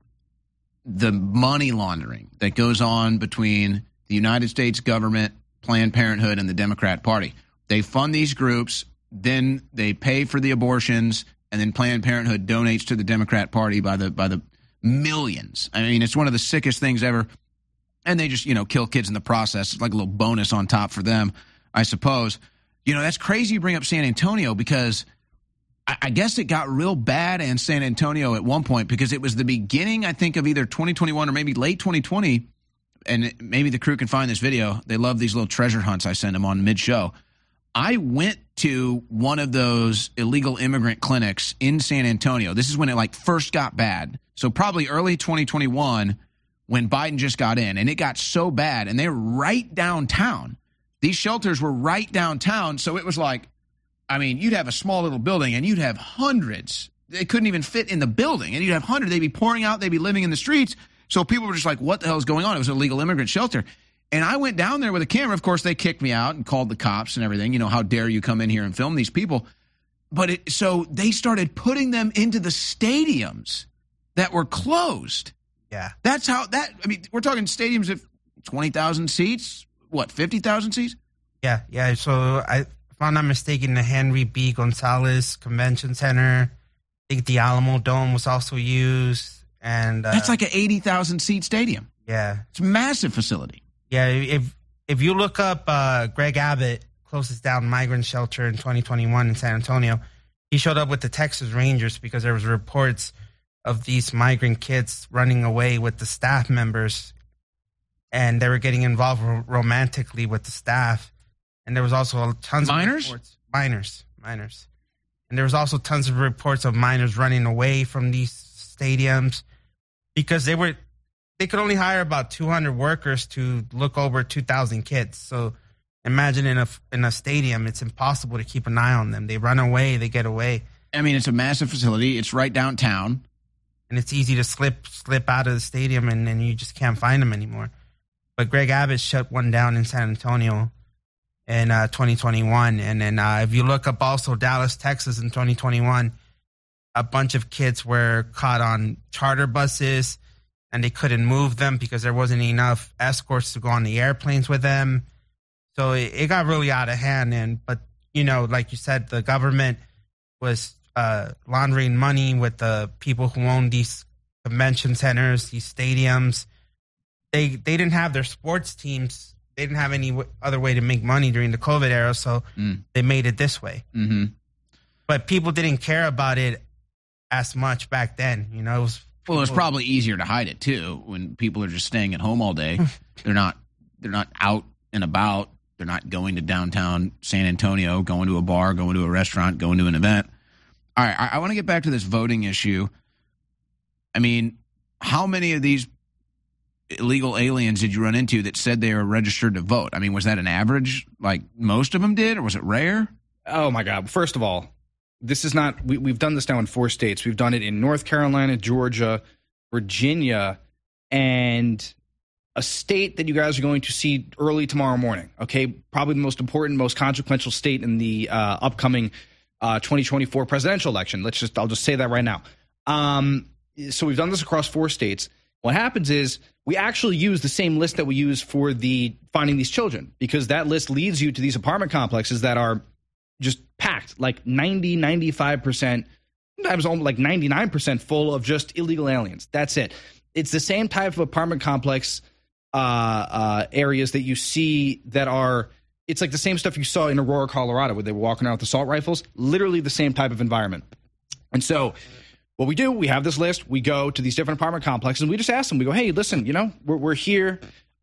The money laundering that goes on between the United States government, Planned Parenthood, and the Democrat Party. They fund these groups, then they pay for the abortions, and then Planned Parenthood donates to the Democrat Party by the by the millions. I mean, it's one of the sickest things ever. And they just, you know, kill kids in the process. It's like a little bonus on top for them, I suppose. You know, that's crazy you bring up San Antonio, because I, I guess it got real bad in San Antonio at one point, because it was the beginning, I think, of either twenty twenty-one or maybe late twenty twenty. And maybe the crew can find this video. They love these little treasure hunts I send them on mid-show. I went to one of those illegal immigrant clinics in San Antonio. This is when it like first got bad. So probably early twenty twenty-one when Biden just got in. And it got so bad. And they were right downtown. These shelters were right downtown. So it was like, I mean, you'd have a small little building and you'd have hundreds. They couldn't even fit in the building. And you'd have hundreds. They'd be pouring out. They'd be living in the streets. So people were just like, what the hell is going on? It was an illegal immigrant shelter. And I went down there with a camera. Of course, they kicked me out and called the cops and everything. You know, how dare you come in here and film these people? But it, so they started putting them into the stadiums that were closed. Yeah. That's how that, I mean, we're talking stadiums of twenty thousand seats, what, fifty thousand seats? Yeah, yeah. So I, if I'm not mistaken, the Henry B. Gonzalez Convention Center, I think the Alamo Dome was also used. And uh, that's like an eighty thousand seat stadium. Yeah. It's a massive facility. Yeah, if if you look up uh, Greg Abbott, closest down migrant shelter in twenty twenty-one in San Antonio, he showed up with the Texas Rangers because there was reports of these migrant kids running away with the staff members, and they were getting involved ro- romantically with the staff. And there was also tons minors? of reports. Minors? Minors. And there was also tons of reports of minors running away from these stadiums because they were they could only hire about two hundred workers to look over two thousand kids. So imagine in a in a stadium, it's impossible to keep an eye on them. They run away, they get away. I mean, it's a massive facility. It's right downtown. And it's easy to slip slip out of the stadium, and then you just can't find them anymore. But Greg Abbott shut one down in San Antonio in uh, twenty twenty-one. And then uh, if you look up also Dallas, Texas in twenty twenty-one, a bunch of kids were caught on charter buses, and they couldn't move them because there wasn't enough escorts to go on the airplanes with them. So it, it got really out of hand. And but, you know, like you said, the government was uh, laundering money with the people who own these convention centers, these stadiums. They they didn't have their sports teams. They didn't have any w- other way to make money during the COVID era, so mm. they made it this way. Mm-hmm. But people didn't care about it as much back then. You know, it was people, well, it's probably easier to hide it too when people are just staying at home all day. they're not they're not out and about. They're not going to downtown San Antonio, going to a bar, going to a restaurant, going to an event. All right, I, I want to get back to this voting issue. I mean, how many of these illegal aliens did you run into that said they were registered to vote? I mean, was that an average? Like most of them did, or was it rare? Oh my God! First of all, this is not. We, we've done this now in four states. We've done it in North Carolina, Georgia, Virginia, and a state that you guys are going to see early tomorrow morning. Okay, probably the most important, most consequential state in the uh, upcoming uh, twenty twenty-four presidential election. Let's just. I'll just say that right now. Um, so we've done this across four states. What happens is we actually use the same list that we use for the finding these children, because that list leads you to these apartment complexes that are just packed, like ninety, ninety-five percent, sometimes almost like ninety-nine percent full of just illegal aliens. That's it. It's the same type of apartment complex uh, uh, areas that you see that are, it's like the same stuff you saw in Aurora, Colorado, where they were walking around with assault rifles, literally the same type of environment. And so what we do, we have this list, we go to these different apartment complexes, and we just ask them, we go, hey, listen, you know, we're, we're here,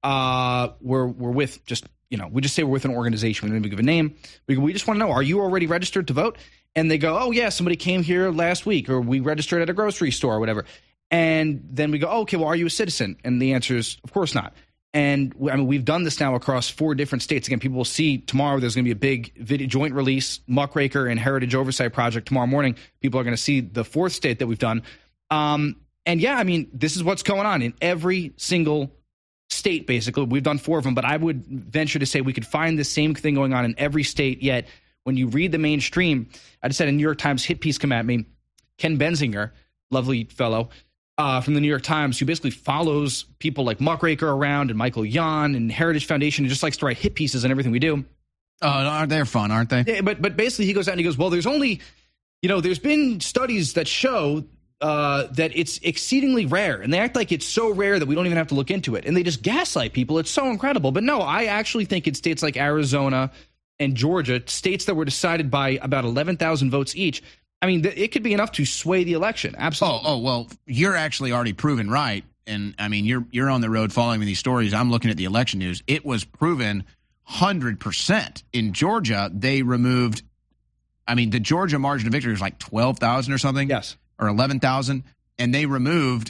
uh, we're we're with just, you know, we just say we're with an organization, we don't even give a name. We, we just want to know, are you already registered to vote? And they go, oh, yeah, somebody came here last week, or we registered at a grocery store or whatever. And then we go, oh, okay, well, are you a citizen? And the answer is, of course not. And I mean, we've done this now across four different states. Again, people will see tomorrow there's going to be a big video, joint release, Muckraker and Heritage Oversight Project tomorrow morning. People are going to see the fourth state that we've done. Um, and yeah, I mean, this is what's going on in every single state, basically. We've done four of them, but I would venture to say we could find the same thing going on in every state. Yet when you read the mainstream, I just had a New York Times hit piece come at me. Ken Benzinger, lovely fellow, Uh, from the New York Times, who basically follows people like Muckraker around and Michael Yon and Heritage Foundation, and just likes to write hit pieces and everything we do. Oh, they're fun, aren't they? Yeah, but but basically he goes out and he goes, well, there's only, you know, there's been studies that show uh, that it's exceedingly rare, and they act like it's so rare that we don't even have to look into it, and they just gaslight people. It's so incredible. But no, I actually think in states like Arizona and Georgia, states that were decided by about eleven thousand votes each, I mean, it could be enough to sway the election. Absolutely. Oh, oh, well, you're actually already proven right. And, I mean, you're you're on the road following me these stories. I'm looking at the election news. It was proven one hundred percent. In Georgia, they removed, I mean, the Georgia margin of victory was like twelve thousand or something. Yes. Or eleven thousand. And they removed,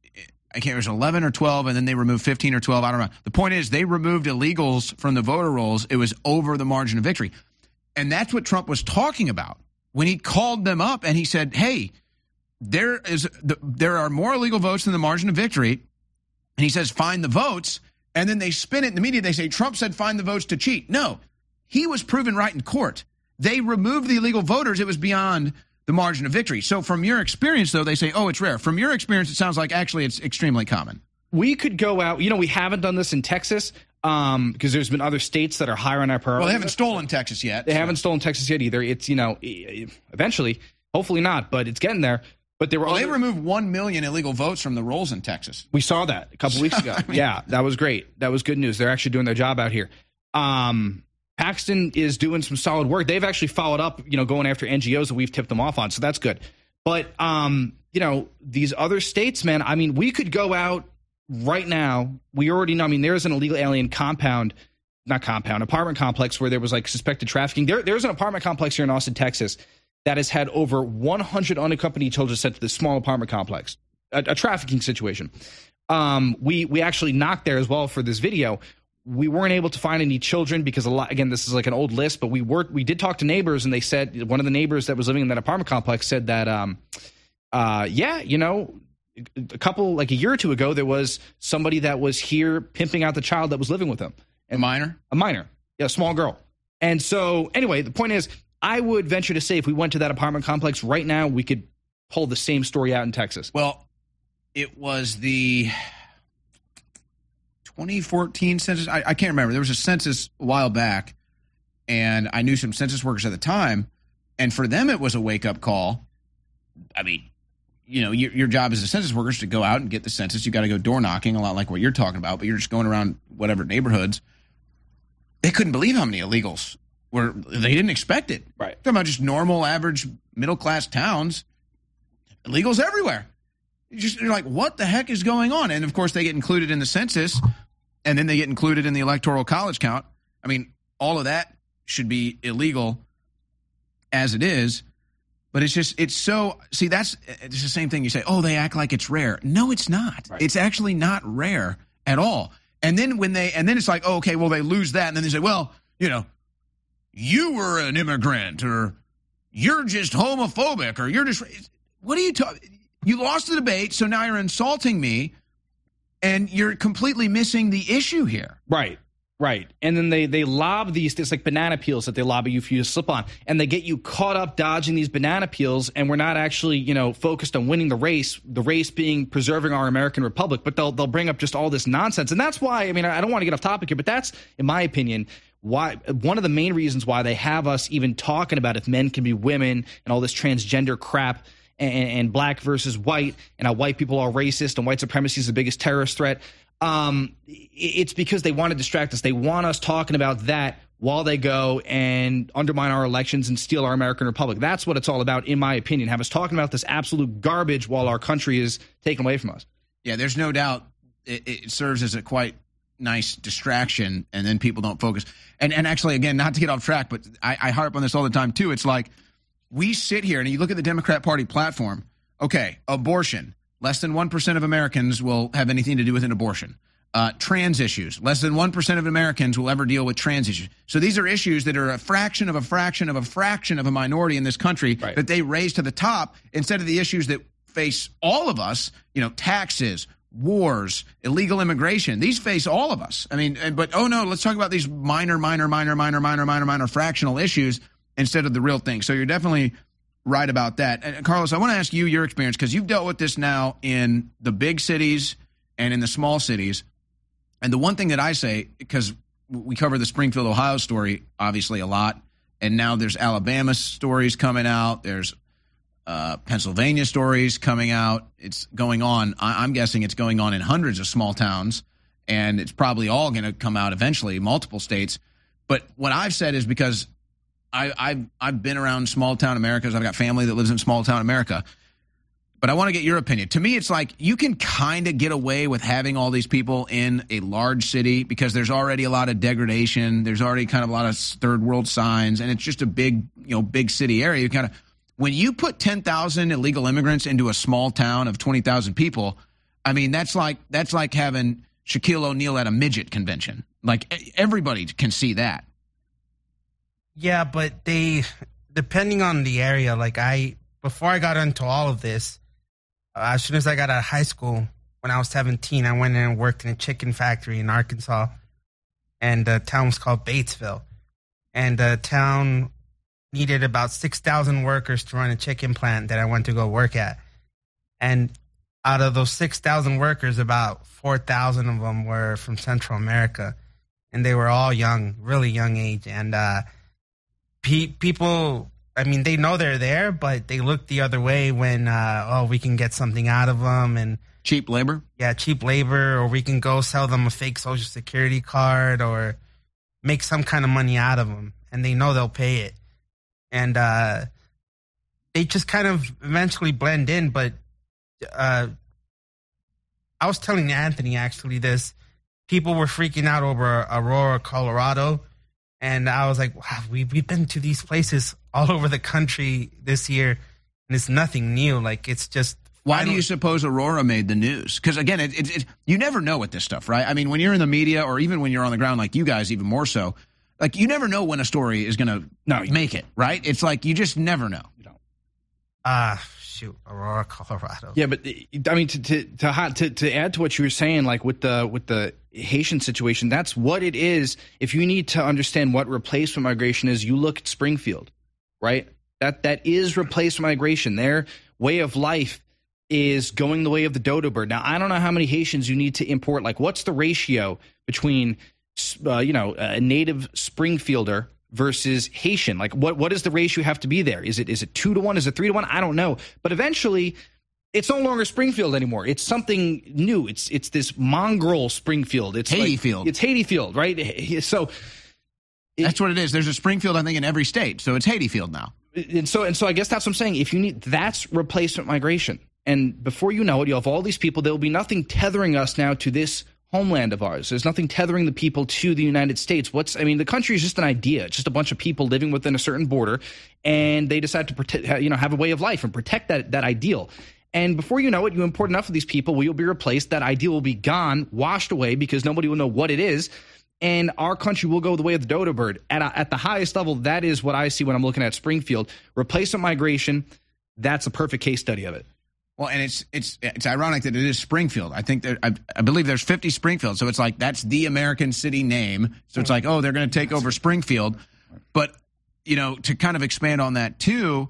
I can't remember, it was eleven or twelve, and then they removed fifteen or twelve. I don't know. The point is, they removed illegals from the voter rolls. It was over the margin of victory. And that's what Trump was talking about when he called them up and he said, hey, there is there are more illegal votes than the margin of victory. And he says, find the votes. And then they spin it in the media. They say, Trump said, find the votes to cheat. No, he was proven right in court. They removed the illegal voters. It was beyond the margin of victory. So from your experience, though, they say, oh, it's rare. From your experience, it sounds like actually it's extremely common. We could go out. You know, we haven't done this in Texas um, because there's been other states that are higher on our priority. Well, they haven't stolen Texas yet. They so. haven't stolen Texas yet either. It's, you know, eventually, hopefully not, but it's getting there. But there were well, other, they removed one million illegal votes from the rolls in Texas. We saw that a couple weeks ago. I mean, yeah, that was great. That was good news. They're actually doing their job out here. Um, Paxton is doing some solid work. They've actually followed up, you know, going after N G Os that we've tipped them off on. So that's good. But, um, you know, these other states, man, I mean, we could go out right now. We already know. I mean, there's an illegal alien compound, not compound, apartment complex where there was like suspected trafficking. There, there's an apartment complex here in Austin, Texas, that has had over one hundred unaccompanied children sent to this small apartment complex, a, a trafficking situation. Um, we we actually knocked there as well for this video. We weren't able to find any children because a lot, again, this is like an old list, but we were we did talk to neighbors, and they said one of the neighbors that was living in that apartment complex said that, um, uh, yeah, you know, a couple like a year or two ago, there was somebody that was here pimping out the child that was living with them. A minor, a minor, yeah, a small girl. And so, anyway, the point is, I would venture to say if we went to that apartment complex right now, we could pull the same story out in Texas. Well, it was the twenty fourteen census. I, I can't remember. There was a census a while back, and I knew some census workers at the time, and for them it was a wake-up call. I mean, you know, your, your job as a census worker is to go out and get the census. You got to go door knocking, a lot like what you're talking about, but you're just going around whatever neighborhoods. They couldn't believe how many illegals were. They didn't expect it. Right. Talking about just normal, average, middle-class towns. Illegals everywhere. You just, you're like, what the heck is going on? And, of course, they get included in the census, and then they get included in the electoral college count. I mean, all of that should be illegal as it is. But it's just, it's so, see, that's it's the same thing. You say, oh, they act like it's rare. No, it's not. Right. It's actually not rare at all. And then when they, and then it's like, oh, okay, well, they lose that. And then they say, well, you know, you were an immigrant, or you're just homophobic, or you're just, what are you talking? You lost the debate, so now you're insulting me, and you're completely missing the issue here. Right. Right. And then they, they lob these, it's like banana peels that they lob you for you to slip on. And they get you caught up dodging these banana peels, and we're not actually, you know, focused on winning the race, the race being preserving our American republic. But they'll they'll bring up just all this nonsense. And that's why, I mean, I don't want to get off topic here, but that's, in my opinion, why one of the main reasons why they have us even talking about if men can be women and all this transgender crap, and, and black versus white, and how white people are racist and white supremacy is the biggest terrorist threat. Um, it's because they want to distract us. They want us talking about that while they go and undermine our elections and steal our American republic. That's what it's all about, in my opinion. Have us talking about this absolute garbage while our country is taken away from us. Yeah, there's no doubt it, it serves as a quite nice distraction, and then people don't focus. And and actually, again, not to get off track, but I, I harp on this all the time, too. It's like we sit here and you look at the Democrat Party platform. Okay, abortion. Less than one percent of Americans will have anything to do with an abortion. Uh, trans issues. Less than one percent of Americans will ever deal with trans issues. So these are issues that are a fraction of a fraction of a fraction of a minority in this country right. that they raise to the top instead of the issues that face all of us, you know, taxes, wars, illegal immigration. These face all of us. I mean, but, oh, no, let's talk about these minor, minor, minor, minor, minor, minor, minor fractional issues instead of the real thing. So you're definitely right about that. And Carlos, I want to ask you your experience, because you've dealt with this now in the big cities and in the small cities. And the one thing that I say, because we cover the Springfield, Ohio story, obviously, a lot. And now there's Alabama stories coming out. There's uh, Pennsylvania stories coming out. It's going on. I- I'm guessing it's going on in hundreds of small towns. And it's probably all going to come out eventually, multiple states. But what I've said is because I, I've, I've been around small town America. I've got family that lives in small town America. But I want to get your opinion. To me, it's like you can kind of get away with having all these people in a large city because there's already a lot of degradation. There's already kind of a lot of third world signs, and it's just a big, you know, big city area. You kind of, when you put ten thousand illegal immigrants into a small town of twenty thousand people, I mean, that's like that's like having Shaquille O'Neal at a midget convention. Like everybody can see that. Yeah, but they, depending on the area, like I, before I got into all of this, uh, as soon as I got out of high school, when I was seventeen, I went in and worked in a chicken factory in Arkansas, and the town was called Batesville. And the town needed about six thousand workers to run a chicken plant that I went to go work at. And out of those six thousand workers, about four thousand of them were from Central America. And they were all young, really young age. And, uh, Pe- people, I mean, they know they're there, but they look the other way when, uh, oh, we can get something out of them. And cheap labor? Yeah, cheap labor, or we can go sell them a fake Social Security card or make some kind of money out of them. And they know they'll pay it. And uh, they just kind of eventually blend in. But uh, I was telling Anthony, actually, this. People were freaking out over Aurora, Colorado. And I was like, wow, we, we've been to these places all over the country this year, and it's nothing new. Like, it's just... Why do you suppose Aurora made the news? Because, again, it, it, it, you never know with this stuff, right? I mean, when you're in the media or even when you're on the ground like you guys, even more so, like, you never know when a story is going to no, make it, right? It's like you just never know. You don't. Ah, uh, shoot, Aurora, Colorado. Yeah, but, I mean, to to to, to, to add to what you were saying, like, with the with the... Haitian situation, that's what it is. If you need to understand what replacement migration is, you look at Springfield, right? That that is replacement migration. Their way of life is going the way of the dodo bird. Now, I don't know how many Haitians you need to import. Like, what's the ratio between, uh, you know, a native Springfielder versus Haitian? Like, what what does the ratio have to be there? Is it is it two to one? Is it three to one? I don't know. But eventually, it's no longer Springfield anymore. It's something new. It's it's this mongrel Springfield. It's Haitifield. Like, it's Haitifield, right? So it, that's what it is. There's a Springfield, I think, in every state. So it's Haitifield now. And so and so I guess that's what I'm saying. If you need, that's replacement migration. And before you know it, you'll have all these people. There will be nothing tethering us now to this homeland of ours. There's nothing tethering the people to the United States. What's, I mean, the country is just an idea. It's just a bunch of people living within a certain border, and they decide to protect, you know, have a way of life and protect that, that ideal. And before you know it, you import enough of these people, we will be replaced. That ideal will be gone, washed away, because nobody will know what it is. And our country will go the way of the dodo bird. At, a, at the highest level, that is what I see when I'm looking at Springfield. Replacement migration, that's a perfect case study of it. Well, and it's it's it's ironic that it is Springfield. I think that I, I believe there's fifty Springfield, so it's like that's the American city name. So it's like, oh, they're going to take over Springfield. But, you know, to kind of expand on that too,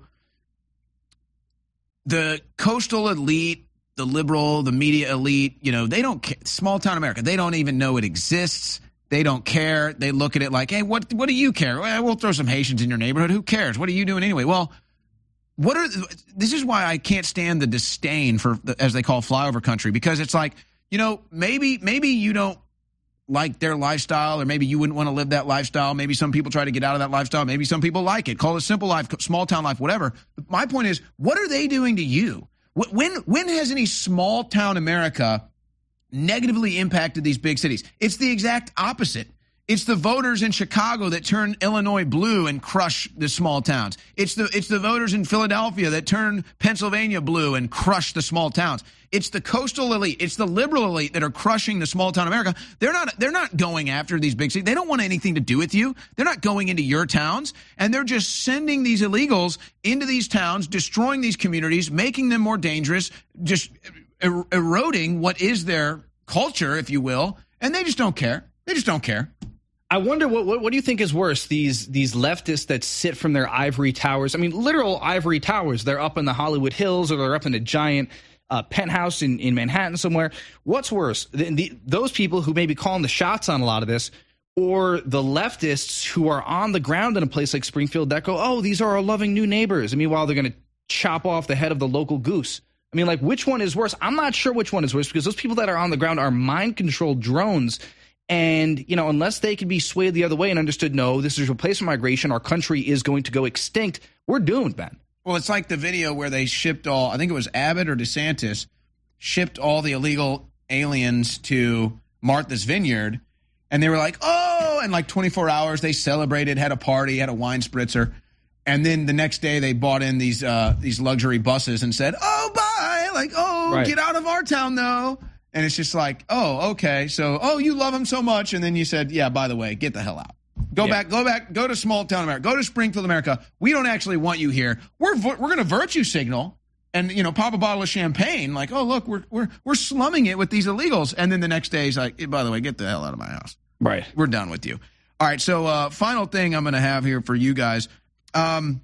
the coastal elite, the liberal, the media elite, you know, they don't care. Small town America, they don't even know it exists. They don't care. They look at it like, hey, what what do you care? Well, we'll throw some Haitians in your neighborhood. Who cares? What are you doing anyway? Well, What are this is why I can't stand the disdain for, as they call flyover country, because it's like, you know, maybe maybe you don't like their lifestyle, or maybe you wouldn't want to live that lifestyle. Maybe some people try to get out of that lifestyle. Maybe some people like it. Call it simple life, small town life, whatever. But my point is, what are they doing to you? When when has any small town America negatively impacted these big cities? It's the exact opposite. It's the voters in Chicago that turn Illinois blue and crush the small towns. It's the it's the voters in Philadelphia that turn Pennsylvania blue and crush the small towns. It's the coastal elite. It's the liberal elite that are crushing the small town America. They're not they're not going after these big cities. They don't want anything to do with you. They're not going into your towns, and they're just sending these illegals into these towns, destroying these communities, making them more dangerous, just er- eroding what is their culture, if you will, and they just don't care. They just don't care. I wonder what, what what do you think is worse, these these leftists that sit from their ivory towers? I mean, literal ivory towers. They're up in the Hollywood Hills, or they're up in a giant uh, penthouse in, in Manhattan somewhere. What's worse, the, the, those people who may be calling the shots on a lot of this, or the leftists who are on the ground in a place like Springfield that go, oh, these are our loving new neighbors. And meanwhile, they're going to chop off the head of the local goose. I mean, like, which one is worse? I'm not sure which one is worse, because those people that are on the ground are mind-controlled drones. And, you know, unless they can be swayed the other way and understood, no, this is replacement migration, our country is going to go extinct, we're doomed, man. Well, it's like the video where they shipped all, I think it was Abbott or DeSantis, shipped all the illegal aliens to Martha's Vineyard. And they were like, oh, and like twenty-four hours, they celebrated, had a party, had a wine spritzer. And then the next day they bought in these uh, these luxury buses and said, oh, bye. Like, oh, right. Get out of our town, though. And it's just like, oh, okay. So, oh, you love them so much. And then you said, yeah, by the way, get the hell out. Go yeah. back, go back, go to small town America. Go to Springfield, America. We don't actually want you here. We're we're going to virtue signal and, you know, pop a bottle of champagne. Like, oh, look, we're we're we're slumming it with these illegals. And then the next day he's like, hey, by the way, get the hell out of my house. Right. We're done with you. All right. So uh, final thing I'm going to have here for you guys. Um,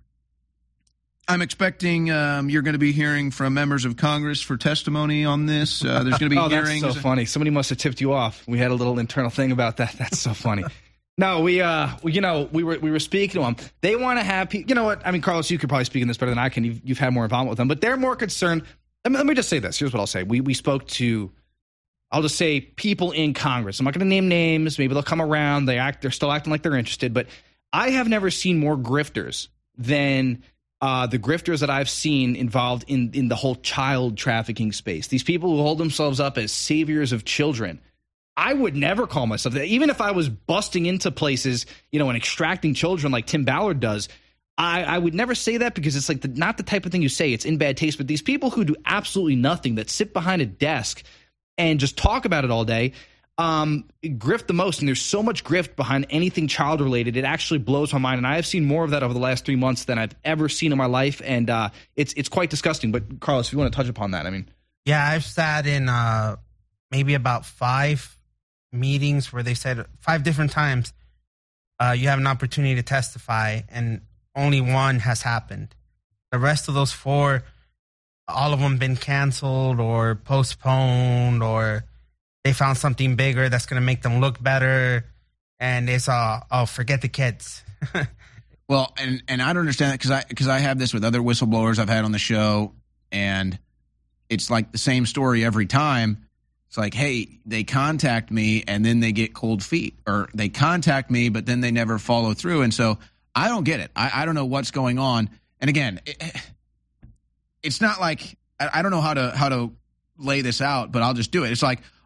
I'm expecting um, you're going to be hearing from members of Congress for testimony on this. Uh, there's going to be oh, hearings. That's so funny. Somebody must have tipped you off. We had a little internal thing about that. That's so funny. No, we, uh, we, you know, we were we were speaking to them. They want to have people. You know what? I mean, Carlos, you could probably speak in this better than I can. You've, you've had more involvement with them, but they're more concerned. Let me, let me just say this. Here's what I'll say. We we spoke to, I'll just say, people in Congress. I'm not going to name names. Maybe they'll come around. They act. They're still acting like they're interested. But I have never seen more grifters than. Uh, the grifters that I've seen involved in, in the whole child trafficking space. These people who hold themselves up as saviors of children. I would never call myself that. Even if I was busting into places, you know, and extracting children like Tim Ballard does, I, I would never say that, because it's like the, not the type of thing you say. It's in bad taste. But these people who do absolutely nothing, that sit behind a desk and just talk about it all day, Um, grift the most, and there's so much grift behind anything child related. It actually blows my mind, and I have seen more of that over the last three months than I've ever seen in my life, and uh, it's it's quite disgusting. But Carlos, if you want to touch upon that, I mean, yeah, I've sat in uh, maybe about five meetings where they said five different times uh, you have an opportunity to testify, and only one has happened. The rest of those four, all of them been canceled or postponed, or they found something bigger that's going to make them look better, and it's uh, oh, forget the kids. Well, and and I don't understand that, because I because I have this with other whistleblowers I've had on the show, and it's like the same story every time. It's like, hey, they contact me and then they get cold feet, or they contact me but then they never follow through, and so I don't get it. I, I don't know what's going on. And again, it, it's not like I, I don't know how to how to lay this out, but I'll just do it. It's like,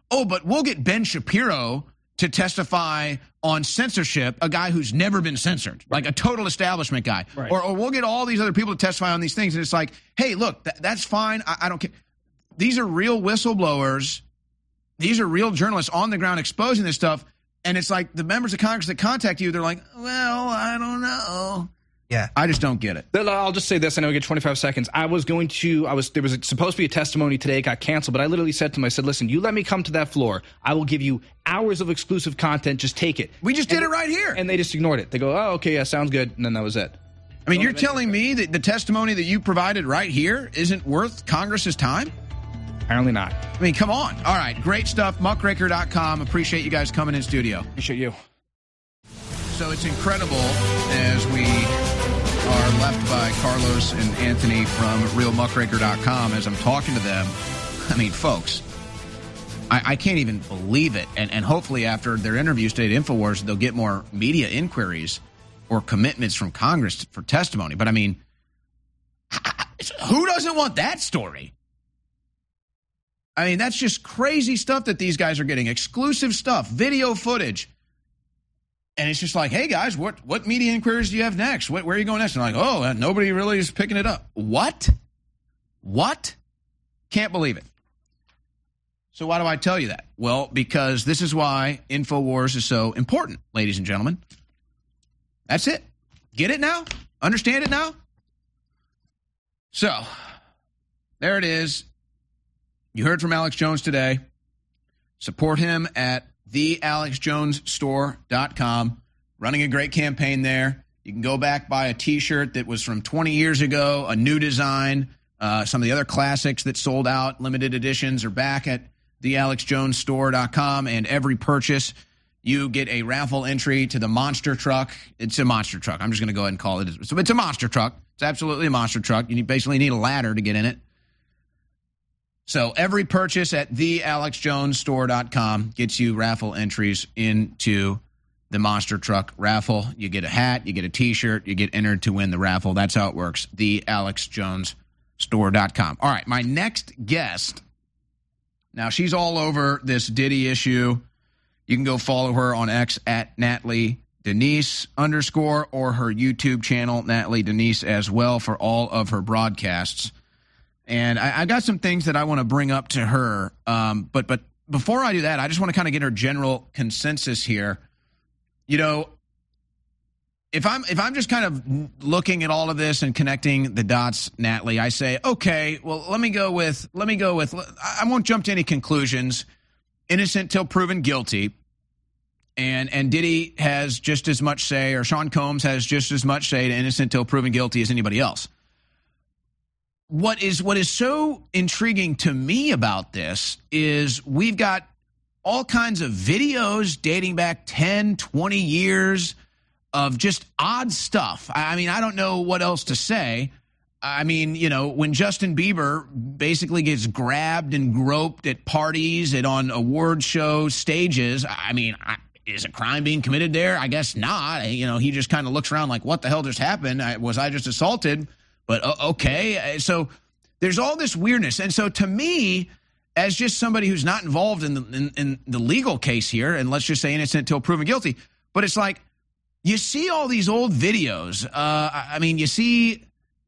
oh, but we'll get Ben Shapiro to testify on censorship, a guy who's never been censored, right. like a total establishment guy. Right. Or, or we'll get all these other people to testify on these things. And it's like, hey, look, th- that's fine. I, I don't care. These are real whistleblowers. These are real journalists on the ground exposing this stuff. And it's like the members of Congress that contact you, they're like, well, I don't know. Yeah. I just don't get it. I'll just say this. I know we get twenty-five seconds. I was going to, I was, there was supposed to be a testimony today. It got canceled. But I literally said to him, I said, listen, you let me come to that floor. I will give you hours of exclusive content. Just take it. We just and, did it right here. And they just ignored it. They go, oh, okay, yeah, sounds good. And then that was it. I mean, you're telling me that the testimony that you provided right here isn't worth Congress's time? Apparently not. I mean, come on. All right, great stuff. muckraker dot com. Appreciate you guys coming in studio. Appreciate you. So it's incredible as we are left by Carlos and Anthony from real muckraker dot com as I'm talking to them. I mean, folks, I, I can't even believe it. And, and hopefully after their interviews today at InfoWars, they'll get more media inquiries or commitments from Congress for testimony. But I mean, who doesn't want that story? I mean, that's just crazy stuff that these guys are getting. Exclusive stuff, video footage. And it's just like, hey, guys, what what media inquiries do you have next? What, where are you going next? And they're like, oh, nobody really is picking it up. What? What? Can't believe it. So why do I tell you that? Well, because this is why InfoWars is so important, ladies and gentlemen. That's it. Get it now? Understand it now? So, there it is. You heard from Alex Jones today. Support him at the alex jones store dot com. Running a great campaign there. You can go back, buy a T-shirt that was from twenty years ago, a new design. Uh, some of the other classics that sold out, limited editions, are back at the alex jones store dot com. And every purchase, you get a raffle entry to the monster truck. It's a monster truck. I'm just going to go ahead and call it. So it's a monster truck. It's absolutely a monster truck. You basically need a ladder to get in it. So every purchase at the alex jones store dot com gets you raffle entries into the monster truck raffle. You get a hat, you get a T-shirt, you get entered to win the raffle. That's how it works. the alex jones store dot com. All right, my next guest. Now, she's all over this Diddy issue. You can go follow her on X at Natalie Denise underscore or her YouTube channel, Natalie Denise, as well, for all of her broadcasts. And I, I got some things that I want to bring up to her. Um, but but before I do that, I just want to kind of get her general consensus here. You know, if I'm if I'm just kind of looking at all of this and connecting the dots, Natalie, I say, okay, well, let me go with let me go with. I won't jump to any conclusions. Innocent till proven guilty. And and Diddy has just as much say, or Sean Combs has just as much say to innocent till proven guilty as anybody else. What is what is so intriguing to me about this is we've got all kinds of videos dating back ten, twenty years of just odd stuff. I mean, I don't know what else to say. I mean, you know, when Justin Bieber basically gets grabbed and groped at parties and on award show stages, I mean, I, is a crime being committed there? I guess not. You know, he just kind of looks around like, what the hell just happened? I, was I just assaulted? But uh, okay, so there's all this weirdness. And so to me, as just somebody who's not involved in the, in, in the legal case here, and let's just say innocent until proven guilty, but it's like you see all these old videos. Uh, I mean, you see,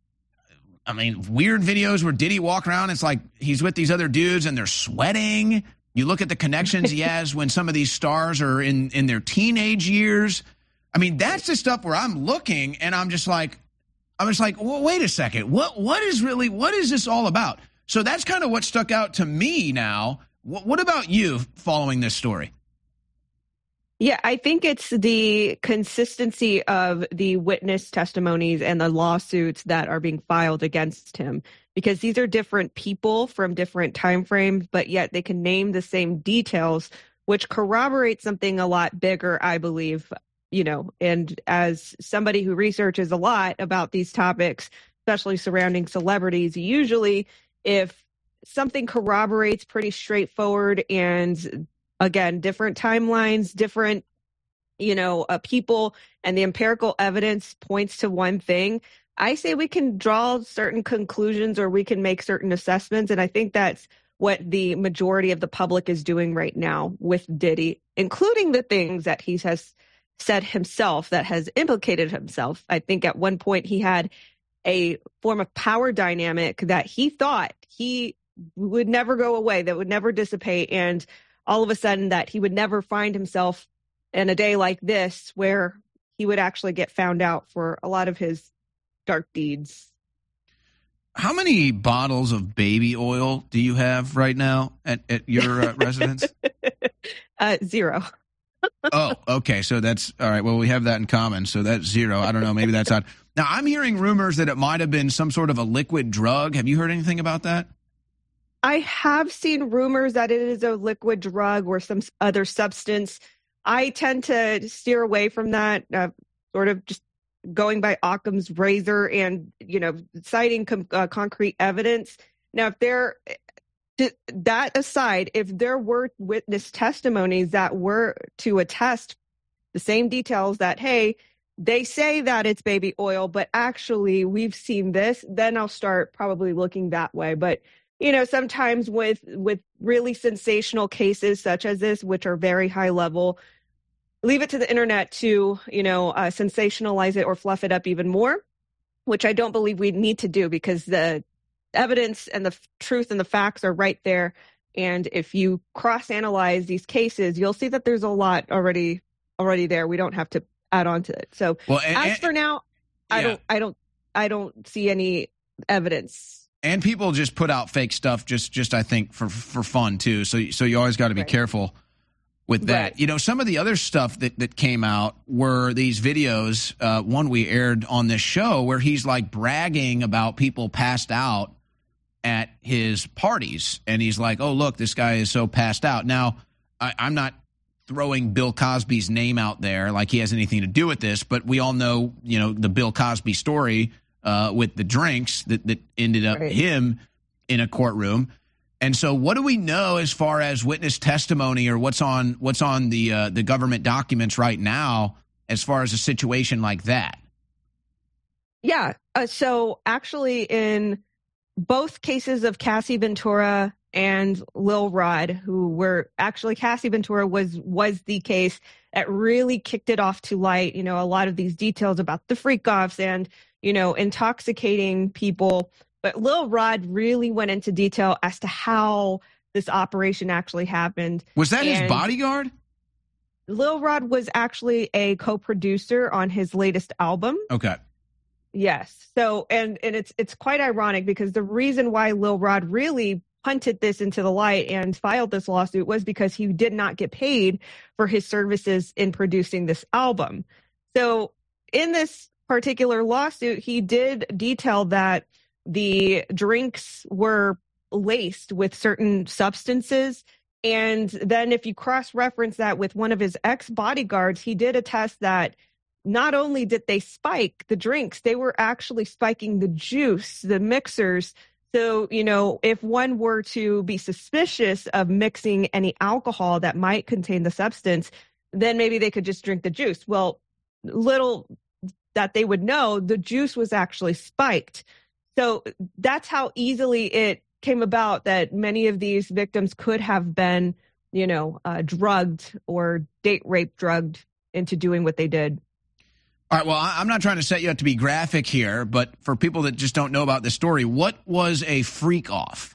I mean, weird videos where Diddy walk around. It's like he's with these other dudes and they're sweating. You look at the connections he has when some of these stars are in, in their teenage years. I mean, that's the stuff where I'm looking and I'm just like, I was like, well, wait a second. What what is really what is this all about? So that's kind of what stuck out to me now. What, what about you following this story? Yeah, I think it's the consistency of the witness testimonies and the lawsuits that are being filed against him, because these are different people from different time frames, but yet they can name the same details, which corroborates something a lot bigger, I believe. You know, and as somebody who researches a lot about these topics, especially surrounding celebrities, usually if something corroborates pretty straightforward and, again, different timelines, different, you know, uh, people, and the empirical evidence points to one thing, I say we can draw certain conclusions or we can make certain assessments. And I think that's what the majority of the public is doing right now with Diddy, including the things that he has said himself that has implicated himself. I think at one point he had a form of power dynamic that he thought he would never go away, that would never dissipate. And all of a sudden that he would never find himself in a day like this where he would actually get found out for a lot of his dark deeds. How many bottles of baby oil do you have right now at, at your uh, residence? Uh, zero. Oh, okay. So that's all right. Well, we have that in common. So that's zero. I don't know. Maybe that's odd. Now, I'm hearing rumors that it might have been some sort of a liquid drug. Have you heard anything about that? I have seen rumors that it is a liquid drug or some other substance. I tend to steer away from that, uh, sort of just going by Occam's razor and, you know, citing com- uh, concrete evidence. Now, if there, that aside, if there were witness testimonies that were to attest the same details that, hey, they say that it's baby oil, but actually we've seen this, then I'll start probably looking that way. But, you know, sometimes with with really sensational cases such as this, which are very high level, leave it to the internet to, you know, uh, sensationalize it or fluff it up even more, which I don't believe we need to do because the evidence and the f- truth and the facts are right there. And if you cross-analyze these cases, you'll see that there's a lot already already there. We don't have to add on to it. So well, and, as and, for now, yeah. I don't, I don't, I don't see any evidence. And people just put out fake stuff, just, just I think for for fun too. So, so you always got to be Right. careful with that. Right. You know, some of the other stuff that that came out were these videos. Uh, one we aired on this show where he's like bragging about people passed out at his parties, and he's like, "Oh, look, this guy is so passed out." Now, I, I'm not throwing Bill Cosby's name out there like he has anything to do with this, but we all know, you know, the Bill Cosby story uh, with the drinks that, that ended up Right. him in a courtroom. And so what do we know as far as witness testimony or what's on what's on the uh, the government documents right now as far as a situation like that? Yeah. Uh, so actually in both cases of Cassie Ventura and Lil Rod, who were actually Cassie Ventura was was the case that really kicked it off to light, you know, a lot of these details about the freak offs and, you know, intoxicating people. But Lil Rod really went into detail as to how this operation actually happened. Was that And his bodyguard? Lil Rod was actually a co-producer on his latest album. Okay. Yes. So, and and it's it's quite ironic because the reason why Lil Rod really punted this into the light and filed this lawsuit was because he did not get paid for his services in producing this album. So, in this particular lawsuit, he did detail that the drinks were laced with certain substances. And then if you cross-reference that with one of his ex-bodyguards, he did attest that not only did they spike the drinks, they were actually spiking the juice, the mixers. So, you know, if one were to be suspicious of mixing any alcohol that might contain the substance, then maybe they could just drink the juice. Well, little that they would know, the juice was actually spiked. So that's how easily it came about that many of these victims could have been, you know, uh, drugged or date rape drugged into doing what they did. All right, well, I'm not trying to set you up to be graphic here, but for people that just don't know about this story, what was a freak off?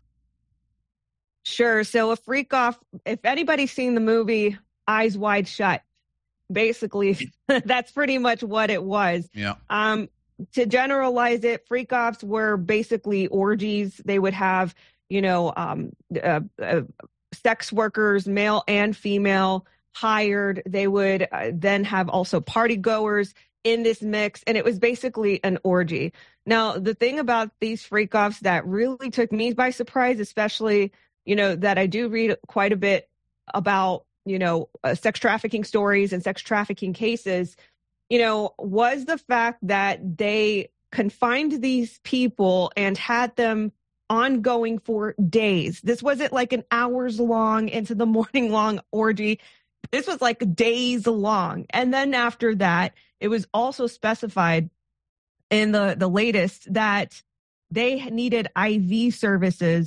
Sure. So a freak off, if anybody's seen the movie Eyes Wide Shut, basically that's pretty much what it was. Yeah. Um, to generalize it, freak offs were basically orgies. They would have, you know, um, uh, uh, sex workers, male and female, hired. They would uh, then have also party goers in this mix, and it was basically an orgy. Now, the thing about these freak offs that really took me by surprise, especially, you know, that I do read quite a bit about, you know, uh, sex trafficking stories and sex trafficking cases, you know, was the fact that they confined these people and had them ongoing for days. This wasn't like an hours long into the morning long orgy. This was like days long. And then after that, it was also specified in the, the latest that they needed I V services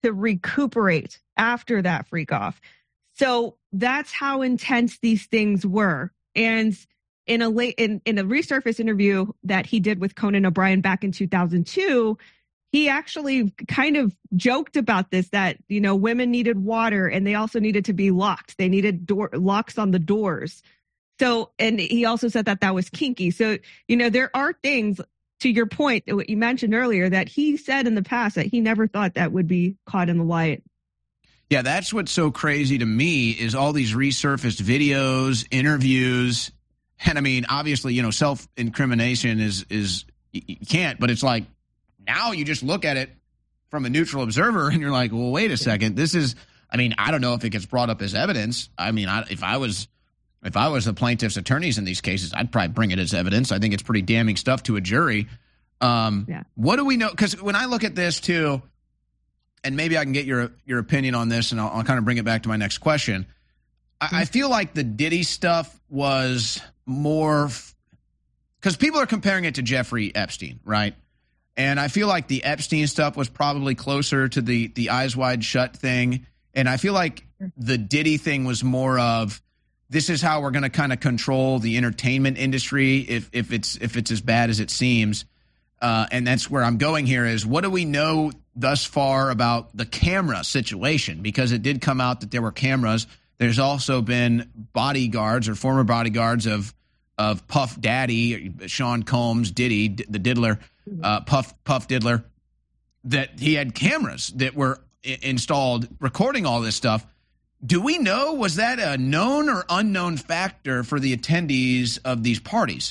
to recuperate after that freak off. So that's how intense these things were. And in a late in, in a resurface interview that he did with Conan O'Brien back in two thousand two, he actually kind of joked about this, that, you know, women needed water and they also needed to be locked. They needed door locks on the doors. So, and he also said that that was kinky. So, you know, there are things, to your point, what you mentioned earlier, that he said in the past that he never thought that would be caught in the light. Yeah, that's what's so crazy to me is all these resurfaced videos, interviews. And I mean, obviously, you know, self-incrimination is, is you can't, but it's like, now you just look at it from a neutral observer and you're like, well, wait a second. This is, I mean, I don't know if it gets brought up as evidence. I mean, I, if I was, if I was the plaintiff's attorneys in these cases, I'd probably bring it as evidence. I think it's pretty damning stuff to a jury. Um, yeah. What do we know? Because when I look at this too, and maybe I can get your, your opinion on this and I'll, I'll kind of bring it back to my next question. I, I feel like the Diddy stuff was more, because people are comparing it to Jeffrey Epstein, right? And I feel like the Epstein stuff was probably closer to the the Eyes Wide Shut thing. And I feel like the Diddy thing was more of, this is how we're going to kind of control the entertainment industry if if it's if it's as bad as it seems. Uh, and that's where I'm going here is, what do we know thus far about the camera situation? Because it did come out that there were cameras. There's also been bodyguards or former bodyguards of of Puff Daddy, Sean Combs, Diddy, the diddler, uh, Puff Puff Diddler, that he had cameras that were I- installed recording all this stuff. Do we know, was that a known or unknown factor for the attendees of these parties?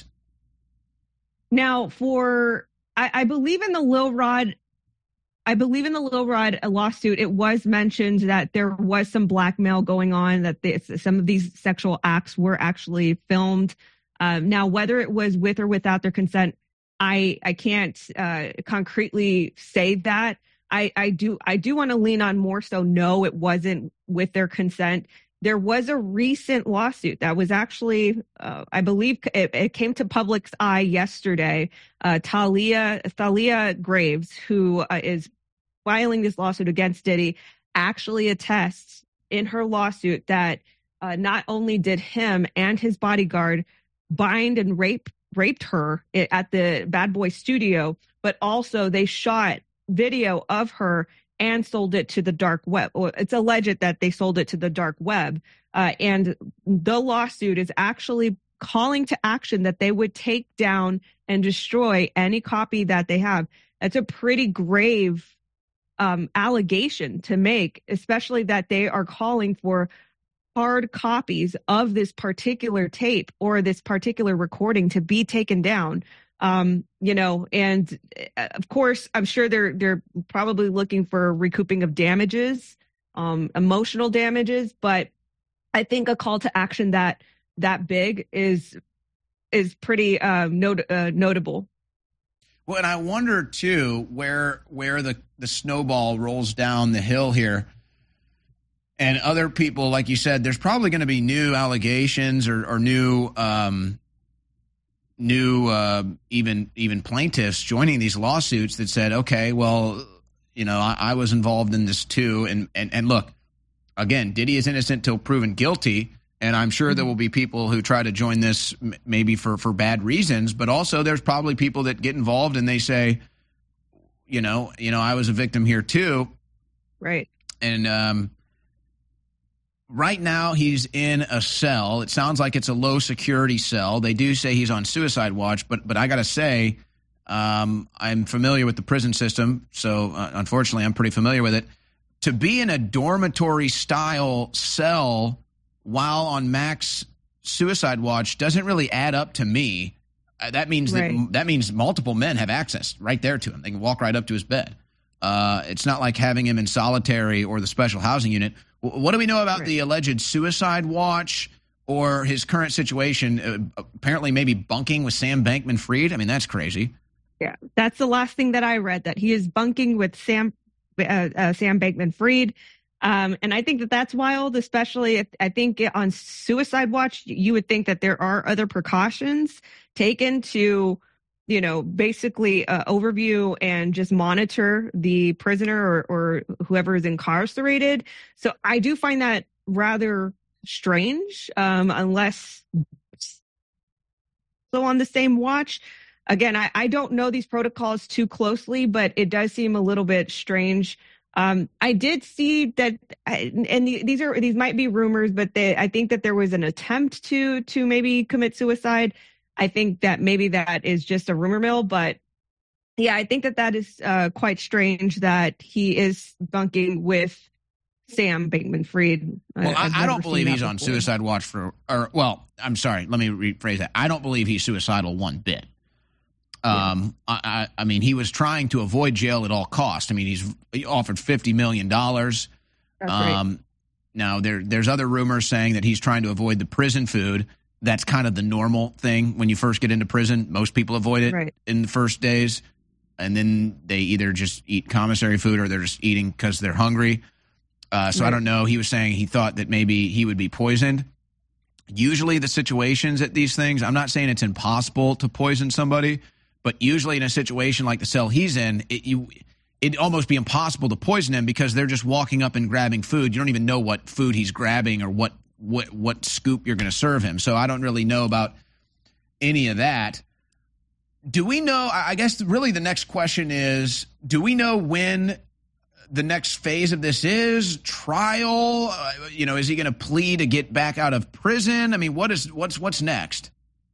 Now, for, I, I believe in the Lil Rod, I believe in the Lil Rod lawsuit, it was mentioned that there was some blackmail going on, that this, some of these sexual acts were actually filmed. Um, now, whether it was with or without their consent, I I can't uh, concretely say that. I, I do I do want to lean on more so no, it wasn't with their consent. There was a recent lawsuit that was actually, uh, I believe, it, it came to public's eye yesterday. Uh, Talia Thalia Graves, who uh, is filing this lawsuit against Diddy, actually attests in her lawsuit that uh, not only did him and his bodyguard bind and rape raped her at the Bad Boy studio, but also they shot video of her and sold it to the dark web. It's alleged that they sold it to the dark web. Uh, and the lawsuit is actually calling to action that they would take down and destroy any copy that they have. That's a pretty grave um, allegation to make, especially that they are calling for hard copies of this particular tape or this particular recording to be taken down. Um, you know, and uh, of course, I'm sure they're they're probably looking for recouping of damages, um, emotional damages. But I think a call to action that that big is is pretty uh, not, uh, notable. Well, and I wonder too where where the the snowball rolls down the hill here. And other people, like you said, there's probably going to be new allegations or, or new, um, new, uh, even even plaintiffs joining these lawsuits that said, okay, well, you know, I, I was involved in this too. And, and and look, again, Diddy is innocent till proven guilty, and I'm sure there will be people who try to join this m- maybe for for bad reasons. But also, there's probably people that get involved and they say, you know, you know, I was a victim here too, right? And um. Right now, he's in a cell. It sounds like it's a low security cell. They do say he's on suicide watch, but but I got to say, um, I'm familiar with the prison system, so uh, unfortunately, I'm pretty familiar with it. To be in a dormitory style cell while on max suicide watch doesn't really add up to me. Uh, that means right. that that means multiple men have access right there to him. They can walk right up to his bed. Uh, it's not like having him in solitary or the special housing unit. What do we know about right. the alleged suicide watch or his current situation? Uh, apparently maybe bunking with Sam Bankman-Fried. I mean, that's crazy. Yeah, that's the last thing that I read, that he is bunking with Sam uh, uh, Sam Bankman-Fried. Um, and I think that that's wild, especially if, I think on suicide watch, you would think that there are other precautions taken to you know, basically uh, overview and just monitor the prisoner or, or whoever is incarcerated. So I do find that rather strange, um, unless so on the same watch. Again, I, I don't know these protocols too closely, but it does seem a little bit strange. Um, I did see that, and these are these might be rumors, but they, I think that there was an attempt to to maybe commit suicide. I think that maybe that is just a rumor mill, but yeah, I think that that is uh, quite strange that he is bunking with Sam Bankman-Fried. Well, I, I don't believe he's on suicide watch for, or well, I'm sorry, let me rephrase that. I don't believe he's suicidal one bit. Um, yeah. I, I mean, he was trying to avoid jail at all costs. I mean, he's he offered fifty million dollars. That's um, right. Now, there, there's other rumors saying that he's trying to avoid the prison food. That's kind of the normal thing when you first get into prison. Most people avoid it right. in the first days, and then they either just eat commissary food or they're just eating because they're hungry. Uh, so right. I don't know. He was saying he thought that maybe he would be poisoned. Usually the situations at these things, I'm not saying it's impossible to poison somebody, but usually in a situation like the cell he's in, it, you, it'd almost be impossible to poison him because they're just walking up and grabbing food. You don't even know what food he's grabbing or what what what scoop you're going to serve him. So I don't really know about any of that. Do we know, I guess really the next question is, do we know when the next phase of this is? Trial? Uh, you know, is he going to plead to get back out of prison? I mean, what is what's what's next?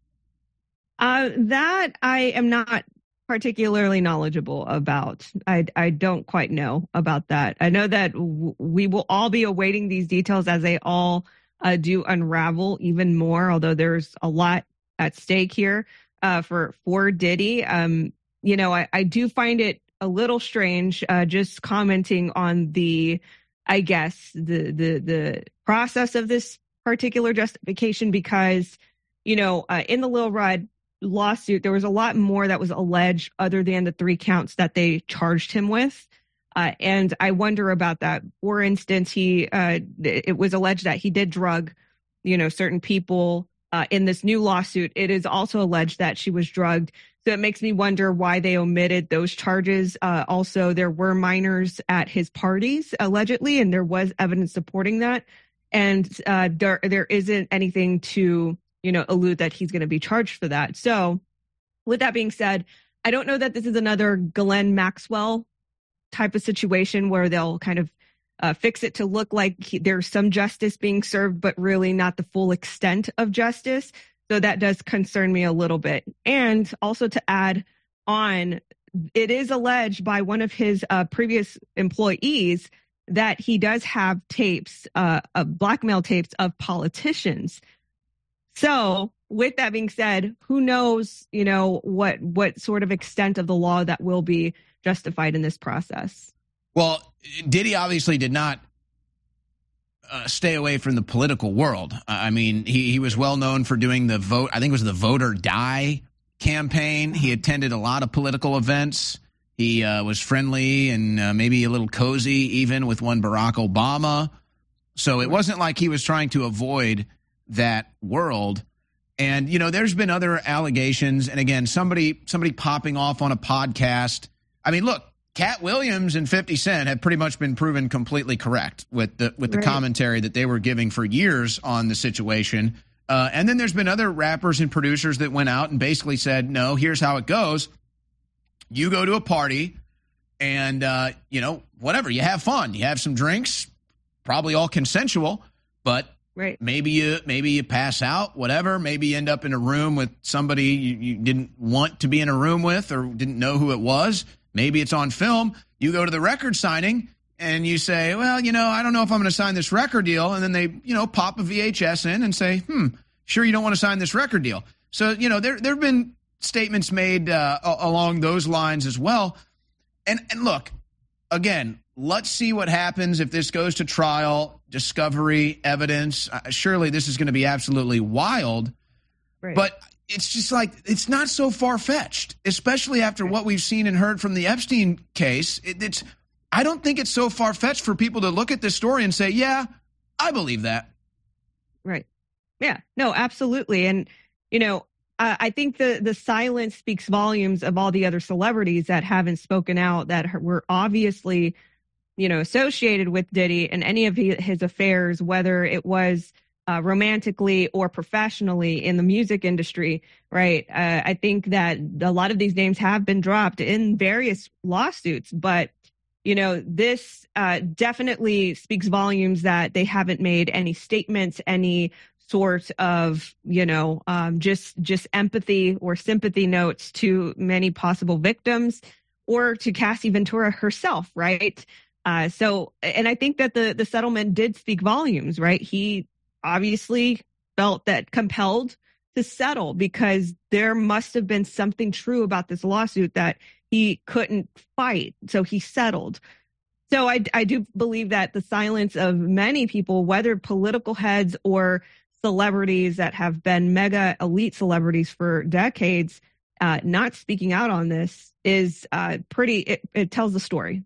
Uh, that I am not particularly knowledgeable about. I, I don't quite know about that. I know that w- we will all be awaiting these details as they all uh, do unravel even more, although there's a lot at stake here uh, for, for Diddy. Um, you know, I, I do find it a little strange uh, just commenting on the, I guess, the, the, the process of this particular justification because, you know, uh, in the Lil Rod lawsuit, there was a lot more that was alleged other than the three counts that they charged him with. Uh, and I wonder about that. For instance, he uh, it was alleged that he did drug, you know, certain people uh, in this new lawsuit. It is also alleged that she was drugged. So it makes me wonder why they omitted those charges. Uh, also, there were minors at his parties, allegedly, and there was evidence supporting that. And uh, there there isn't anything to you know, allude that he's going to be charged for that. So with that being said, I don't know that this is another Ghislaine Maxwell type of situation where they'll kind of uh, fix it to look like he, there's some justice being served, but really not the full extent of justice. So that does concern me a little bit. And also to add on, it is alleged by one of his uh, previous employees that he does have tapes, uh, of blackmail tapes of politicians. So with that being said, who knows, you know, what what sort of extent of the law that will be justified in this process? Well, Diddy obviously did not uh, stay away from the political world. I mean, he, he was well known for doing the vote. I think it was the Vote or Die campaign. He attended a lot of political events. He uh, was friendly and uh, maybe a little cozy even with one Barack Obama. So it wasn't like he was trying to avoid that world. And, you know, there's been other allegations. And again, somebody somebody popping off on a podcast. I mean, look, Cat Williams and fifty Cent have pretty much been proven completely correct with the with the right. commentary that they were giving for years on the situation. Uh, and then there's been other rappers and producers that went out and basically said, no, here's how it goes. You go to a party and, uh, you know, whatever, you have fun. You have some drinks, probably all consensual, but right. maybe you maybe you pass out, whatever. Maybe you end up in a room with somebody you, you didn't want to be in a room with or didn't know who it was. Maybe it's on film. You go to the record signing and you say, well, you know, I don't know if I'm going to sign this record deal. And then they, you know, pop a V H S in and say, hmm, sure you don't want to sign this record deal. So, you know, there there have been statements made uh, along those lines as well. And, and look, again, let's see what happens if this goes to trial, discovery, evidence. Uh, surely this is going to be absolutely wild. Right. But it's just like, it's not so far-fetched, especially after what we've seen and heard from the Epstein case. It, it's, I don't think it's so far-fetched for people to look at this story and say, yeah, I believe that. Right. Yeah, no, absolutely. And, you know, uh, I think the the silence speaks volumes of all the other celebrities that haven't spoken out, that were obviously, you know, associated with Diddy and any of his affairs, whether it was uh, romantically or professionally in the music industry, right? Uh, I think that a lot of these names have been dropped in various lawsuits, but, you know, this uh, definitely speaks volumes that they haven't made any statements, any sort of, you know, um, just just empathy or sympathy notes to many possible victims or to Cassie Ventura herself, right? Uh, so, and I think that the the settlement did speak volumes, right? He obviously felt that compelled to settle because there must have been something true about this lawsuit that he couldn't fight. So he settled. So I, I do believe that the silence of many people, whether political heads or celebrities that have been mega elite celebrities for decades, uh, not speaking out on this is uh, pretty, it, it tells the story.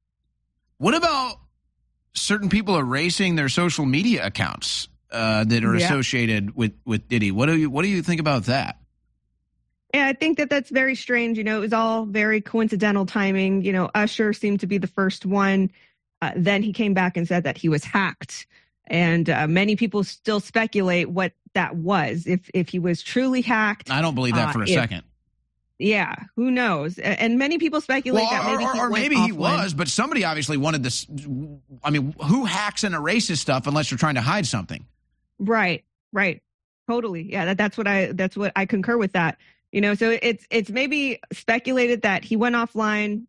What about certain people erasing their social media accounts uh, that are Yeah. associated with, with Diddy? What do you what do you think about that? Yeah, I think that that's very strange. You know, it was all very coincidental timing. You know, Usher seemed to be the first one. Uh, then he came back and said that he was hacked. And uh, many people still speculate what that was, if if he was truly hacked. I don't believe that uh, for a if- second. Yeah, who knows? A- And many people speculate Well, that maybe or, he or, or went maybe he offline. was, but somebody obviously wanted this. I mean, who hacks and erases stuff unless you're trying to hide something? Right, right. Totally. Yeah, that, that's what I that's what I concur with that. You know, so it's it's maybe speculated that he went offline,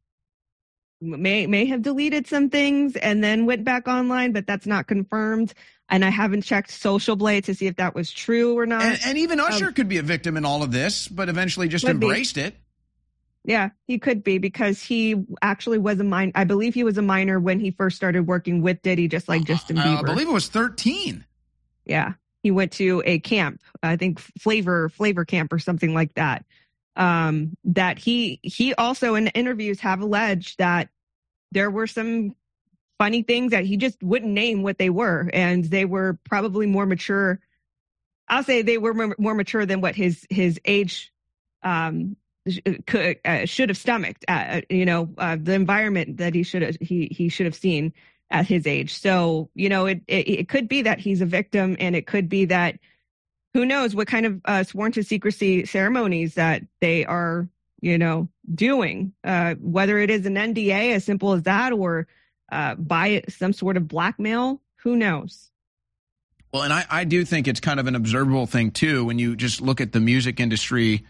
may may have deleted some things and then went back online, but that's not confirmed. And I haven't checked Social Blade to see if that was true or not. And, and even Usher Um, could be a victim in all of this, but eventually just Could be. embraced it. Yeah, he could be because he actually was a minor. I believe he was a minor when he first started working with Diddy, just like Justin Uh, Bieber. I believe it was thirteen. Yeah, he went to a camp, I think Flavor Flavor Camp or something like that. Um, that he he also in interviews have alleged that there were some funny things that he just wouldn't name what they were, and they were probably more mature. I'll say they were more, more mature than what his his age um, sh- could uh, should have stomached. Uh, you know, uh, the environment that he should have he he should have seen at his age. So, you know, it, it it could be that he's a victim, and it could be that who knows what kind of uh, sworn to secrecy ceremonies that they are, you know, doing, uh, whether it is an N D A as simple as that, or uh, by some sort of blackmail, who knows? Well, and I, I do think it's kind of an observable thing, too, when you just look at the music industry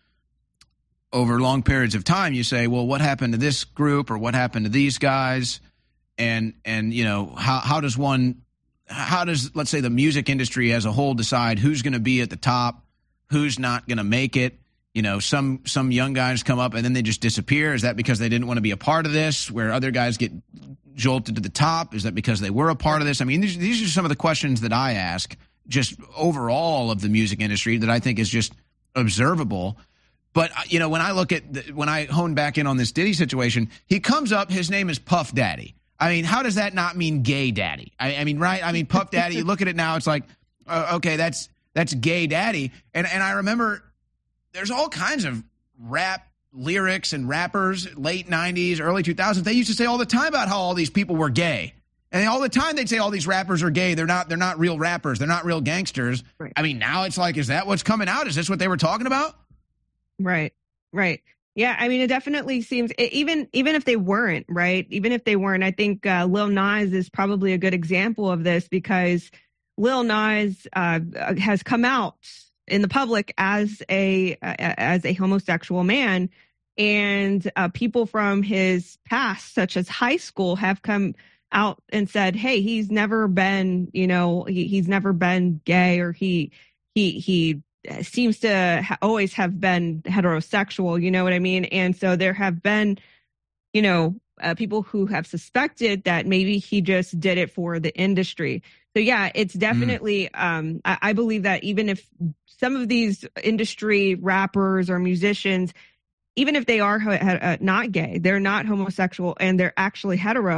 over long periods of time. You say, well, what happened to this group or what happened to these guys? And, and you know, how, how does one, how does, let's say, the music industry as a whole decide who's going to be at the top, who's not going to make it? You know, some some young guys come up and then they just disappear. Is that because they didn't want to be a part of this, where other guys get jolted to the top? Is that because they were a part of this? I mean, these, these are some of the questions that I ask just overall of the music industry that I think is just observable. But, you know, when I look at, the, when I hone back in on this Diddy situation, he comes up, his name is Puff Daddy. I mean, how does that not mean gay daddy? I, I mean, right? I mean, Puff Daddy, you look at it now, it's like, uh, okay, that's that's gay daddy. And And I remember there's all kinds of rap lyrics and rappers, late nineties, early two thousands. They used to say all the time about how all these people were gay. And all the time they'd say all these rappers are gay. They're not, they're not real rappers. They're not real gangsters. Right. I mean, now it's like, is that what's coming out? Is this what they were talking about? Right, right. Yeah, I mean, it definitely seems, it, even even if they weren't, right? Even if they weren't, I think uh, Lil Nas is probably a good example of this, because Lil Nas uh, has come out in the public as a uh, as a homosexual man, and uh, people from his past, such as high school, have come out and said, "Hey, he's never been, you know, he, he's never been gay, or he he he seems to ha- always have been heterosexual." You know what I mean? And so there have been, you know, uh, people who have suspected that maybe he just did it for the industry. So yeah, it's definitely, mm. um, I, I believe that even if some of these industry rappers or musicians, even if they are uh, not gay, they're not homosexual, and they're actually hetero,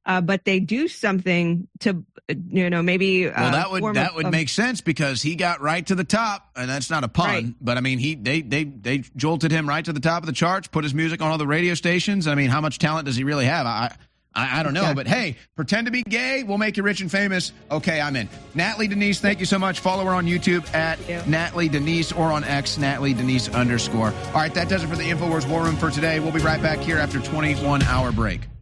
uh, but they do something to, you know, maybe. Uh, well, that would that of, would of, make sense because he got right to the top, and that's not a pun, right. but I mean, he they they they jolted him right to the top of the charts, put his music on all the radio stations. I mean, how much talent does he really have? I. I, I don't know, exactly. But hey, pretend to be gay. We'll make you rich and famous. Okay, I'm in. Natalie Denise, thank you so much. Follow her on YouTube at Natalie Denise or on X, Natalie Denise underscore. All right, that does it for the InfoWars War Room for today. We'll be right back here after twenty-one hour break.